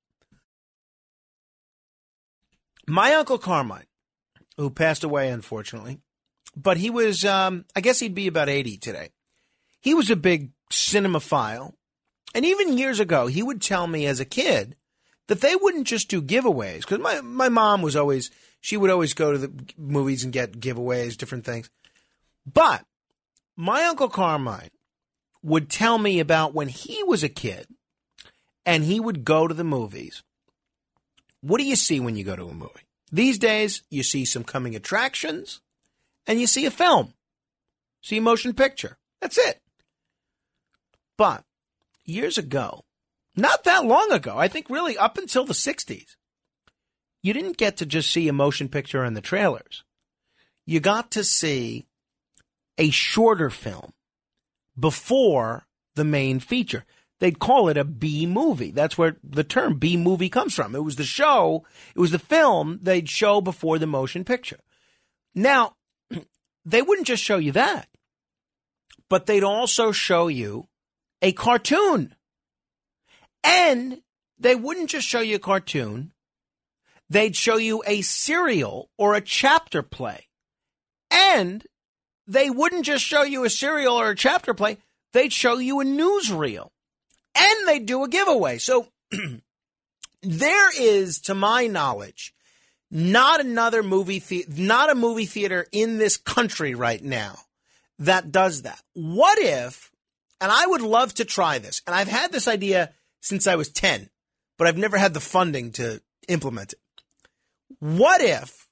my Uncle Carmine, who passed away, unfortunately, but he was, um, I guess he'd be about eighty today. He was a big cinemaphile, and even years ago, he would tell me as a kid that they wouldn't just do giveaways, because my, my mom was always, she would always go to the movies and get giveaways, different things. But my Uncle Carmine would tell me about when he was a kid and he would go to the movies. What do you see when you go to a movie? These days, you see some coming attractions and you see a film, see a motion picture. That's it. But years ago, not that long ago, I think really up until the sixties, you didn't get to just see a motion picture and the trailers. You got to see a shorter film before the main feature. they'd call it a B movie. That's where the term B movie comes from. It was the show, it was the film they'd show before the motion picture. Now, they wouldn't just show you that, but they'd also show you a cartoon. And they wouldn't just show you a cartoon. They'd show you a serial or a chapter play. And they wouldn't just show you a serial or a chapter play. They'd show you a newsreel. And they'd do a giveaway. So there is, to my knowledge, not another movie the- not a movie theater in this country right now that does that. What if, and I would love to try this, and I've had this idea since I was ten, but I've never had the funding to implement it. What if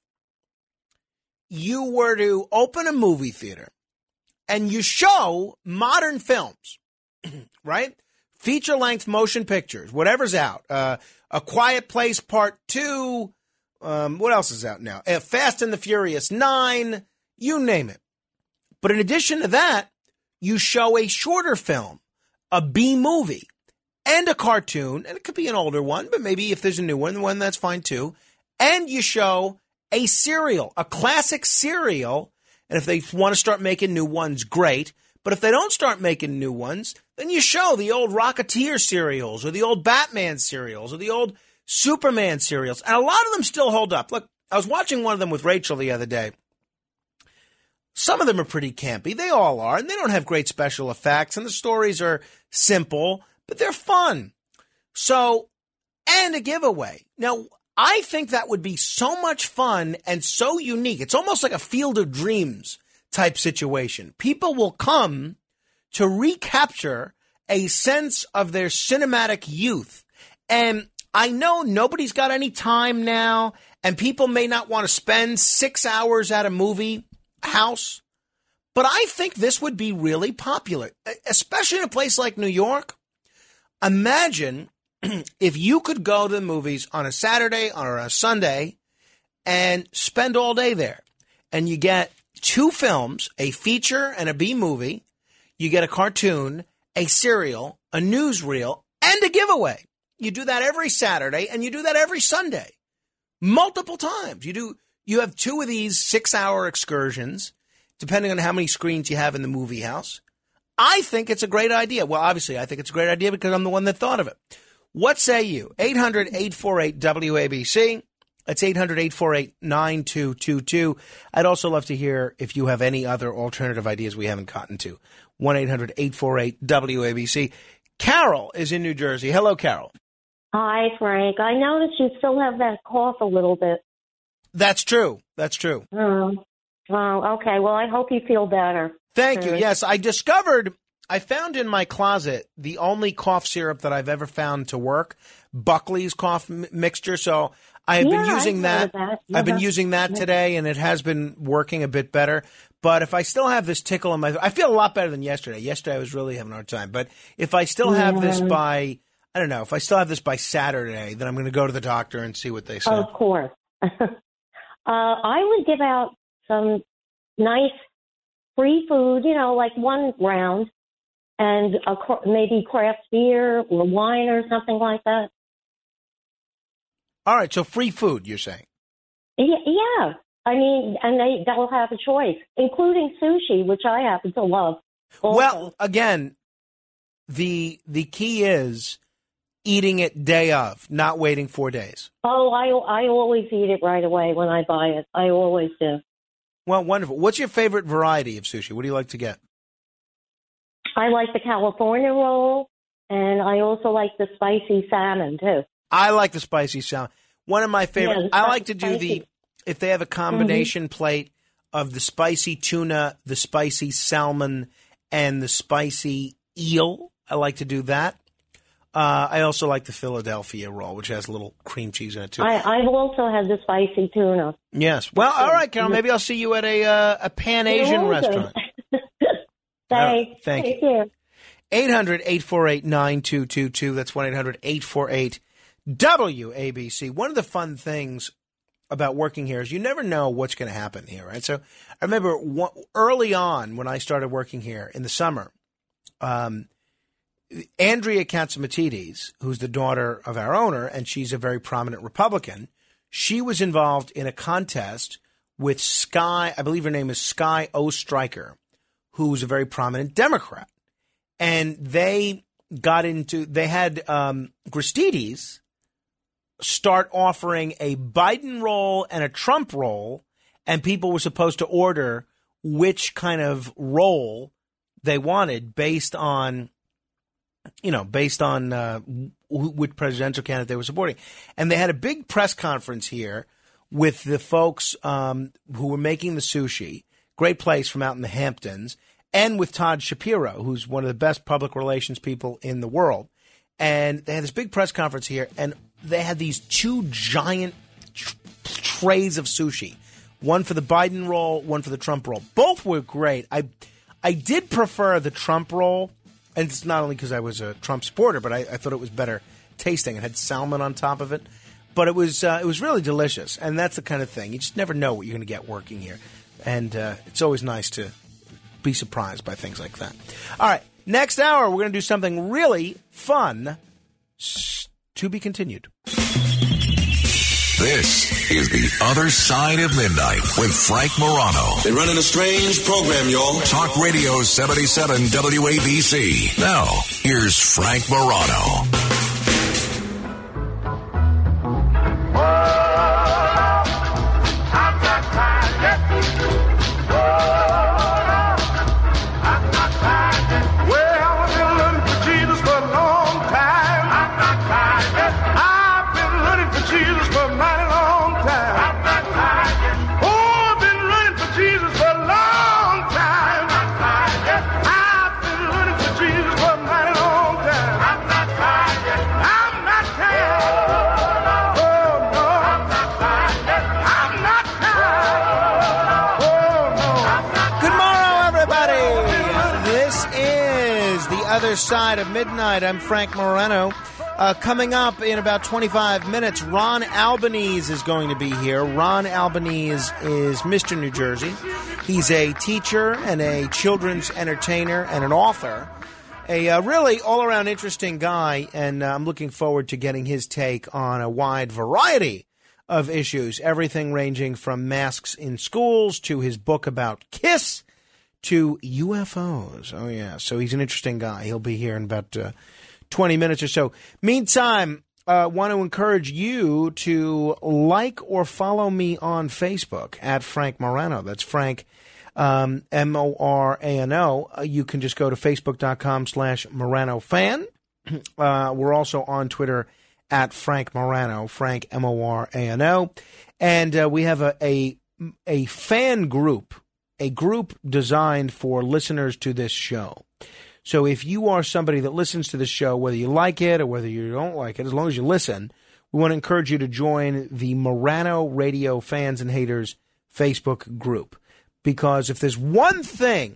you were to open a movie theater and you show modern films, right? Feature-length motion pictures, whatever's out. Uh, A Quiet Place Part two. Um, what else is out now? Uh, Fast and the Furious nine. You name it. But in addition to that, you show a shorter film, a B movie, and a cartoon. And it could be an older one, but maybe if there's a new one, one that's fine too. And you show a serial, a classic serial. And if they want to start making new ones, great. But if they don't start making new ones, then you show the old Rocketeer serials or the old Batman serials or the old Superman serials. And a lot of them still hold up. Look, I was watching one of them with Rachel the other day. Some of them are pretty campy. They all are. And they don't have great special effects. And the stories are simple, but they're fun. So, and a giveaway. Now, I think that would be so much fun and so unique. It's almost like a Field of Dreams type situation. People will come to recapture a sense of their cinematic youth. And I know nobody's got any time now, and people may not want to spend six hours at a movie house, but I think this would be really popular, especially in a place like New York. Imagine if you could go to the movies on a Saturday or a Sunday and spend all day there, and you get two films, a feature and a B movie. You get a cartoon, a serial, a newsreel, and a giveaway. You do that every Saturday, and you do that every Sunday, multiple times. You do. You have two of these six-hour excursions, depending on how many screens you have in the movie house. I think it's a great idea. Well, obviously, I think it's a great idea because I'm the one that thought of it. What say you? eight hundred, eight four eight, W A B C. That's eight hundred, eight four eight, nine two two two. I'd also love to hear if you have any other alternative ideas we haven't gotten to. one eight hundred, eight four eight, W A B C. Carol is in New Jersey. Hello, Carol. Hi, Frank. I noticed you still have that cough a little bit. That's true. That's true. Oh, oh okay. Well, I hope you feel better. Thank you. Yes, I discovered, I found in my closet the only cough syrup that I've ever found to work, Buckley's cough m- mixture. So I have yeah, been using that. that. Yeah. I've been Uh-huh. using that today, and it has been working a bit better. But if I still have this tickle in my, I feel a lot better than yesterday. Yesterday I was really having a hard time. But if I still have this Yeah. by, I don't know, if I still have this by Saturday, then I'm going to go to the doctor and see what they say. Of course. uh, I would give out some nice free food, you know, like one round, and a, cr- maybe craft beer or wine or something like that. All right, so free food, you're saying? Yeah, yeah. I mean, and they, they'll have a choice, including sushi, which I happen to love. Also. Well, again, the the key is eating it day of, not waiting four days. Oh, I, I always eat it right away when I buy it. I always do. Well, wonderful. What's your favorite variety of sushi? What do you like to get? I like the California roll, and I also like the spicy salmon, too. I like the spicy salmon. One of my favorite. Yeah, the I like to do spicy. the, if they have a combination mm-hmm. plate of the spicy tuna, the spicy salmon, and the spicy eel. I like to do that. Uh, I also like the Philadelphia roll, which has a little cream cheese in it, too. I, I've also had the spicy tuna. Yes. Well, all right, Carol. Maybe I'll see you at a uh, a Pan-Asian restaurant. Thanks. Right, thank Take you. care. eight hundred, eight four eight, nine two two two. That's one eight hundred, eight four eight, W A B C. One of the fun things about working here is you never know what's going to happen here, right? So I remember one, early on when I started working here in the summer, um, Andrea Katsimatidis, who's the daughter of our owner, and she's a very prominent Republican, she was involved in a contest with Sky, I believe her name is Sky Ostriker, who's a very prominent Democrat. And they got into, they had um, Gristedes start offering a Biden roll and a Trump roll, and people were supposed to order which kind of roll they wanted based on, you know, based on uh, which presidential candidate they were supporting. And they had a big press conference here with the folks um, who were making the sushi, great place from out in the Hamptons, and with Todd Shapiro, who's one of the best public relations people in the world. And they had this big press conference here, and they had these two giant tr- trays of sushi, one for the Biden roll, one for the Trump roll. Both were great. I I did prefer the Trump roll, and it's not only because I was a Trump supporter, but I, I thought it was better tasting. It had salmon on top of it. But it was uh, it was really delicious, and that's the kind of thing. You just never know what you're going to get working here. And uh, it's always nice to be surprised by things like that. All right, next hour, we're going to do something really fun. S- to be continued. This is The Other Side of Midnight with Frank Morano. They're running a strange program, y'all. Talk Radio seventy-seven W A B C. Now, here's Frank Morano. Other Side of Midnight. I'm Frank Morano. Uh, coming up in about twenty-five minutes, Ron Albanese is going to be here. Ron Albanese is Mister New Jersey. He's a teacher and a children's entertainer and an author. A uh, really all-around interesting guy, and uh, I'm looking forward to getting his take on a wide variety of issues, everything ranging from masks in schools to his book about KISS to U F Os. Oh, yeah. So he's an interesting guy. He'll be here in about uh, twenty minutes or so. Meantime, I uh, want to encourage you to like or follow me on Facebook at Frank Morano. That's Frank, um, M O R A N O. Uh, you can just go to facebook.com slash Morano fan. Uh, we're also on Twitter at Frank Morano, Frank, M O R A N O. And uh, we have a, a, a fan group. A group designed for listeners to this show. So if you are somebody that listens to the show, whether you like it or whether you don't like it, as long as you listen, we want to encourage you to join the Morano Radio Fans and Haters Facebook group. Because if there's one thing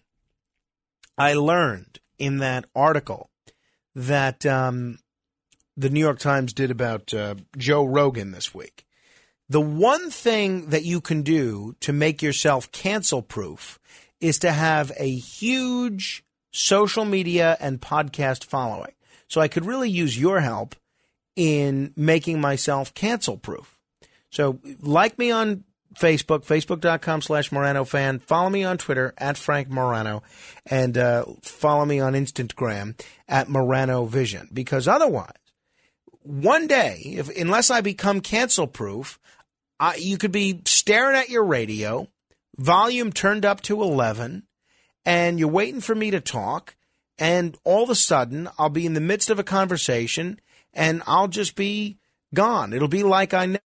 I learned in that article that um, the New York Times did about uh, Joe Rogan this week, the one thing that you can do to make yourself cancel-proof is to have a huge social media and podcast following. So I could really use your help in making myself cancel-proof. So like me on Facebook, facebook.com slash Morano fan. Follow me on Twitter at Frank Morano. And uh, follow me on Instagram at Morano Vision. Because otherwise, one day, if, unless I become cancel-proof, Uh, you could be staring at your radio, volume turned up to eleven, and you're waiting for me to talk, and all of a sudden, I'll be in the midst of a conversation, and I'll just be gone. It'll be like I never.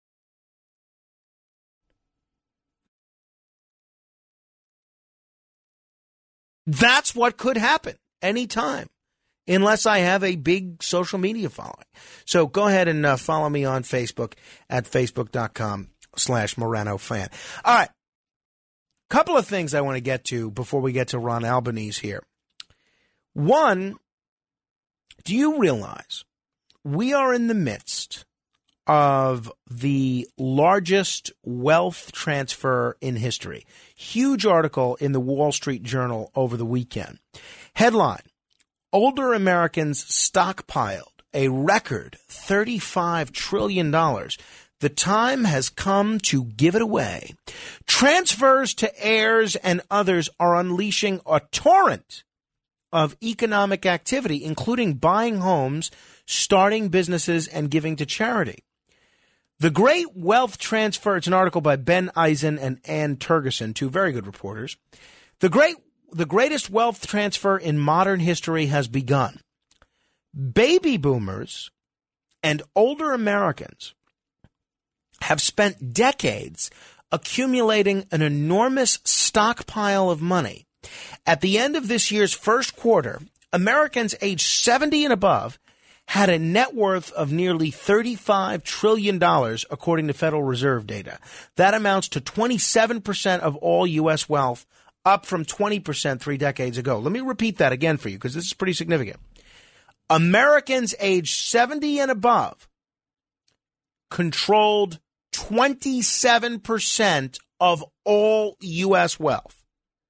That's what could happen anytime. Unless I have a big social media following. So go ahead and uh, follow me on Facebook at facebook.com slash Morano fan. All right. Couple of things I want to get to before we get to Ron Albanese here. One, do you realize we are in the midst of the largest wealth transfer in history? Huge article in the Wall Street Journal over the weekend. Headline: older Americans stockpiled a record thirty-five trillion dollars. The time has come to give it away. Transfers to heirs and others are unleashing a torrent of economic activity, including buying homes, starting businesses, and giving to charity. The Great Wealth Transfer, it's an article by Ben Eisen and Ann Tergeson, two very good reporters. The great, the greatest wealth transfer in modern history has begun. Baby boomers and older Americans have spent decades accumulating an enormous stockpile of money. At the end of this year's first quarter, Americans aged seventy and above had a net worth of nearly thirty-five trillion dollars, according to Federal Reserve data. That amounts to twenty-seven percent of all U S wealth, up from twenty percent three decades ago. Let me repeat that again for you, because this is pretty significant. Americans aged seventy and above controlled twenty-seven percent of all U S wealth.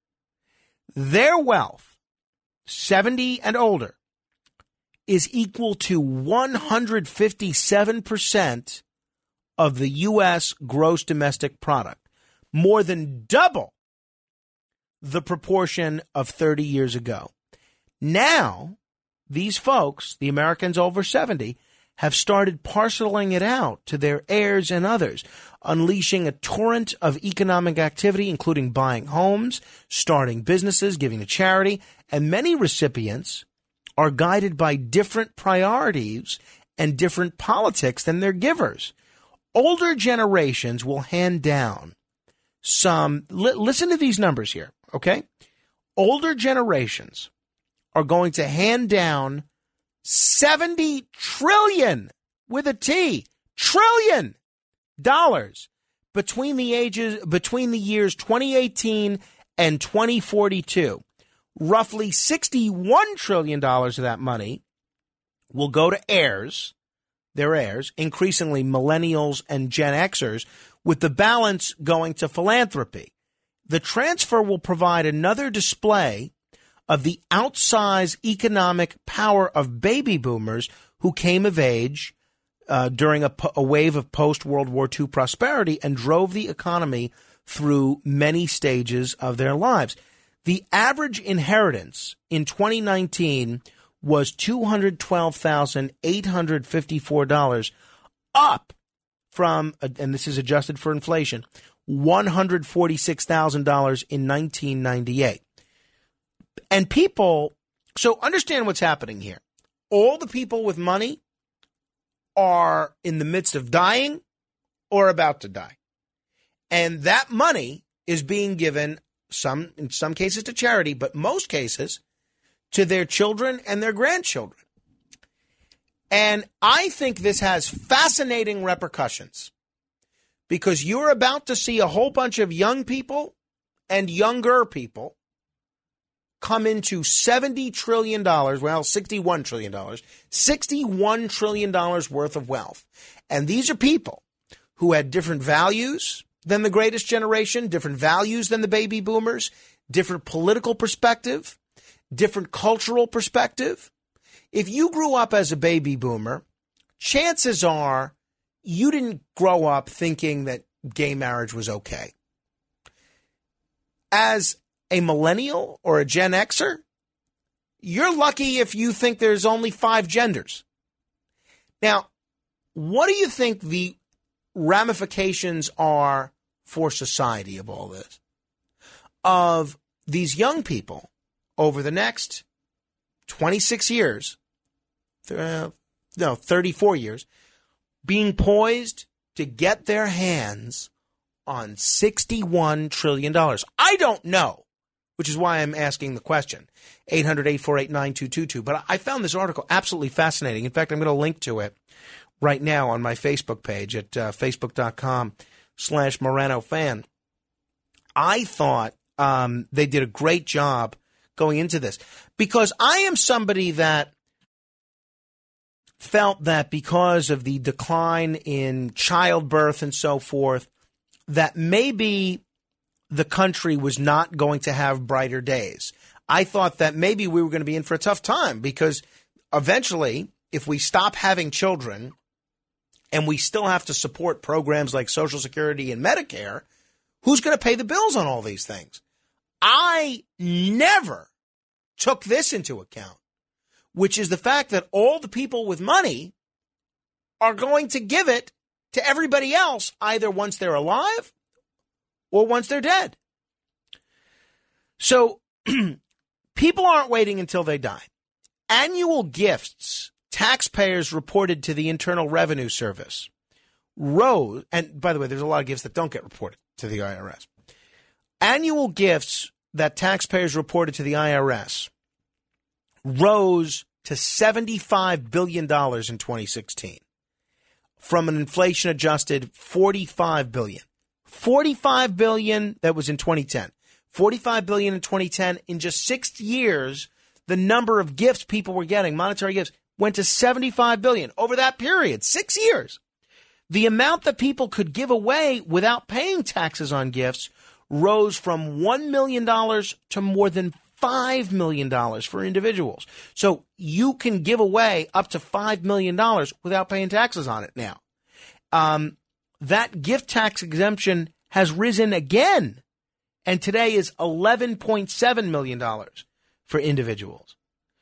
Their wealth, seventy and older, is equal to one hundred fifty-seven percent of the U S gross domestic product, more than double the proportion of thirty years ago. Now, these folks, the Americans over seventy, have started parceling it out to their heirs and others, unleashing a torrent of economic activity, including buying homes, starting businesses, giving to charity, and many recipients are guided by different priorities and different politics than their givers. Older generations will hand down some, li- listen to these numbers here, okay? Older generations are going to hand down seventy trillion with a T, trillion dollars between the ages, between the years twenty eighteen and twenty forty-two. Roughly sixty-one trillion dollars of that money will go to heirs, their heirs, increasingly millennials and Gen Xers, with the balance going to philanthropy. The transfer will provide another display of the outsized economic power of baby boomers who came of age uh, during a, a wave of post-World War Two prosperity and drove the economy through many stages of their lives. The average inheritance in twenty nineteen was two hundred twelve thousand eight hundred fifty-four dollars, up from, and this is adjusted for inflation, one hundred forty-six thousand dollars in nineteen ninety-eight. And people, so understand what's happening here. All the people with money are in the midst of dying or about to die. And that money is being given, some in some cases to charity, but most cases to their children and their grandchildren. And I think this has fascinating repercussions, because you're about to see a whole bunch of young people and younger people come into seventy trillion dollars, well, sixty-one trillion dollars, sixty-one trillion dollars worth of wealth. And these are people who had different values than the greatest generation, different values than the baby boomers, different political perspective, different cultural perspective. If you grew up as a baby boomer, chances are you didn't grow up thinking that gay marriage was okay. As a millennial or a Gen Xer, you're lucky if you think there's only five genders. Now, what do you think the ramifications are for society of all this? Of these young people over the next twenty-six years, uh, no, thirty-four years, being poised to get their hands on sixty-one trillion dollars. I don't know, which is why I'm asking the question, eight hundred, eight four eight, nine two two two. But I found this article absolutely fascinating. In fact, I'm going to link to it right now on my Facebook page at uh, facebook.com slash Morano fan. I thought um, they did a great job going into this, because I am somebody that felt that because of the decline in childbirth and so forth, that maybe the country was not going to have brighter days. I thought that maybe we were going to be in for a tough time because eventually, if we stop having children and we still have to support programs like Social Security and Medicare, who's going to pay the bills on all these things? I never took this into account, which is the fact that all the people with money are going to give it to everybody else, either once they're alive or once they're dead. So people aren't waiting until they die. Annual gifts taxpayers reported to the Internal Revenue Service rose, and by the way, there's a lot of gifts that don't get reported to the I R S. Annual gifts that taxpayers reported to the I R S rose to seventy-five billion dollars in twenty sixteen from an inflation-adjusted forty-five billion dollars. forty-five billion dollars that was in twenty ten. forty-five billion dollars in twenty ten. In just six years, the number of gifts people were getting, monetary gifts, went to seventy-five billion dollars over that period, six years. The amount that people could give away without paying taxes on gifts rose from one million dollars to more than five million dollars for individuals. So you can give away up to five million dollars without paying taxes on it now. Um, that gift tax exemption has risen again, and today is eleven point seven million dollars for individuals.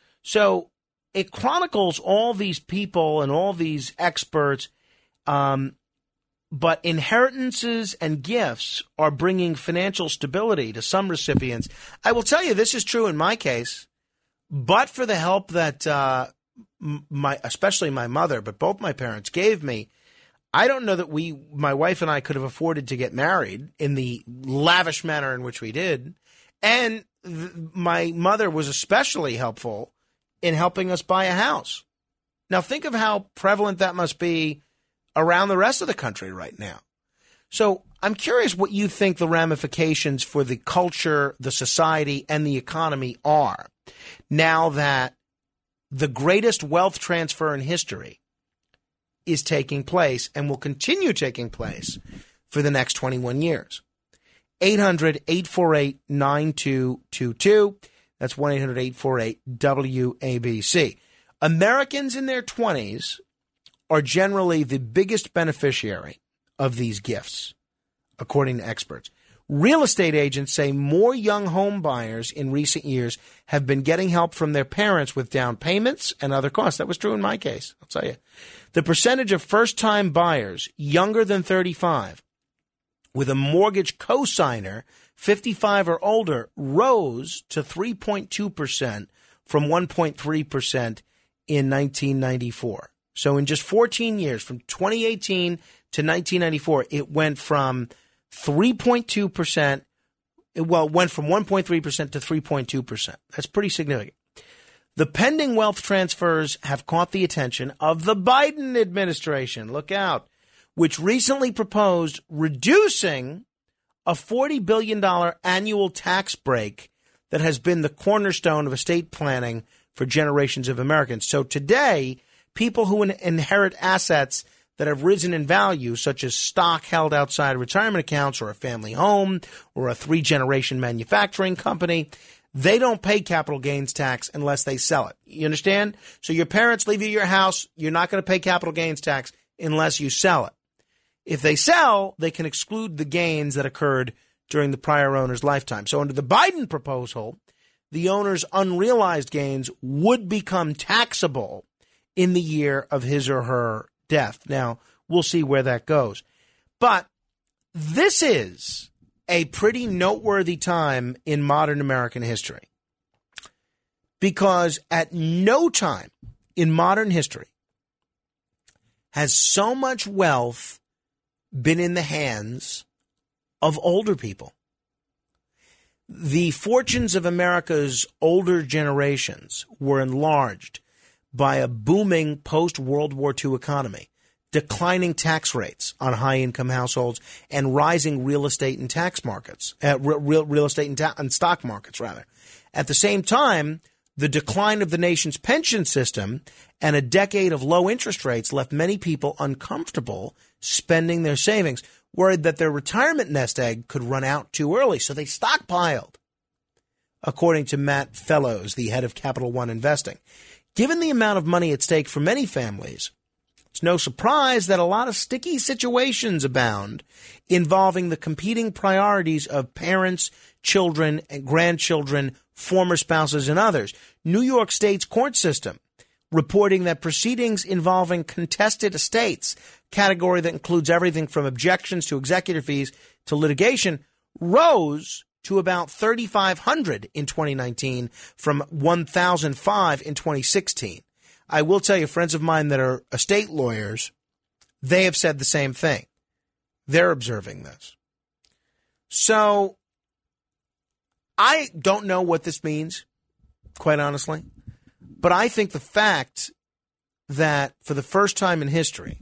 So it chronicles all these people and all these experts, um, but inheritances and gifts are bringing financial stability to some recipients. I will tell you, this is true in my case, but for the help that uh, my, especially my mother, but both my parents gave me, I don't know that we, my wife and I, could have afforded to get married in the lavish manner in which we did. And th- my mother was especially helpful in helping us buy a house. Now, think of how prevalent that must be around the rest of the country right now. So I'm curious what you think the ramifications for the culture, the society, and the economy are now that the greatest wealth transfer in history is taking place and will continue taking place for the next twenty-one years. eight hundred, eight four eight, nine two two two. That's one eight hundred, eight four eight, W A B C. Americans in their twenties are generally the biggest beneficiary of these gifts, according to experts. Real estate agents say more young home buyers in recent years have been getting help from their parents with down payments and other costs. That was true in my case, I'll tell you. The percentage of first-time buyers younger than thirty-five with a mortgage cosigner, fifty-five or older, rose to three point two percent from one point three percent in nineteen ninety-four. So in just fourteen years, from twenty eighteen to nineteen ninety-four, it went from three point two percent, well, it went from one point three percent to three point two percent. That's pretty significant. The pending wealth transfers have caught the attention of the Biden administration, look out, which recently proposed reducing a forty billion dollars annual tax break that has been the cornerstone of estate planning for generations of Americans. So today, people who inherit assets that have risen in value, such as stock held outside retirement accounts or a family home or a three-generation manufacturing company, they don't pay capital gains tax unless they sell it. You understand? So your parents leave you your house, you're not going to pay capital gains tax unless you sell it. If they sell, they can exclude the gains that occurred during the prior owner's lifetime. So under the Biden proposal, the owner's unrealized gains would become taxable in the year of his or her death. Now, we'll see where that goes. But this is a pretty noteworthy time in modern American history, because at no time in modern history has so much wealth been in the hands of older people. The fortunes of America's older generations were enlarged by a booming post-World War Two economy, declining tax rates on high-income households, and rising real estate and tax markets, uh, real, real estate and, ta- and stock markets, rather. At the same time, the decline of the nation's pension system and a decade of low interest rates left many people uncomfortable spending their savings, worried that their retirement nest egg could run out too early, so they stockpiled. according to Matt Fellows, the head of Capital One Investing. Given the amount of money at stake for many families, it's no surprise that a lot of sticky situations abound involving the competing priorities of parents, children, and grandchildren, former spouses, and others. New York State's court system reporting that proceedings involving contested estates, category that includes everything from objections to executor fees to litigation, rose to about thirty-five hundred in twenty nineteen from one thousand five in twenty sixteen. I will tell you, friends of mine that are estate lawyers, they have said the same thing. They're observing this. So I don't know what this means, quite honestly, but I think the fact that for the first time in history,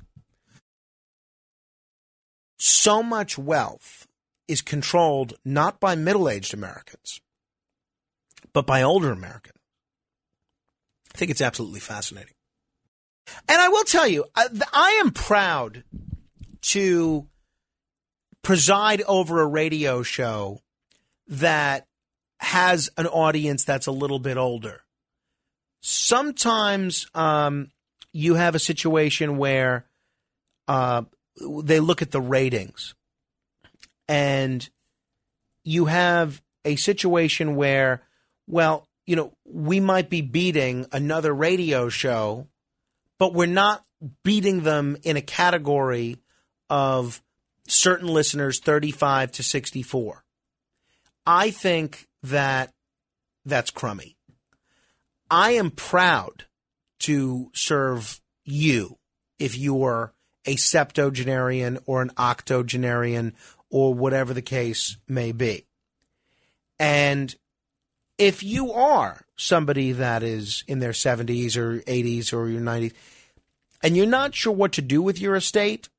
so much wealth is controlled not by middle-aged Americans, but by older Americans. I think it's absolutely fascinating. And I will tell you, I, I am proud to preside over a radio show that has an audience that's a little bit older. Sometimes um, you have a situation where uh, they look at the ratings, and you have a situation where, well, you know, we might be beating another radio show, but we're not beating them in a category of certain listeners thirty-five to sixty-four. I think that that's crummy. I am proud to serve you if you're a septuagenarian or an octogenarian or whatever the case may be. And if you are somebody that is in their seventies or eighties or your nineties, and you're not sure what to do with your estate,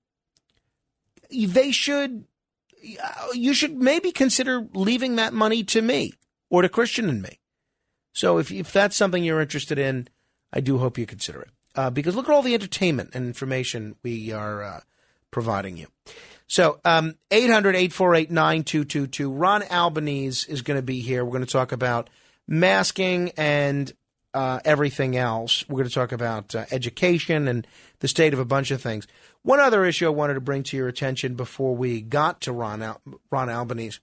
they should, you should maybe consider leaving that money to me or to Christian and me. So if, if that's something you're interested in, I do hope you consider it. Uh, because look at all the entertainment and information we are uh, providing you. So um, eight hundred, eight four eight, nine two two two. Ron Albanese is going to be here. We're going to talk about masking and uh, everything else. We're going to talk about uh, education and the state of a bunch of things. One other issue I wanted to bring to your attention before we got to Ron, Al- Ron Albanese.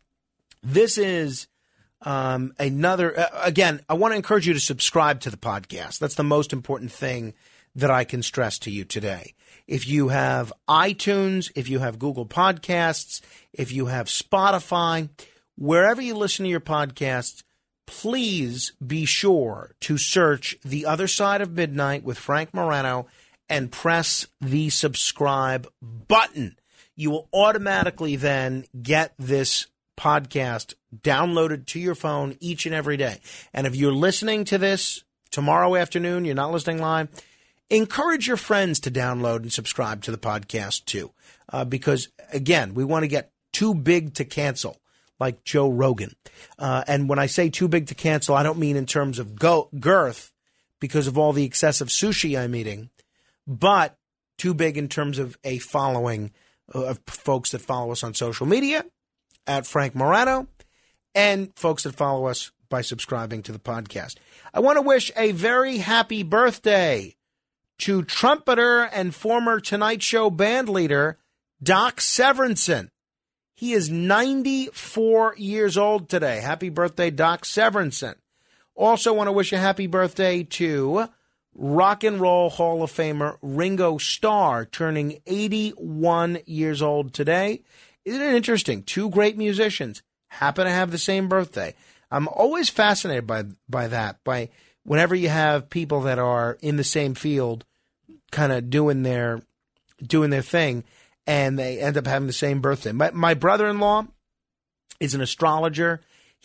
This is um, another, uh, again, I want to encourage you to subscribe to the podcast. That's the most important thing that I can stress to you today. If you have iTunes, if you have Google Podcasts, if you have Spotify, wherever you listen to your podcasts, please be sure to search The Other Side of Midnight with Frank Morano and press the subscribe button. You will automatically then get this podcast downloaded to your phone each and every day. And if you're listening to this tomorrow afternoon, you're not listening live, encourage your friends to download and subscribe to the podcast too. Uh, because, again, we want to get too big to cancel, like Joe Rogan. Uh, and when I say too big to cancel, I don't mean in terms of go- girth because of all the excessive sushi I'm eating, but too big in terms of a following of folks that follow us on social media at Frank Morano and folks that follow us by subscribing to the podcast. I want to wish a very happy birthday to trumpeter and former Tonight Show band leader Doc Severinsen. He is ninety-four years old today. Happy birthday, Doc Severinsen. Also want to wish a happy birthday to Rock and Roll Hall of Famer Ringo Starr, turning eighty-one years old today. Isn't it interesting? Two great musicians happen to have the same birthday. I'm always fascinated by by that, by whenever you have people that are in the same field kind of doing their doing their thing, and they end up having the same birthday. My, my brother-in-law is an astrologer.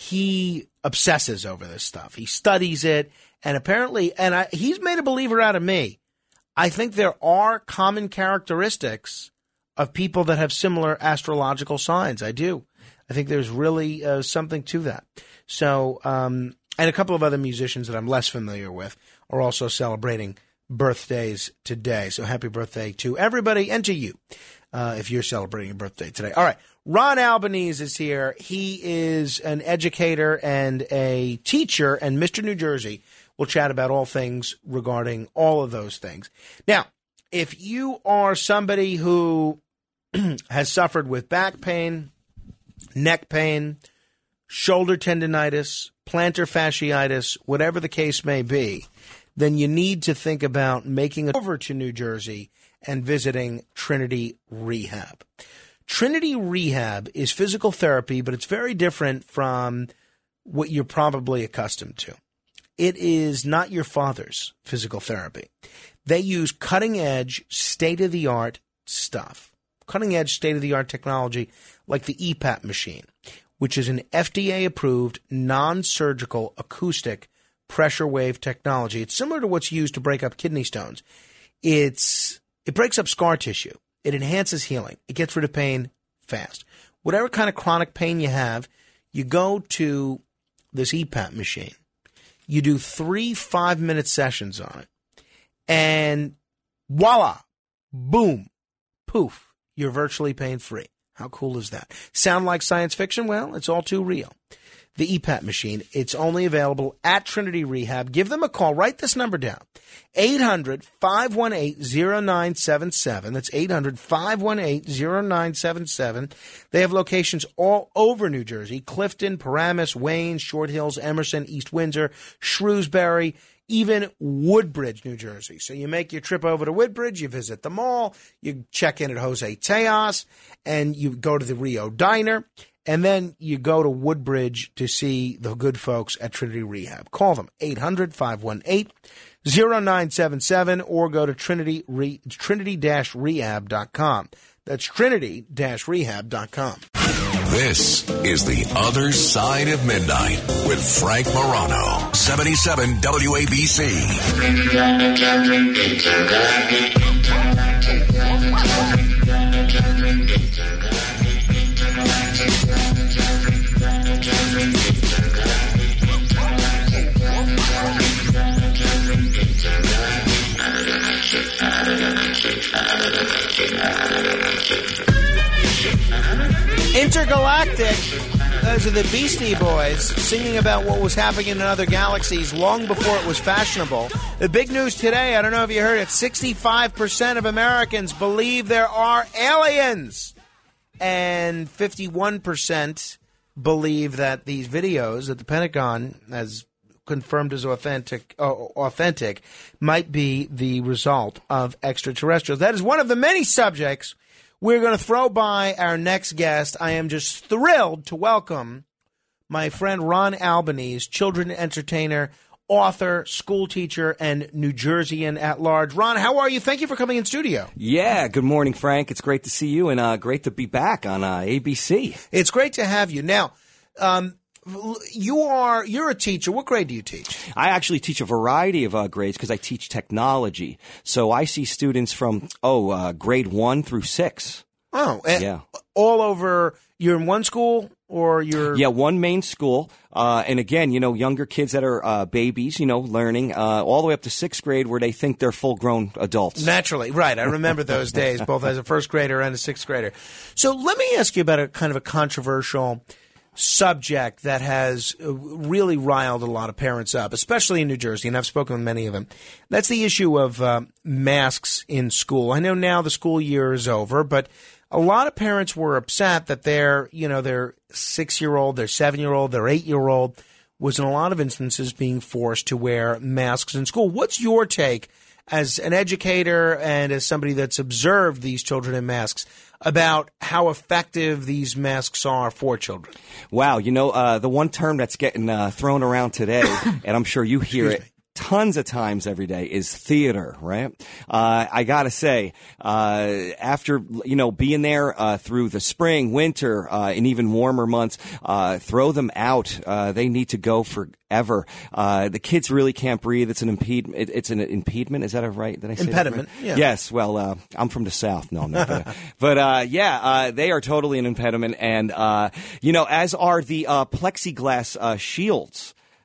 He obsesses over this stuff. He studies it, and apparently, and I, he's made a believer out of me. I think there are common characteristics of people that have similar astrological signs. I do. I think there's really uh, something to that. So, um, and a couple of other musicians that I'm less familiar with are also celebrating birthdays today. So happy birthday to everybody and to you uh, if you're celebrating a birthday today. All right. Ron Albanese is here. He is an educator and a teacher, and Mister New Jersey will chat about all things regarding all of those things. Now, if you are somebody who has suffered with back pain, neck pain, shoulder tendonitis, plantar fasciitis, whatever the case may be, then you need to think about making it over to New Jersey and visiting Trinity Rehab. Trinity Rehab is physical therapy, but it's very different from what you're probably accustomed to. It is not your father's physical therapy. They use cutting-edge, state-of-the-art stuff, cutting-edge, state-of-the-art technology like the E PAP machine, which is an F D A-approved, non-surgical, acoustic pressure wave technology. It's similar to what's used to break up kidney stones. It's It breaks up scar tissue. It enhances healing. It gets rid of pain fast. Whatever kind of chronic pain you have, you go to this E PAP machine. You do three five-minute sessions on it. And voila, boom, poof, you're virtually pain-free. How cool is that? Sound like science fiction? Well, it's all too real. The E PAP machine, it's only available at Trinity Rehab. Give them a call. Write this number down. eight hundred, five one eight, zero nine seven seven. That's eight hundred, five one eight, zero nine seven seven. They have locations all over New Jersey: Clifton, Paramus, Wayne, Short Hills, Emerson, East Windsor, Shrewsbury, even Woodbridge, New Jersey. So you make your trip over to Woodbridge, you visit the mall, you check in at Jose Tejas, and you go to the Rio Diner. And then you go to Woodbridge to see the good folks at Trinity Rehab. Call them, eight hundred, five one eight, zero nine seven seven, or go to trinity dash rehab dot com. That's trinity dash rehab dot com. This is The Other Side of Midnight with Frank Morano, seventy-seven W A B C. Intergalactic, those are the Beastie Boys singing about what was happening in other galaxies long before it was fashionable. The big news today, I don't know if you heard it, sixty-five percent of Americans believe there are aliens. And fifty-one percent believe that these videos that the Pentagon has confirmed as authentic, uh, authentic might be the result of extraterrestrials. That is one of the many subjects we're going to throw by our next guest. I am just thrilled to welcome my friend Ron Albanese, children entertainer, author, school teacher, and New Jerseyan at large. Ron, how are you? Thank you for coming in studio. Yeah, good morning, Frank. It's great to see you, and uh, great to be back on uh, A B C. It's great to have you. Now, um, you are, you're a teacher. What grade do you teach? I actually teach a variety of uh, grades because I teach technology. So I see students from, oh, uh, grade one through six. Oh, and yeah. All over. You're in one school or you're... Yeah, one main school. Uh, and again, you know, younger kids that are uh, babies, you know, learning, uh, all the way up to sixth grade where they think they're full-grown adults. Naturally, right. I remember those days, both as a first grader and a sixth grader. So let me ask you about a kind of a controversial subject that has really riled a lot of parents up, especially in New Jersey, and I've spoken with many of them. That's the issue of uh, masks in school. I know now the school year is over, but a lot of parents were upset that their, you know, their six-year-old, their seven-year-old, their eight-year-old was in a lot of instances being forced to wear masks in school. What's your take as an educator and as somebody that's observed these children in masks about how effective these masks are for children? Wow. You know, uh, the one term that's getting uh, thrown around today, and I'm sure you hear it tons of times every day, is theater, right? Uh, I gotta say, uh, after, you know, being there, uh, through the spring, winter, uh, and even warmer months, uh, throw them out. Uh, they need to go forever. Uh, the kids really can't breathe. It's an impede, it, it's an impediment. Is that a right? Did I say impediment? That right? Yeah. Yes. Well, uh, I'm from the South. No, I'm not. But, but uh, yeah, uh, they are totally an impediment. And, uh, you know, as are the, uh, plexiglass, uh, shields.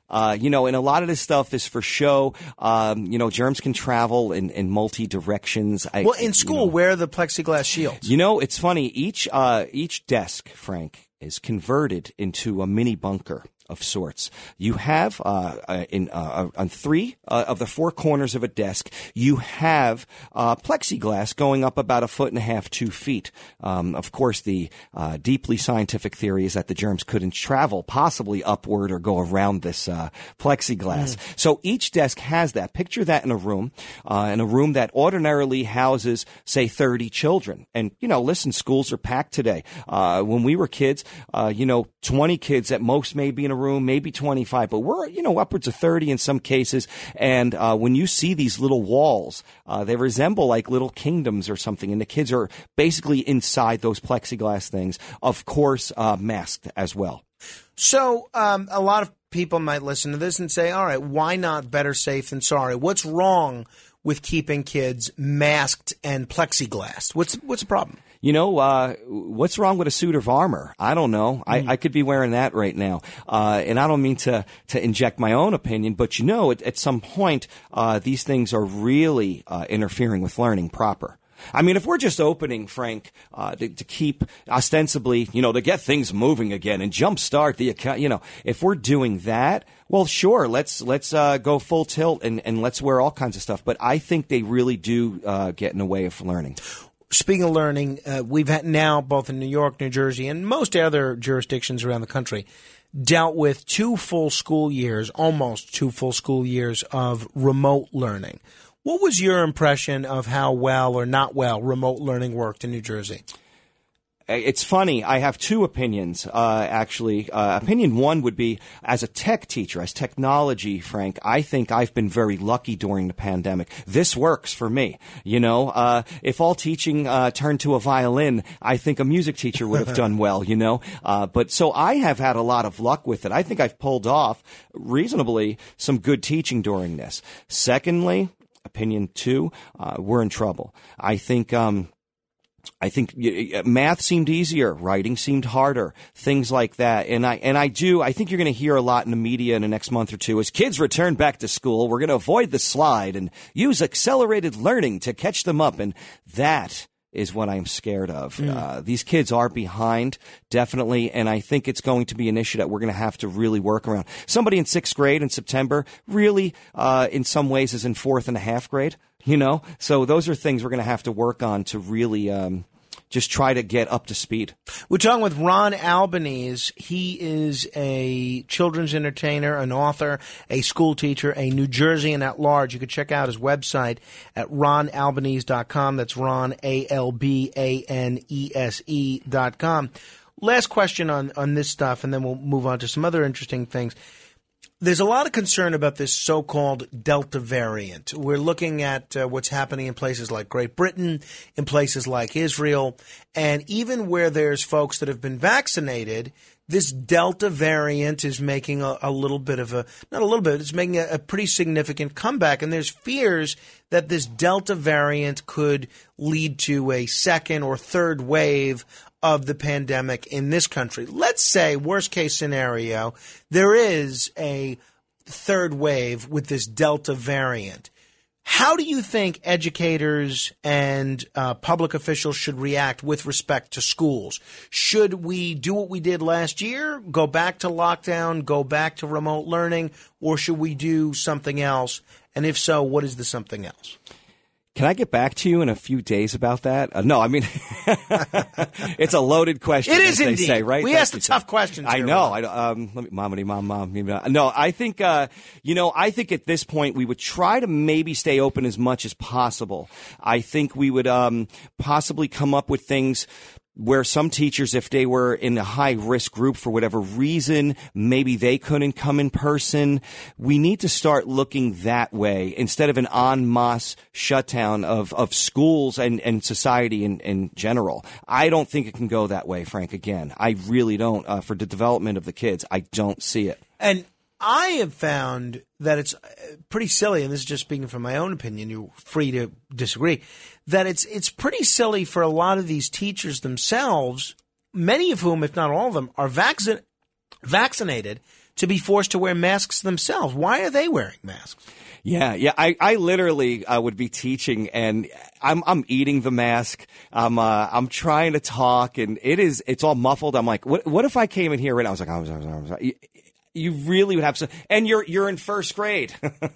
Uh, you know, and a lot of this stuff is for show. Um, you know, germs can travel in, in multi directions. Well, in school, you know, wear the plexiglass shields. You know, it's funny. Each uh, each desk, Frank, is converted into a mini bunker of sorts. You have uh, uh, in uh, on three uh, of the four corners of a desk, you have uh, plexiglass going up about a foot and a half, two feet. Um, of course, the uh, deeply scientific theory is that the germs couldn't travel possibly upward or go around this uh, plexiglass. Mm. So each desk has that. Picture that in a room, uh, in a room that ordinarily houses, say, thirty children. And, you know, listen, schools are packed today. Uh, when we were kids, uh, you know, twenty kids at most may be in a room, maybe twenty-five, but we're, you know, upwards of thirty in some cases. And uh, when you see these little walls, uh, they resemble like little kingdoms or something, and the kids are basically inside those plexiglass things, of course, uh, masked as well. So um, a lot of people might listen to this and say, all right, why not better safe than sorry? What's wrong with keeping kids masked and plexiglass? What's what's the problem? You know, uh, what's wrong with a suit of armor? I don't know. Mm. I, I could be wearing that right now. Uh, and I don't mean to, to inject my own opinion, but you know, at, at some point, uh, these things are really uh, interfering with learning proper. I mean, if we're just opening, Frank, uh, to, to keep ostensibly, you know, to get things moving again and jumpstart the account, you know, if we're doing that, well, sure, let's let's uh, go full tilt and, and let's wear all kinds of stuff. But I think they really do uh, get in the way of learning. Speaking of learning, uh, we've had now, both in New York, New Jersey, and most other jurisdictions around the country, dealt with two full school years, almost two full school years of remote learning. What was your impression of how well or not well remote learning worked in New Jersey? It's funny. I have two opinions, uh, actually. Uh, opinion one would be, as a tech teacher, as technology, Frank, I think I've been very lucky during the pandemic. This works for me. You know, uh, if all teaching uh, turned to a violin, I think a music teacher would have done well, you know. Uh, but so I have had a lot of luck with it. I think I've pulled off reasonably some good teaching during this. Secondly, opinion two, uh, we're in trouble. I think, um, I think math seemed easier, writing seemed harder, things like that. And I and I do, I think you're going to hear a lot in the media in the next month or two. As kids return back to school, we're going to avoid the slide and use accelerated learning to catch them up. And that is what I'm scared of. Mm. Uh, these kids are behind, definitely, and I think it's going to be an issue that we're going to have to really work around. Somebody in sixth grade in September really, uh, in some ways, is in fourth and a half grade. You know, so those are things we're going to have to work on to really um, just try to get up to speed. We're talking with Ron Albanese. He is a children's entertainer, an author, a school teacher, a New Jerseyan at large. You can check out his website at ron albanese dot com. That's Ron, A L B A N E S E dot com. Last question on, on this stuff, and then we'll move on to some other interesting things. There's a lot of concern about this so-called Delta variant. We're looking at uh, what's happening in places like Great Britain, in places like Israel, and even where there's folks that have been vaccinated, this Delta variant is making a, a little bit of a, not a little bit, it's making a, a pretty significant comeback. And there's fears that this Delta variant could lead to a second or third wave of the pandemic in this country. Let's say, worst case scenario, there is a third wave with this Delta variant. How do you think educators and uh, public officials should react with respect to schools? Should we do what we did last year, go back to lockdown, go back to remote learning, or should we do something else? And if so, what is the something else? Can I get back to you in a few days about that? Uh, no, I mean, it's a loaded question. It is as indeed. They say, right? We ask the tough questions. I here, know. Ron. I um, let me, momity, mom, mom. No, I think, uh, you know, I think at this point we would try to maybe stay open as much as possible. I think we would um, possibly come up with things where some teachers, if they were in a high-risk group for whatever reason, maybe they couldn't come in person. We need to start looking that way instead of an en masse shutdown of, of schools and, and society in, in general. I don't think it can go that way, Frank, again. I really don't. Uh, for the development of the kids, I don't see it. And I have found that it's pretty silly, and this is just speaking from my own opinion, you're free to disagree, that it's it's pretty silly for a lot of these teachers themselves, many of whom, if not all of them, are vaccin- vaccinated, to be forced to wear masks themselves. Why are they wearing masks? Yeah, yeah. I, I literally uh, would be teaching, and I'm I'm eating the mask. I'm uh, I'm trying to talk, and it is it's all muffled. I'm like, what what if I came in here and I was like, I'm sorry, I'm sorry. You really would have to, and you're you're in first grade.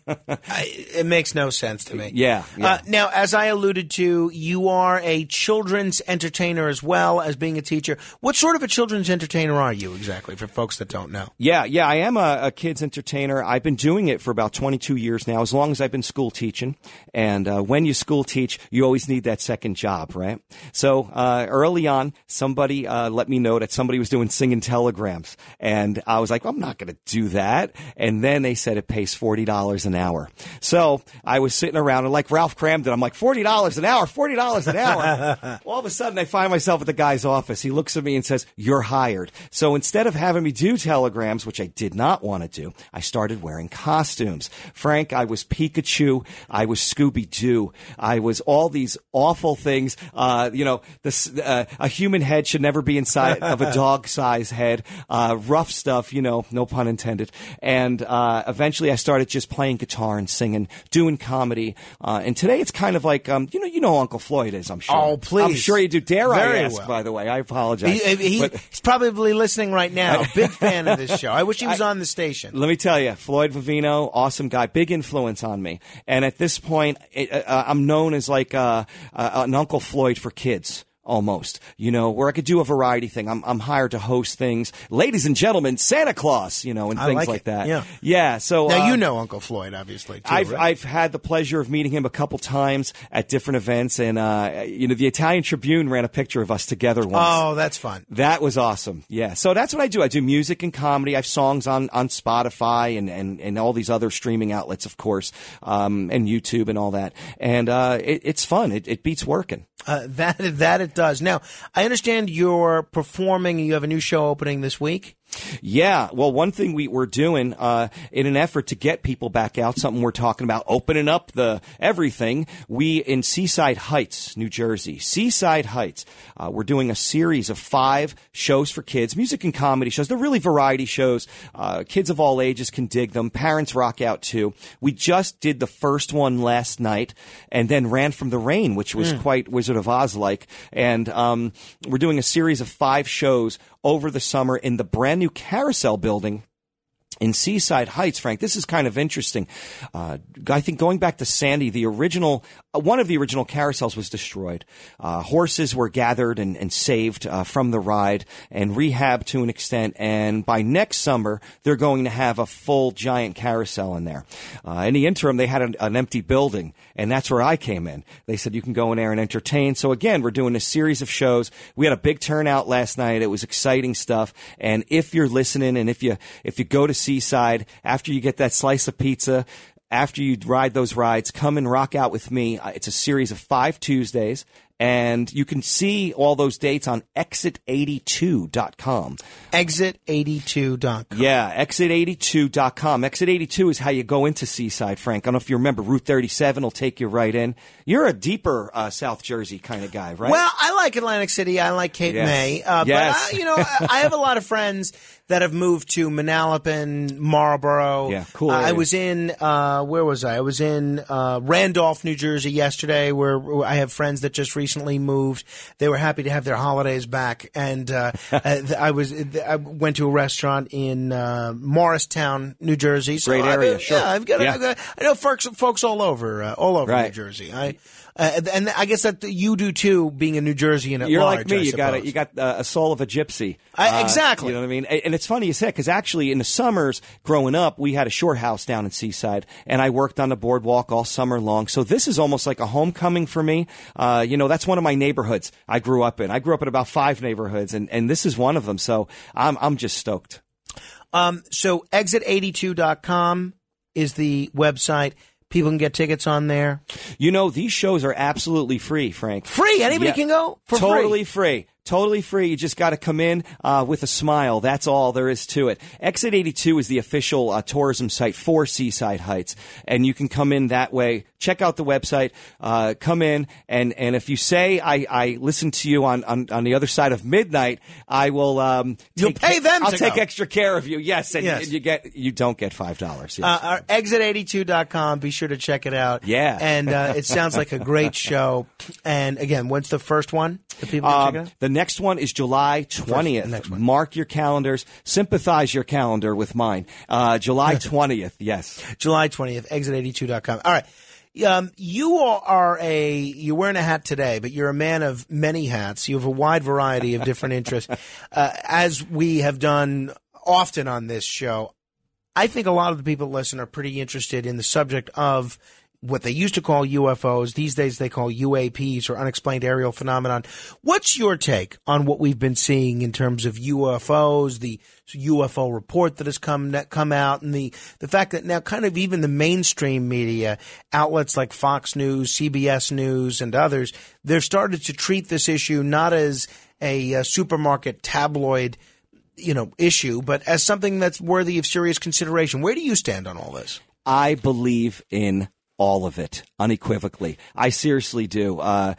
I, it makes no sense to me. Yeah. yeah. Uh, now, as I alluded to, you are a children's entertainer as well as being a teacher. What sort of a children's entertainer are you exactly, for folks that don't know? Yeah, yeah, I am a, a kids entertainer. I've been doing it for about twenty-two years now, as long as I've been school teaching. And uh, when you school teach, you always need that second job, right? So uh, early on, somebody uh, let me know that somebody was doing singing telegrams, and I was like, I'm not going to do that. And then they said it pays forty dollars an hour. So I was sitting around, and like Ralph Cramden, I'm like, forty dollars an hour, forty dollars an hour. All of a sudden, I find myself at the guy's office. He looks at me and says, you're hired. So instead of having me do telegrams, which I did not want to do, I started wearing costumes. Frank, I was Pikachu. I was Scooby-Doo. I was all these awful things. Uh, you know, this, uh, a human head should never be inside of a dog-sized head. Uh, rough stuff, you know, no pun intended. And uh, eventually I started just playing guitar and singing, doing comedy. Uh, and today it's kind of like, um, you know, you know who Uncle Floyd is, I'm sure. Oh, please. I'm sure you do. Dare Very I ask, well. by the way? I apologize. He, he, But- he's probably listening right now. Big fan of this show. I wish he was on the station. Let me tell you, Floyd Vivino, awesome guy, big influence on me. And at this point, it, uh, I'm known as like uh, uh, an Uncle Floyd for kids. Almost, you know, where I could do a variety thing. I'm I'm hired to host things, ladies and gentlemen, Santa Claus, you know, and I things like like it. that. Yeah. yeah. So Now, uh, you know Uncle Floyd, obviously, too, I've right? I've had the pleasure of meeting him a couple times at different events, and uh, you know, the Italian Tribune ran a picture of us together once. Oh, that's fun. That was awesome. Yeah. So that's what I do. I do music and comedy. I have songs on, on Spotify and, and, and all these other streaming outlets, of course, um, and YouTube and all that. And uh, it, it's fun. It, it beats working. Uh, that that it does. Now, I understand you're performing. You have a new show opening this week. Yeah. Well, one thing we were doing uh, in an effort to get people back out, something we're talking about, opening up the everything, we in Seaside Heights, New Jersey, Seaside Heights, uh, we're doing a series of five shows for kids, music and comedy shows. They're really variety shows. Uh, kids of all ages can dig them. Parents rock out too. We just did the first one last night and then Ran from the Rain, which was Mm. quite Wizard of Oz-like. And um, we're doing a series of five shows over the summer in the brand new Carousel building in Seaside Heights. Frank, this is kind of interesting. Uh, I think going back to Sandy, the original, uh, one of the original carousels was destroyed. Uh, horses were gathered and, and saved uh, from the ride and rehabbed to an extent. And by next summer, they're going to have a full giant carousel in there. Uh, in the interim, they had an, an empty building, and that's where I came in. They said you can go in there and entertain. So again, we're doing a series of shows. We had a big turnout last night. It was exciting stuff. And if you're listening, and if you if you go to Seaside, after you get that slice of pizza, after you ride those rides, come and rock out with me. Uh, It's a series of five Tuesdays, and you can see all those dates on exit eighty-two dot com. exit eighty-two dot com. Yeah, exit eighty-two dot com. Exit eighty-two is how you go into Seaside, Frank. I don't know if you remember, Route thirty-seven will take you right in. You're a deeper uh, South Jersey kind of guy, right? Well, I like Atlantic City. I like Cape Yes. May. Uh, Yes. But, I, you know, I I have a lot of friends that have moved to Manalapan, Marlboro. Yeah, cool Uh, I area. was in, uh, where was I? I was in uh, Randolph, New Jersey yesterday, where where I have friends that just recently moved. They were happy to have their holidays back. And uh, uh, I was, I went to a restaurant in uh, Morristown, New Jersey. So Great I've- area, sure. Yeah, I've got, Yeah. I've got I know folks, folks all over, uh, all over New Right. Jersey. I, uh, and I guess that you do too, being a New Jerseyan at You're large. like me. I you got suppose. a, you got uh, a soul of a gypsy. I- Uh, exactly. You know what I mean? And and it's funny you said, because actually in the summers growing up, we had a shore house down in Seaside, and I worked on the boardwalk all summer long. So this is almost like a homecoming for me. Uh, you know, that's one of my neighborhoods I grew up in. I grew up in about five neighborhoods, and, and this is one of them. So I'm I'm just stoked. Um, so exit eighty-two dot com is the website. People can get tickets on there. You know, these shows are absolutely free, Frank. Free? Anybody Yeah. can go for free? Totally free. Totally free. You just got to come in uh, with a smile. That's all there is to it. Exit eighty-two is the official uh, tourism site for Seaside Heights, and you can come in that way. Check out the website. Uh, come in, and, and if you say I, I listened to you on, on, on the other side of midnight, I will. Um, You'll take, pay them. I'll to take go. extra care of you. Yes, and Yes. you get you don't get five dollars. Yes. Uh, our exit eighty-two dot com. Be sure to check it out. Yeah. And uh, it sounds like a great show. And again, when's the first one? The people can Um, check it out? the next one is July twentieth. Mark your calendars. Sympathize your calendar with mine. Uh, July twentieth. Yes. July twentieth, exit eighty-two dot com. All right. Um, you are a, you're wearing a hat today, but you're a man of many hats. You have a wide variety of different interests. Uh, as we have done often on this show, I think a lot of the people that listen are pretty interested in the subject of what they used to call U F Os. These days they call U A Ps, or unexplained aerial phenomenon. What's your take on what we've been seeing in terms of U F Os, the U F O report that has come come out, and the, the fact that now kind of even the mainstream media, outlets like Fox News, C B S News, and others, they've started to treat this issue not as a, a supermarket tabloid, you know, issue, but as something that's worthy of serious consideration. Where do you stand on all this? I believe in all of it, unequivocally. I seriously do. Uh,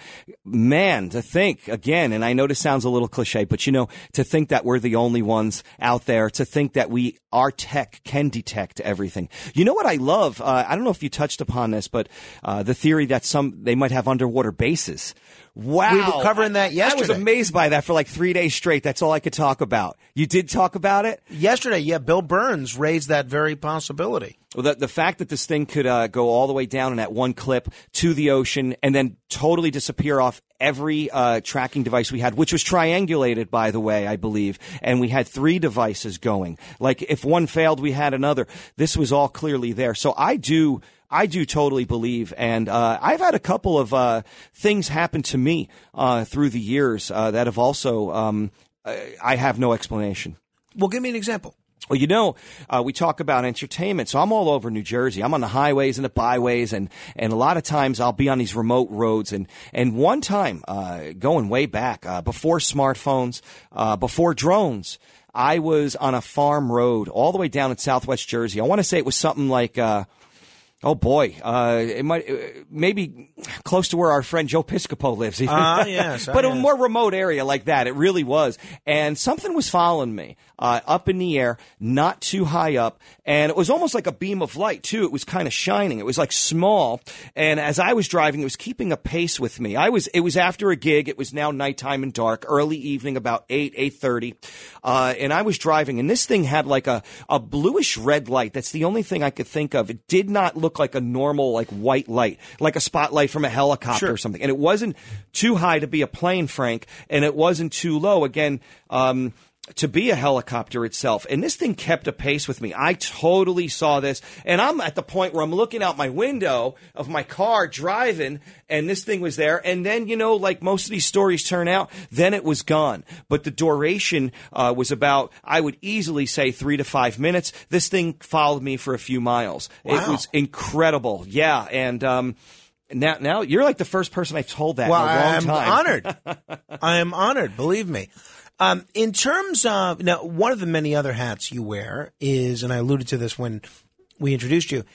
man, to think, again, and I know this sounds a little cliche, but you know, to think that we're the only ones out there, to think that we, our tech can detect everything. You know what I love? Uh, I don't know if you touched upon this, but uh, the theory that some, they might have underwater bases. Wow. We were covering that yesterday. I was amazed by that for like three days straight. That's all I could talk about. You did talk about it? Yesterday, yeah. Bill Burns raised that very possibility. Well, the, the fact that this thing could uh, go all the way down in that one clip to the ocean and then totally disappear off every uh, tracking device we had, which was triangulated, by the way, I believe, and we had three devices going. Like, if one failed, we had another. This was all clearly there. So I do... I do totally believe, and uh, I've had a couple of uh, things happen to me uh, through the years uh, that have also, um, I have no explanation. Well, give me an example. Well, you know, uh, we talk about entertainment, so I'm all over New Jersey. I'm on the highways and the byways, and, and a lot of times I'll be on these remote roads. And, and one time, uh, going way back, uh, before smartphones, uh, before drones, I was on a farm road all the way down in Southwest Jersey. I want to say it was something like... Uh, Oh boy, uh, it might uh, maybe close to where our friend Joe Piscopo lives. Ah, uh, yes, but uh, a yes. more remote area like that. It really was, and something was following me uh, up in the air, not too high up, and it was almost like a beam of light too. It was kind of shining. It was like small, and as I was driving, it was keeping a pace with me. I was. It was after a gig. It was now nighttime and dark, early evening, about eight eight thirty, uh, and I was driving, and this thing had like a a bluish red light. That's the only thing I could think of. It did not look like a normal, like white light, like a spotlight from a helicopter Sure. or something. And it wasn't too high to be a plane, Frank, and it wasn't too low, again, um, to be a helicopter itself. And this thing kept a pace with me. I totally saw this. And I'm at the point where I'm looking out my window of my car driving, and this thing was there. And then, you know, like most of these stories turn out, then it was gone. But the duration uh, was about, I would easily say, three to five minutes. This thing followed me for a few miles. Wow. It was incredible. Yeah. And, um, now, now you're like the first person I've told that Well, in a long I'm time. honored. I am honored, believe me. Um, in terms of, now, one of the many other hats you wear is, and I alluded to this when we introduced you,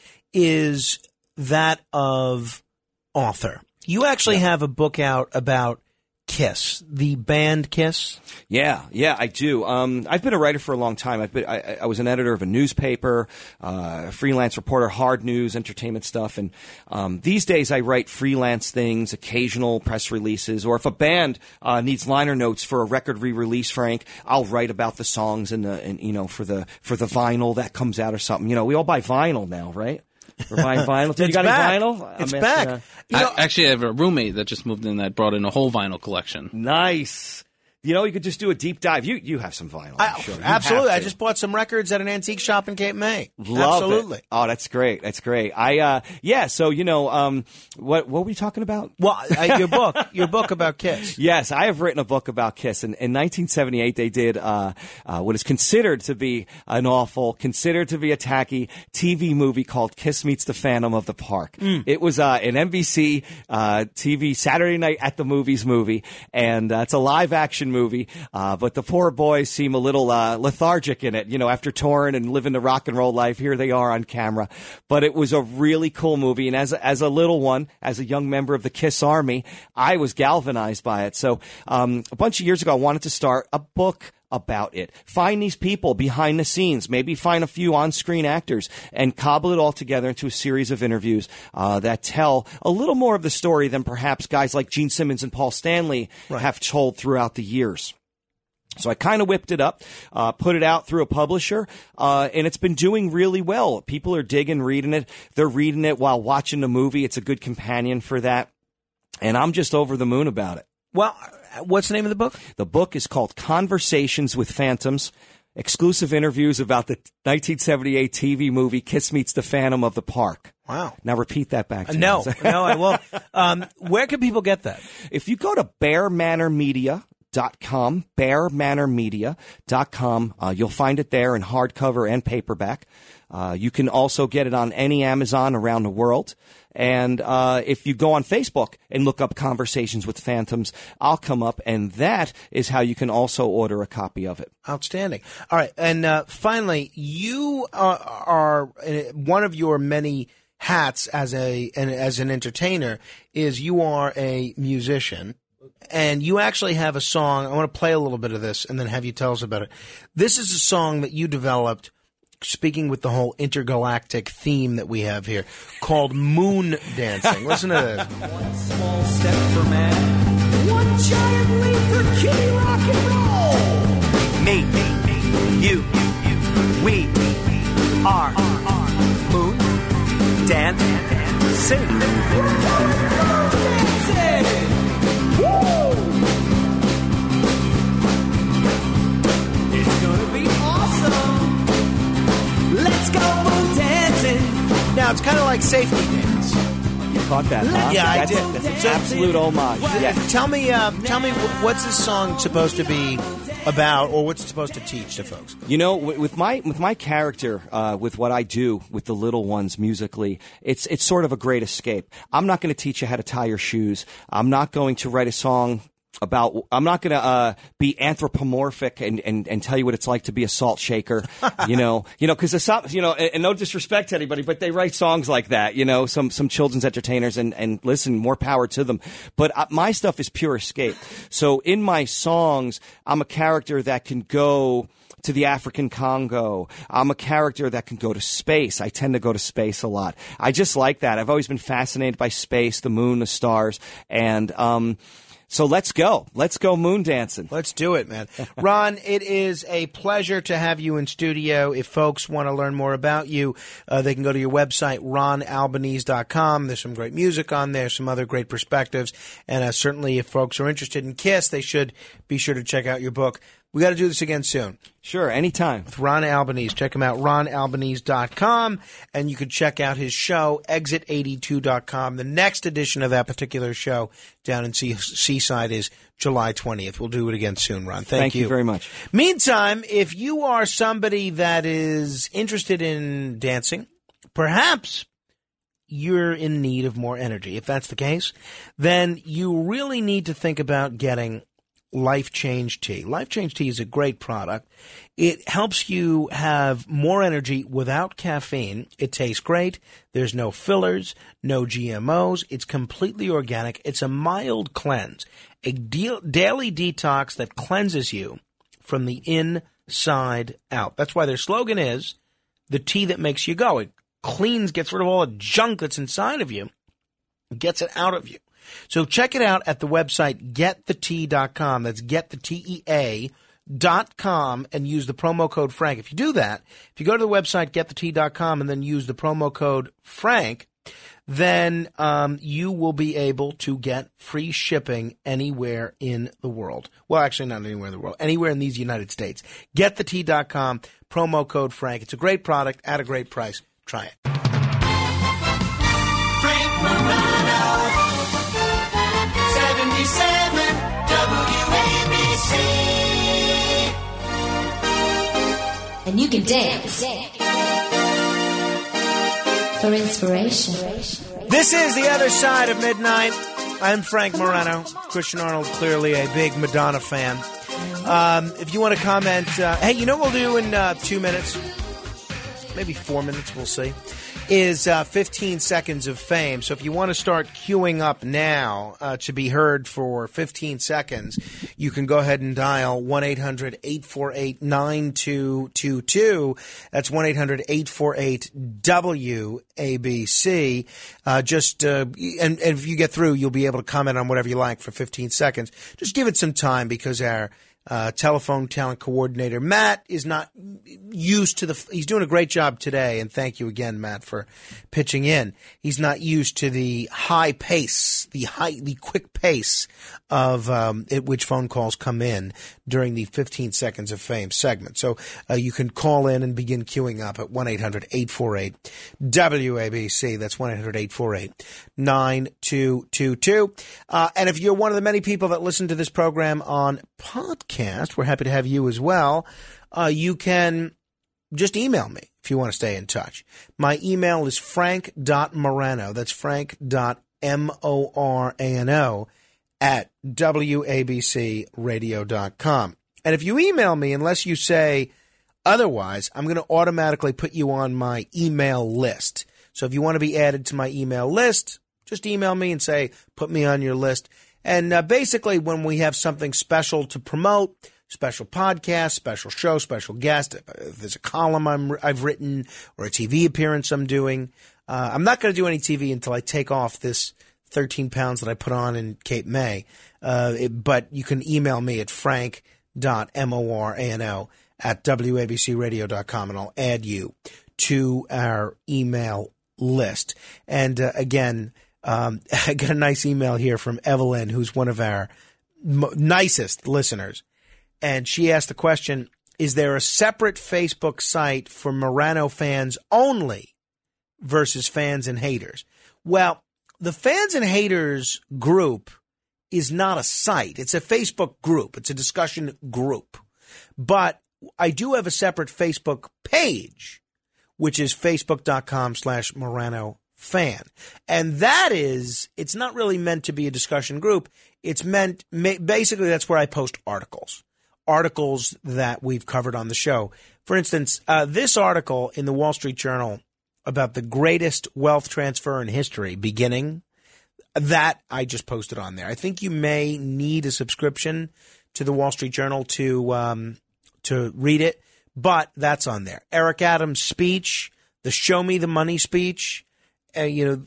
is that of author. You actually have a book out about Kiss, the band Kiss. Yeah, yeah, I do. Um, I've been a writer for a long time. I've been, I, I was an editor of a newspaper, uh, freelance reporter, hard news, entertainment stuff, and um, these days I write freelance things, occasional press releases, or if a band uh, needs liner notes for a record re-release, Frank, I'll write about the songs and the, and you know, for the for the vinyl that comes out or something. You know, we all buy vinyl now, right? We're buying vinyl. Did you got back. any vinyl? It's I'm back. asking, uh, You know, I, actually, I have a roommate that just moved in that brought in a whole vinyl collection. Nice. You know, you could just do a deep dive. You you have some vinyl, I'm I, sure. You absolutely. have I to. just bought some records at an antique shop in Cape May. Love absolutely. it. Oh, that's great. That's great. I uh yeah, so you know, um what what were we talking about? Well, uh, your book, your book about Kiss. Yes, I have written a book about Kiss. And in nineteen seventy-eight they did uh, uh what is considered to be an awful, considered to be a tacky T V movie called Kiss Meets the Phantom of the Park. Mm. It was uh an N B C uh T V Saturday Night at the Movies movie, and uh, it's a live action movie, uh, but the poor boys seem a little uh, lethargic in it. You know, after touring and living the rock and roll life, here they are on camera. But it was a really cool movie, and as a, as a little one, as a young member of the Kiss Army, I was galvanized by it. So um, a bunch of years ago, I wanted to start a book about it. Find these people behind the scenes, maybe find a few on-screen actors, and cobble it all together into a series of interviews uh, that tell a little more of the story than perhaps guys like Gene Simmons and Paul Stanley right. have told throughout the years. So I kind of whipped it up, uh, put it out through a publisher, uh, and it's been doing really well. People are digging reading it. They're reading it while watching the movie. It's a good companion for that. And I'm just over the moon about it. Well, what's the name of the book? The book is called Conversations with Phantoms, exclusive interviews about the nineteen seventy-eight T V movie Kiss Meets the Phantom of the Park. Wow. Now repeat that back to no, me. No, I won't. Um, where can people get that? If you go to Bear Manor Media dot com, bear manor media dot com, uh, you'll find it there in hardcover and paperback. Uh, you can also get it on any Amazon around the world. And uh, if you go on Facebook and look up Conversations with Phantoms, I'll come up, and that is how you can also order a copy of it. Outstanding. All right, and uh, finally, you are, are uh, one of your many hats as a an, as an entertainer is you are a musician. And you actually have a song. I want to play a little bit of this and then have you tell us about it. This is a song that you developed, speaking with the whole intergalactic theme that we have here, called Moon Dancing. Listen to this. One small step for man, one giant leap for kitty rock and roll. Me, you, we are Moon Dancing. We're going moon dancing. It's gonna be awesome. Let's go moon dancing. Now, it's kind of like Safety Dance. You caught that, huh? Yeah, I that's, did. That's an absolute homage. Yes. Tell me, uh, tell me, what's this song supposed to be about, or what's it supposed to teach to folks? You know, with my with my character, uh, with what I do with the little ones musically, it's it's sort of a great escape. I'm not going to teach you how to tie your shoes. I'm not going to write a song about, I'm not going to uh, be anthropomorphic and, and, and tell you what it's like to be a salt shaker, you know, you know, because you know, and, and no disrespect to anybody, but they write songs like that, you know, some some children's entertainers, and and listen, more power to them. But uh, my stuff is pure escape. So in my songs, I'm a character that can go to the African Congo. I'm a character that can go to space. I tend to go to space a lot. I just like that. I've always been fascinated by space, the moon, the stars, and um. So let's go. Let's go moon dancing. Let's do it, man. Ron, it is a pleasure to have you in studio. If folks want to learn more about you, uh, they can go to your website, ron albanese dot com. There's some great music on there, some other great perspectives. And uh, certainly if folks are interested in KISS, they should be sure to check out your book. We got to do this again soon. Sure, anytime. With Ron Albanese. Check him out, ron albanese dot com. And you can check out his show, exit eighty-two dot com. The next edition of that particular show down in C- Seaside is July twentieth. We'll do it again soon, Ron. Thank, Thank you. you very much. Meantime, if you are somebody that is interested in dancing, perhaps you're in need of more energy. If that's the case, then you really need to think about getting Life Change Tea. Life Change Tea is a great product. It helps you have more energy without caffeine. It tastes great. There's no fillers, no G M Os. It's completely organic. It's a mild cleanse, a de- daily detox that cleanses you from the inside out. That's why their slogan is the tea that makes you go. It cleans, gets rid of all the junk that's inside of you, gets it out of you. So check it out at the website get the tea dot com. That's get the T E A dot com and use the promo code Frank. If you do that, if you go to the website get the tea dot com and then use the promo code Frank, then um, you will be able to get free shipping anywhere in the world. Well, actually, not anywhere in the world. Anywhere in these United States. get the tea dot com, promo code Frank. It's a great product at a great price. Try it. Frank Morano, seventy-seven W A B C. And you can dance for inspiration. This is The Other Side of Midnight. I'm Frank Morano. Christian Arnold, clearly a big Madonna fan. Um, if you want to comment, uh, hey, you know what we'll do in uh, two minutes? Maybe four minutes, we'll see. Is uh, fifteen seconds of fame. So if you want to start queuing up now uh, to be heard for fifteen seconds, you can go ahead and dial one eight hundred eight four eight nine two two two. That's one eight hundred eight four eight W A B C. Uh, just uh, and, and if you get through, you'll be able to comment on whatever you like for fifteen seconds. Just give it some time because our Uh, telephone talent coordinator Matt is not used to the. He's doing a great job today, and thank you again, Matt, for pitching in. He's not used to the high pace, the high, the quick pace of um, at which phone calls come in during the fifteen seconds of fame segment. So uh, you can call in and begin queuing up at one eight hundred eight four eight W A B C. That's one eight hundred eight four eight nine two two two. Uh, and if you're one of the many people that listen to this program on podcast, we're happy to have you as well. Uh, you can just email me if you want to stay in touch. My email is frank.morano. That's frank.M-O-R-A-N-O at W A B C radio dot com. And if you email me, unless you say otherwise, I'm going to automatically put you on my email list. So if you want to be added to my email list, just email me and say, put me on your list. And uh, basically, when we have something special to promote, special podcast, special show, special guest, if there's a column I'm, I've written or a T V appearance I'm doing, uh, I'm not going to do any T V until I take off this thirteen pounds that I put on in Cape May. Uh, it, but you can email me at frank.morano at W A B C radio dot com, and I'll add you to our email list. And uh, again, Um, I got a nice email here from Evelyn, who's one of our mo- nicest listeners. And she asked the question, is there a separate Facebook site for Morano fans only versus fans and haters? Well, the fans and haters group is not a site. It's a Facebook group. It's a discussion group. But I do have a separate Facebook page, which is facebook.com slash Morano fan. And that is, it's not really meant to be a discussion group. It's meant, basically, that's where I post articles, articles that we've covered on the show. For instance, uh, this article in the Wall Street Journal about the greatest wealth transfer in history beginning, that I just posted on there. I think you may need a subscription to the Wall Street Journal to, um, to read it, but that's on there. Eric Adams' speech, the Show Me the Money speech, Uh, you know,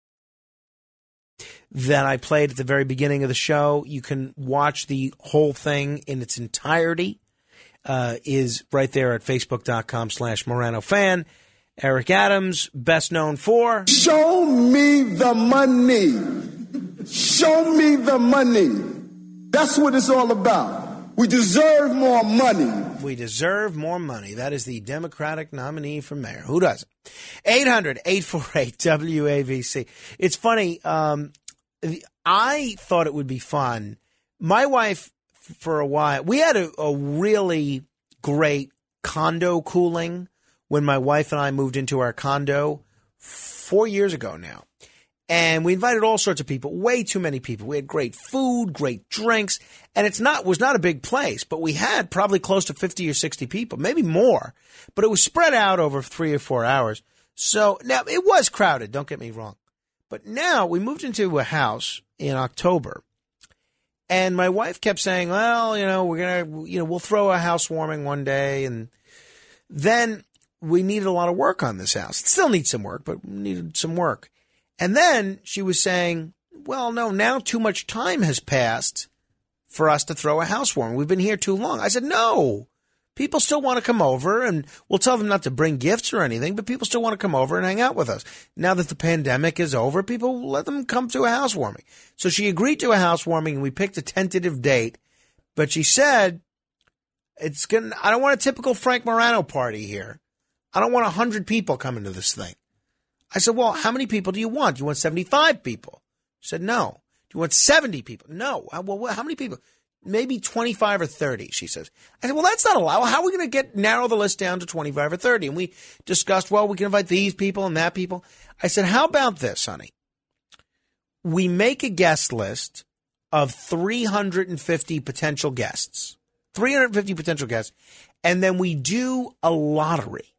that I played at the very beginning of the show. You can watch the whole thing in its entirety. Uh, is right there at facebook.com slash Morano fan. Eric Adams, best known for Show me the money. Show me the money. That's what it's all about. We deserve more money. We deserve more money. That is the Democratic nominee for mayor. Who doesn't? eight hundred eight four eight W A B C. It's funny. Um, I thought it would be fun. My wife, for a while, we had a, a really great condo cooling when my wife and I moved into our condo four years ago now. And we invited all sorts of people, way too many people. We had great food, great drinks, and it's not was not a big place, but we had probably close to fifty or sixty people, maybe more. But it was spread out over three or four hours. So now it was crowded, don't get me wrong. But now we moved into a house in October, and my wife kept saying, well, you know, we're going to, you know, we'll throw a housewarming one day. And then we needed a lot of work on this house. It still needs some work, but we needed some work. And then she was saying, well, no, now too much time has passed for us to throw a housewarming. We've been here too long. I said, no, people still want to come over, and we'll tell them not to bring gifts or anything, but people still want to come over and hang out with us. Now that the pandemic is over, people let them come to a housewarming. So she agreed to a housewarming, and we picked a tentative date. But she said, it's gonna, I don't want a typical Frank Morano party here. I don't want one hundred people coming to this thing. I said, well, how many people do you want? Do you want seventy-five people? She said, no. Do you want seventy people? No. Well, how many people? Maybe twenty-five or thirty, she says. I said, well, that's not allowed. How are we going to get narrow the list down to twenty-five or thirty? And we discussed, well, we can invite these people and that people. I said, how about this, honey? We make a guest list of three hundred fifty potential guests. three hundred fifty potential guests, and then we do a lottery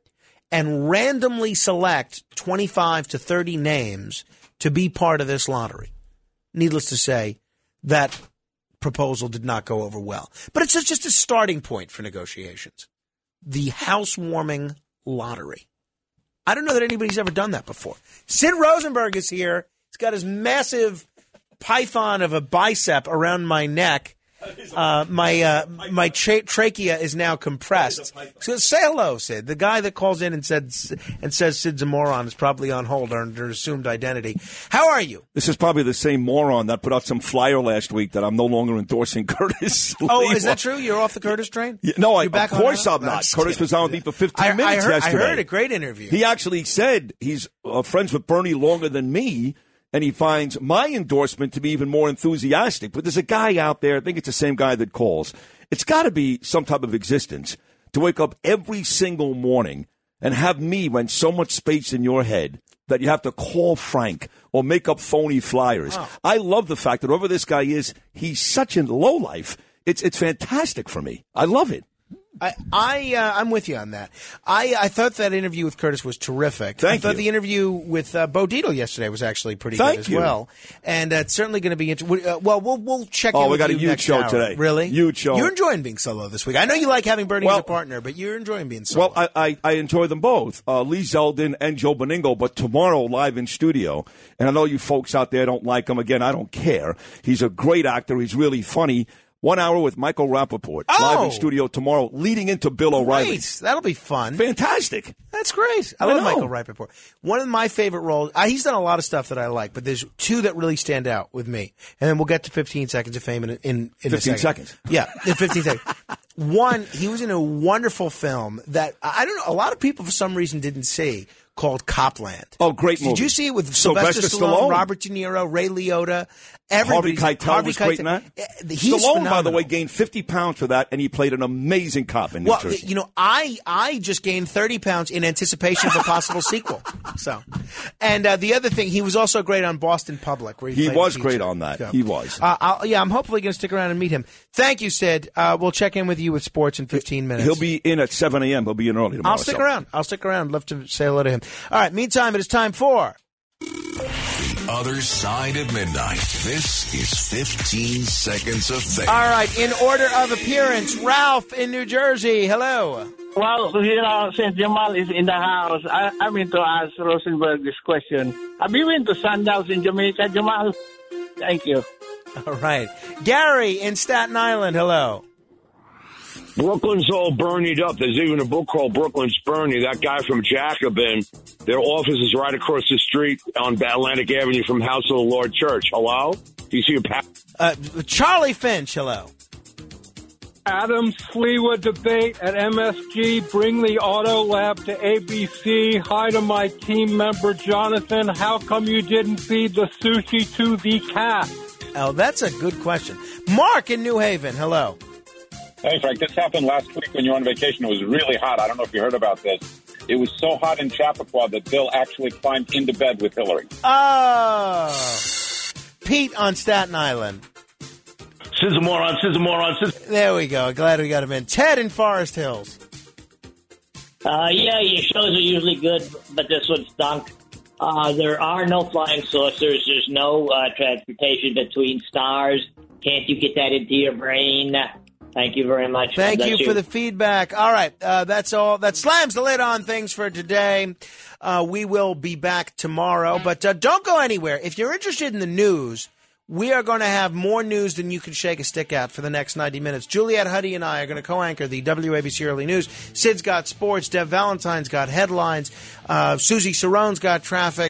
and randomly select twenty-five to thirty names to be part of this lottery. Needless to say, that proposal did not go over well. But it's just a starting point for negotiations. The housewarming lottery. I don't know that anybody's ever done that before. Sid Rosenberg is here. He's got his massive python of a bicep around my neck. Uh, my uh, my tra- trachea is now compressed. So say hello, Sid. The guy that calls in and said and says Sid's a moron is probably on hold under assumed identity. How are you? This is probably the same moron that put out some flyer last week that I'm no longer endorsing Curtis. Oh, Lee. is that true? You're off the Curtis train? Yeah, no, I, back of course on I'm not. No, Curtis was on with me for fifteen I, minutes I heard, yesterday. I heard a great interview. He actually said he's uh, friends with Bernie longer than me. And he finds my endorsement to be even more enthusiastic. But there's a guy out there, I think it's the same guy that calls. It's got to be some type of existence to wake up every single morning and have me rent so much space in your head that you have to call Frank or make up phony flyers. Oh. I love the fact that whoever this guy is, he's such a lowlife. It's, it's fantastic for me. I love it. I, I uh, I'm with you on that. I, I thought that interview with Curtis was terrific. Thank I thought you. the interview with uh, Bo Dietl yesterday was actually pretty Thank good as you. well. And uh, it's certainly going to be interesting. Uh, well, we'll we'll check. Oh, in we with got a you huge next show hour. today. Really, huge show. You're enjoying being solo this week. I know you like having Bernie well, as a partner, but you're enjoying being solo. Well, I, I, I enjoy them both, uh, Lee Zeldin and Joe Beningo. But tomorrow, live in studio, and I know you folks out there don't like him. Again, I don't care. He's a great actor. He's really funny. One hour with Michael Rappaport, oh, live in studio tomorrow, leading into Bill great. O'Reilly. That'll be fun. Fantastic. That's great. I, I love know. Michael Rappaport. One of my favorite roles, uh, he's done a lot of stuff that I like, but there's two that really stand out with me. And then we'll get to fifteen seconds of fame in, in, in fifteen a second. seconds. Yeah, in fifteen seconds. One, he was in a wonderful film that, I don't know, a lot of people for some reason didn't see, called Copland. Oh, great movie. Did you see it with Sylvester, Sylvester Stallone, Stallone, Robert De Niro, Ray Liotta, Harvey everybody? Keitel Harvey was great in that. He's Stallone, phenomenal. by the way, gained fifty pounds for that, and he played an amazing cop in New Well, Jersey. you know, I I just gained thirty pounds in anticipation of a possible sequel. So, and uh, the other thing, he was also great on Boston Public. Where he He played was a great teacher. on that. So, He was. Uh, I'll, yeah, I'm hopefully going to stick around and meet him. Thank you, Sid. Uh, we'll check in with you with sports in fifteen minutes. He'll be in at seven a.m. He'll be in early tomorrow. I'll stick so. around. I'll stick around. Love to say hello to him. All right. Meantime, it is time for The Other Side of Midnight. This is fifteen seconds of fame. All right. In order of appearance, Ralph in New Jersey. Hello. Well, you know, since Jamal is in the house, I, I mean to ask Rosenberg this question. Have you been to Sundowns in Jamaica, Jamal? Thank you. All right. Gary in Staten Island. Hello. Brooklyn's all Bernied up. There's even a book called Brooklyn's Bernie. That guy from Jacobin, their office is right across the street on Atlantic Avenue from House of the Lord Church. Hello? Do you see a pa- Uh, Charlie Finch. Hello. Adams Fleetwood debate at M S G. Bring the auto lab to A B C. Hi to my team member, Jonathan. How come you didn't feed the sushi to the cat? Oh, that's a good question. Mark in New Haven. Hello. Hey, Frank, this happened last week when you were on vacation. It was really hot. I don't know if you heard about this. It was so hot in Chappaqua that Bill actually climbed into bed with Hillary. Oh. Pete on Staten Island. Sid's a moron, Sid's a moron, Sid's... There we go. Glad we got him in. Ted in Forest Hills. Uh, yeah, your shows are usually good, but this one stunk. Uh, there are no flying saucers. There's no uh, transportation between stars. Can't you get that into your brain? Thank you very much. Thank God you bless for the feedback. All right. Uh, that's all. That slams the lid on things for today. Uh, we will be back tomorrow, but uh, don't go anywhere. If you're interested in the news, we are going to have more news than you can shake a stick at for the next ninety minutes. Juliet Huddy and I are going to co-anchor the W A B C Early News. Sid's got sports. Dev Valentine's got headlines. Uh, Susie Sarone's got traffic.